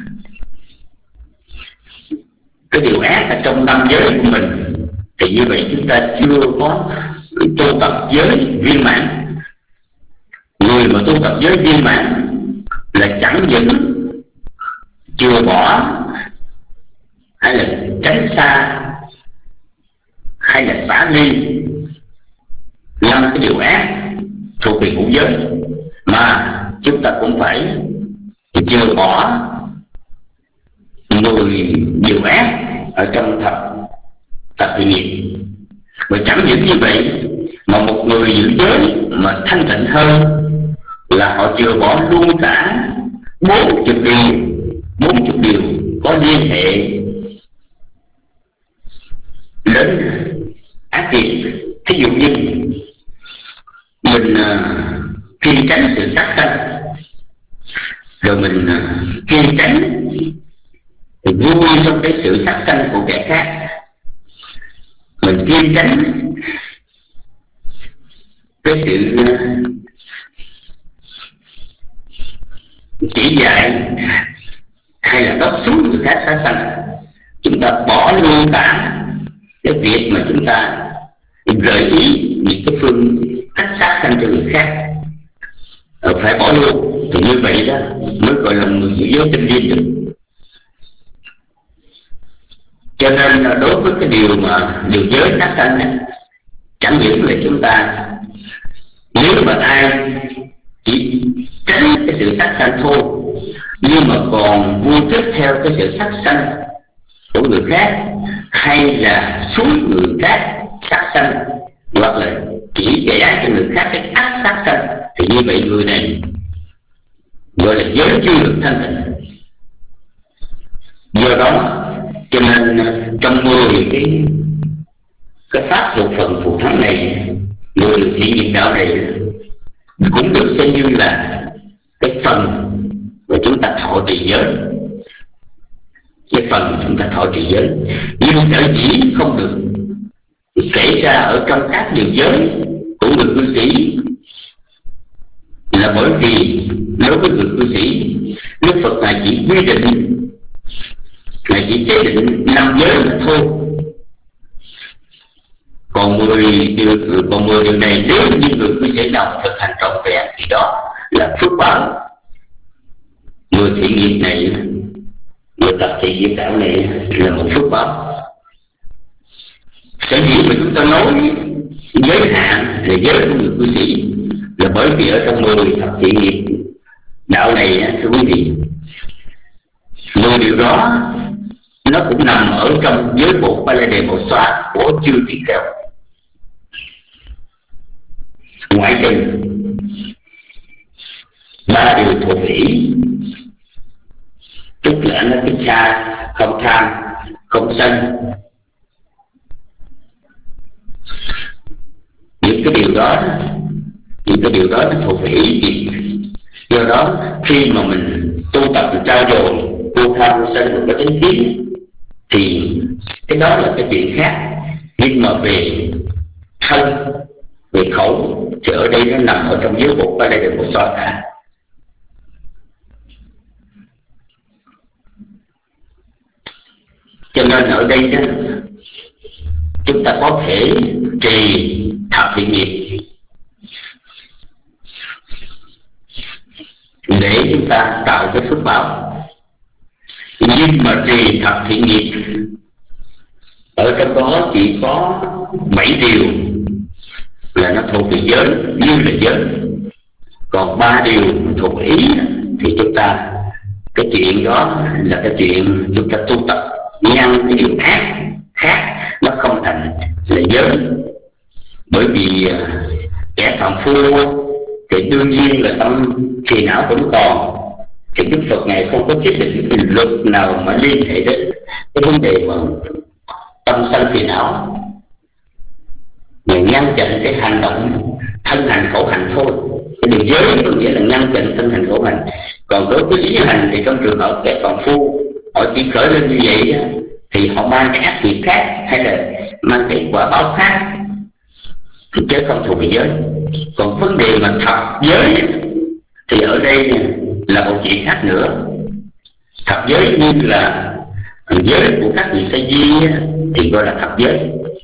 Speaker 4: cái điều ác ở trong năm giới của mình, thì như vậy chúng ta chưa có tu tập giới viên mãn. Người mà tu tập giới viên mãn là chẳng những chừa bỏ hay là tránh xa hay là xả ly năm cái điều ác thuộc về ngũ giới, mà chúng ta cũng phải chừa bỏ mười điều ác ở trong thập thập thiện nghiệp. Và chẳng những như vậy mà một người giữ giới mà thanh tịnh hơn, là họ chưa bỏ luôn cả bốn chục điều bốn chục điều có liên hệ đến ác nghiệp. Thí dụ như mình uh, kiên tránh sự sát sanh, rồi mình uh, kiên tránh thì vui trong cái sự sát sanh của kẻ khác, mình kiên tránh cái sự uh, chỉ dạy hay là đốc xuống người khác sát sanh. Chúng ta bỏ luôn cả cái việc mà chúng ta gợi ý những cái phương cách sát sanh cho người khác, phải bỏ luôn. Thì như vậy đó mới gọi là người giữ giới tinh viên được. Cho nên đối với cái điều mà điều giới sát sanh này, chẳng những là chúng ta, nếu mà ai chỉ tránh cái sự sát sanh thôi, nhưng mà còn vui thích theo cái sự sát sanh của người khác, hay là xúi người khác sát sanh, hoặc là chỉ vẽ cho người khác cái ác sát sanh, thì như vậy người này gọi là giới chưa được thanh tịnh. Do đó cho nên trong mười cái cái pháp thuộc phần phù thắng này, mười điều thiện nghiệp đạo này cũng được xem như là cái phần mà chúng ta thọ trì giới, cái phần mà chúng ta thọ trì giới. Nhưng sở dĩ không được kể ra ở trong các điều giới của người cư sĩ là bởi vì đối với người cư sĩ, Đức Phật Ngài chỉ quy định, Ngài chỉ chế định năm giới mà thôi. Còn mười điều, còn mười điều này nếu như người cư sĩ nào thực hành trọn vẹn thì đó là phước báo. Mười thiện nghiệp này, mười tập thiện nghiệp đạo này là một phước báo. Sở dĩ mà chúng ta nói giới hạn là giới của người cư sĩ là bởi vì ở trong mười thập thiện nghiệp đạo này, thưa quý vị, mười điều đó nó cũng nằm ở trong giới bộ Ba La Đề Bộ Xoa của Chư Tỳ Kheo. Ngoại trừ ba điều thuộc ý, tức là nó thích xa, không tham, không sân. Những cái điều đó, những cái điều đó nó thuộc về ý nghiệp. Do đó khi mà mình tu tập mình trao dồi vô tham vô sân và có chánh kiến thì cái đó là cái chuyện khác. Nhưng mà về thân, về khẩu thì ở đây nó nằm ở trong giới bộ Ba La Đề Bộ Xoa cả. Cho nên ở đây đó, chúng ta có thể trì thập thiện nghiệp để chúng ta tạo cái phước báo. Nhưng mà trì thập thiện nghiệp ở trong đó chỉ có bảy điều là nó thuộc về giới, như là giới. Còn ba điều thuộc ý thì chúng ta, cái chuyện đó là cái chuyện chúng ta tu tập ngăn cái điều ác khác, nó không thành là giới. Bởi vì kẻ phạm phu thì đương nhiên là tâm phiền não vẫn còn, thì Đức Phật Ngài không có chế định cái luật nào mà liên hệ đến cái vấn đề mà tâm sân phiền não, mà ngăn chặn cái hành động thân hành khẩu hành thôi. Cái điều giới có nghĩa là ngăn chặn thân hành khẩu hành. Còn đối với ý hành thì trong trường hợp kẻ phạm phu họ chỉ khởi lên như vậy thì họ mang cái ác nghiệp khác, hay là mang cái quả báo khác, chứ không thuộc về giới. Còn vấn đề mà thập giới thì ở đây là một chuyện khác nữa. Thập giới như là giới của các vị sa di thì gọi là thập giới.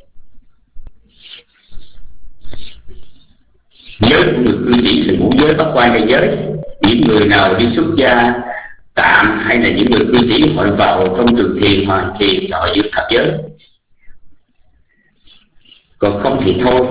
Speaker 4: Giới của người cư sĩ là ngũ giới, bát quan trai giới. Những người nào đi xuất gia tạm hay là những người cư sĩ họ vào trong trường thiền hoàn thiền họ giữ thập giới. Còn không thì thôi.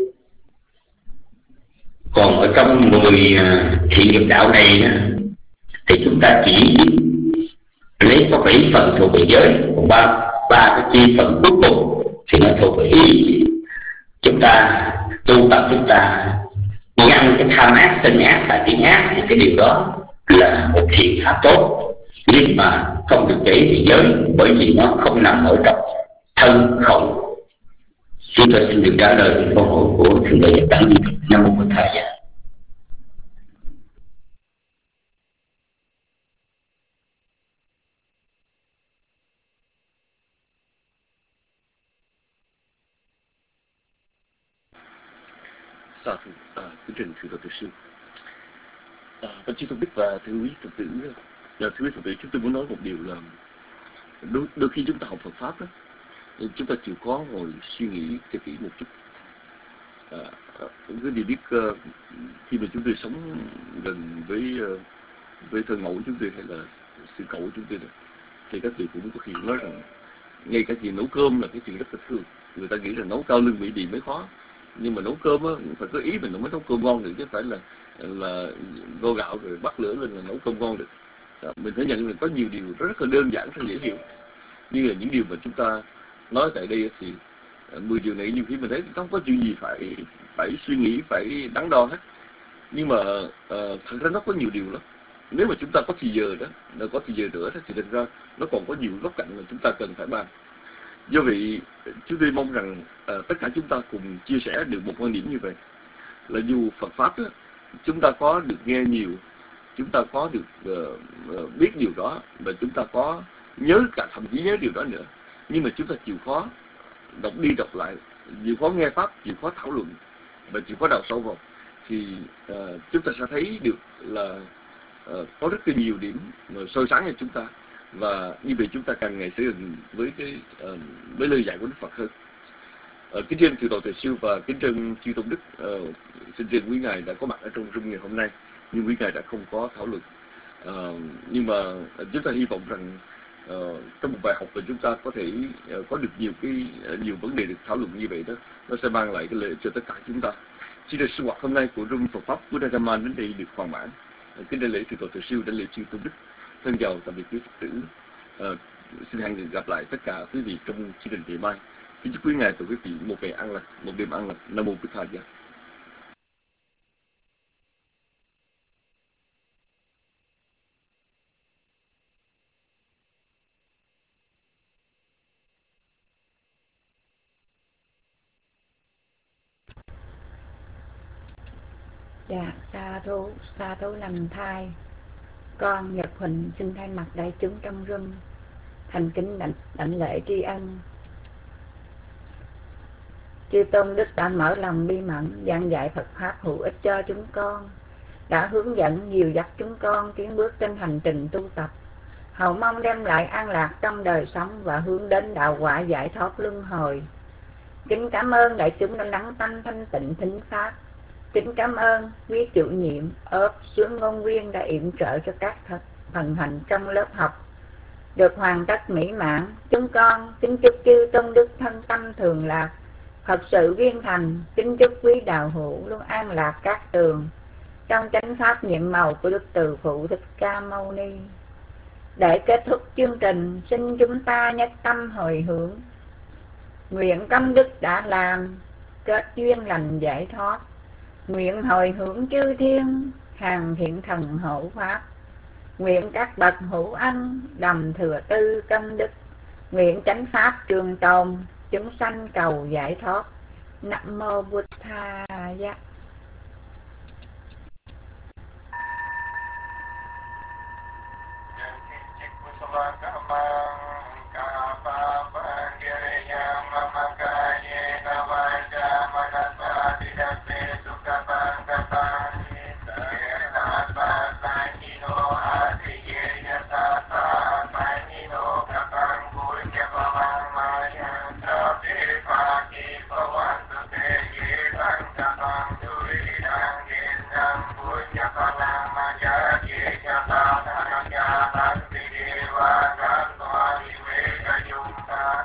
Speaker 4: Còn ở trong mười thiện nghiệp đạo này thì chúng ta chỉ lấy có bảy phần thuộc về giới, còn ba ba cái chi phần cuối cùng thì nó thuộc về ý. Chúng ta tu tập, chúng ta ngăn ngăn cái tham ác, sân ác, xả tiếng ác thì cái điều đó là một thiện pháp tốt, nhưng mà không được kể về giới, bởi vì nó không nằm ở trong thân khẩu. Chúng tôi xin được trả lời câu hỏi của thượng đệ Nhật Tạng Di Thực. Nam mô Bổn Thầy.
Speaker 5: Sa thù, à, kính trình thưa Phật sư. À, Văn Chí Tôn Đức và thưa quý Phật tử, và thưa quý Phật tử, chúng tôi muốn nói một điều là đôi, đôi khi chúng ta học Phật pháp đó, chúng ta chịu khó ngồi suy nghĩ cho kỹ một chút. À, cái điều biết uh, khi mà chúng tôi sống gần với uh, với thân mẫu chúng tôi hay là sư cậu của chúng tôi đó, thì các vị cũng có khi nói rằng ngay cả chuyện nấu cơm là cái chuyện rất là thường. Người ta nghĩ là nấu cao lương mỹ địa mới khó, nhưng mà nấu cơm á phải có ý mình mới nấu cơm ngon được, chứ phải là là vo gạo rồi bắt lửa lên là nấu cơm ngon được. À, mình phải nhận là có nhiều điều rất là đơn giản, rất dễ hiểu, như là những điều mà chúng ta nói tại đây thì mười điều này nhiều khi mình thấy không có chuyện gì phải phải suy nghĩ, phải đắn đo hết, nhưng mà uh, thật ra nó có nhiều điều lắm. Nếu mà chúng ta có thì giờ đó, nó có thì giờ nữa đó, thì thật ra nó còn có nhiều góc cạnh mà chúng ta cần phải bàn. Do vậy chúng tôi mong rằng uh, tất cả chúng ta cùng chia sẻ được một quan điểm như vậy, là dù Phật pháp đó, chúng ta có được nghe nhiều, chúng ta có được uh, uh, biết điều đó, và chúng ta có nhớ cả, thậm chí nhớ điều đó nữa, nhưng mà chúng ta chịu khó đọc đi đọc lại, chịu khó nghe pháp, chịu khó thảo luận và chịu khó đào sâu vào, thì uh, chúng ta sẽ thấy được là uh, có rất là nhiều điểm soi sáng cho chúng ta, và như vậy chúng ta càng ngày sẽ gần với cái uh, với lời dạy của Đức Phật hơn. Uh, kính trên Thượng tọa Tuệ Siêu và kính trên Chư Tôn Đức, uh, xin trên quý ngài đã có mặt ở trong room ngày hôm nay, nhưng quý ngài đã không có thảo luận. Uh, nhưng mà uh, chúng ta hy vọng rằng uh, trong một bài học mà chúng ta có thể uh, có được nhiều cái uh, nhiều vấn đề được thảo luận như vậy đó, nó sẽ mang lại cái lợi cho tất cả chúng ta. Xin được sinh hoạt hôm nay của room Phật pháp của Đà Raman đến đây được hoàn mãn. Uh, kính đại lễ Thượng tọa Tuệ Siêu, đại lễ Chư Tôn Đức, thân chào tạm biệt quý Phật tử. Uh, xin hẹn gặp lại tất cả quý vị trong chương trình ngày mai. Kính chúc quý ngài và quý vị một ngày an lành, một đêm an lành. Nam mô Bổn Thầy.
Speaker 6: Dạ, sa thú, sa thú lành thai. Con Nhật Huỳnh xin thay mặt đại chúng trong room thành kính đảnh, đảnh lễ tri ân. Chư Tôn Đức đã mở lòng bi mẫn giảng dạy Phật pháp hữu ích cho chúng con, đã hướng dẫn dìu dắt chúng con tiến bước trên hành trình tu tập, hầu mong đem lại an lạc trong đời sống và hướng đến đạo quả giải thoát luân hồi. Kính cảm ơn đại chúng đã lắng tâm thanh tịnh thính pháp. Kính cảm ơn quý chủ nhiệm ốp sướng ngôn viên đã yểm trợ cho các phần hành trong lớp học được hoàn tất mỹ mãn. Chúng con kính chúc chư Tôn Đức thân tâm thường lạc, Phật sự viên thành. Kính chúc quý đạo hữu luôn an lạc các tường trong chánh pháp nhiệm màu của Đức Từ Phụ Thích Ca Mâu Ni. Để kết thúc chương trình, xin chúng ta nhất tâm hồi hướng, nguyện công đức đã làm kết duyên lành giải thoát, nguyện hồi hướng chư thiên hàng thiện thần hộ pháp, nguyện các bậc hữu ân đầm thừa tư công đức, nguyện chánh pháp trường tồn, chúng sanh cầu giải thoát. Nam mô Bụt Thaya.
Speaker 1: Hãy subscribe cho kênh Ghiền Mì Gõ để không bỏ lỡ những video hấp dẫn.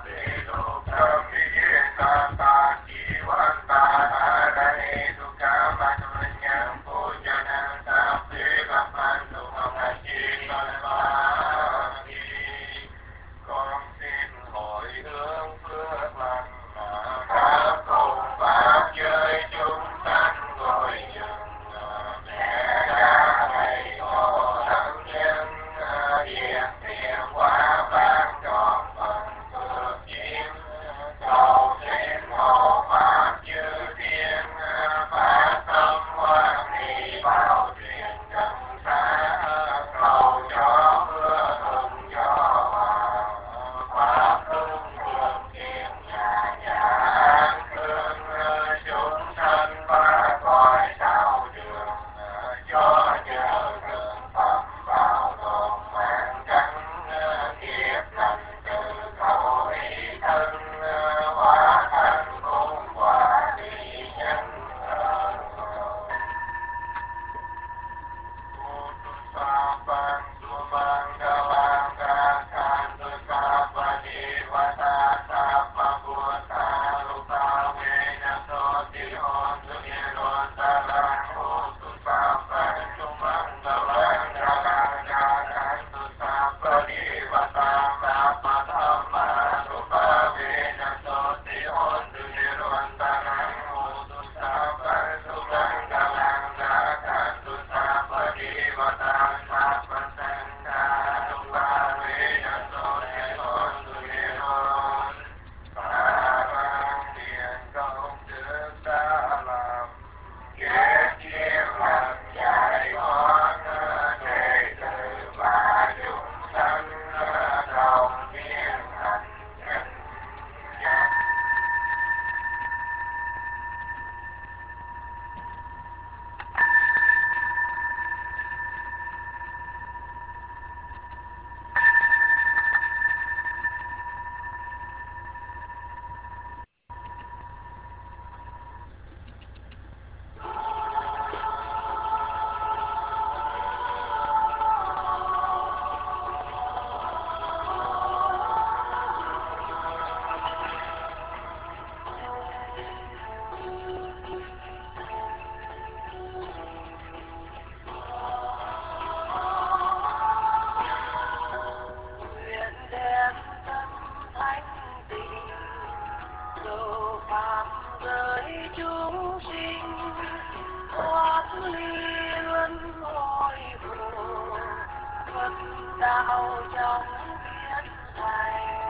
Speaker 1: giới chúng sinh thoát ly luân hồi khổ, Phật đạo trong biến thành,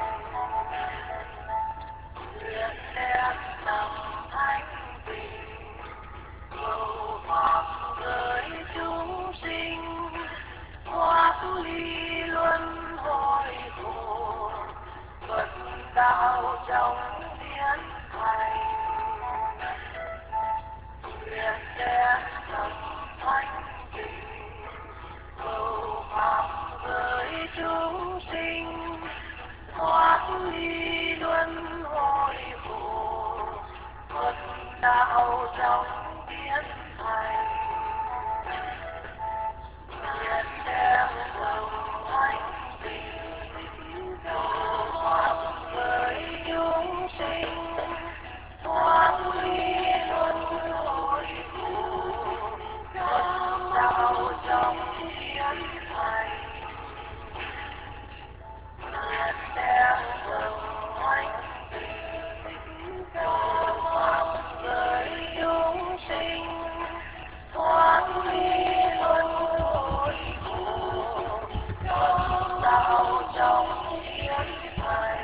Speaker 1: nguyện đem tâm thanh tịnh cầu pháp giới chúng sinh thoát ly luân hồi khổ, Phật đạo trong biến thành, nguyện đem tâm thanh tịnh cầu pháp giới chúng sinh thoát ly luân hồi khổ, Phật đạo trong biến thành, nguyện đem tâm thanh tịnh cầu pháp giới chúng sinh thoát ly luân hồi khổ, Phật đạo trong biến thành, nguyện đem tâm thanh tịnh cầu pháp giới chúng sinh thoát ly luân hồi khổ, Phật đạo trong biến thành.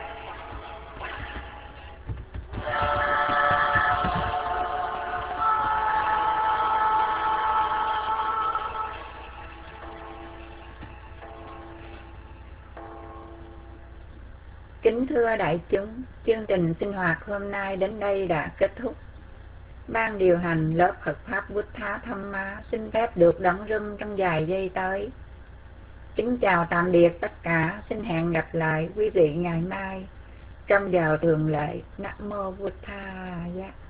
Speaker 6: Kính thưa đại chúng, chương trình sinh hoạt hôm nay đến đây đã kết thúc. Ban điều hành lớp Phật Pháp Buddha Dhamma xin phép được đóng rung trong vài giây tới. Kính chào tạm biệt tất cả, xin hẹn gặp lại quý vị ngày mai trong giờ thường lệ. Nam mô Buddha.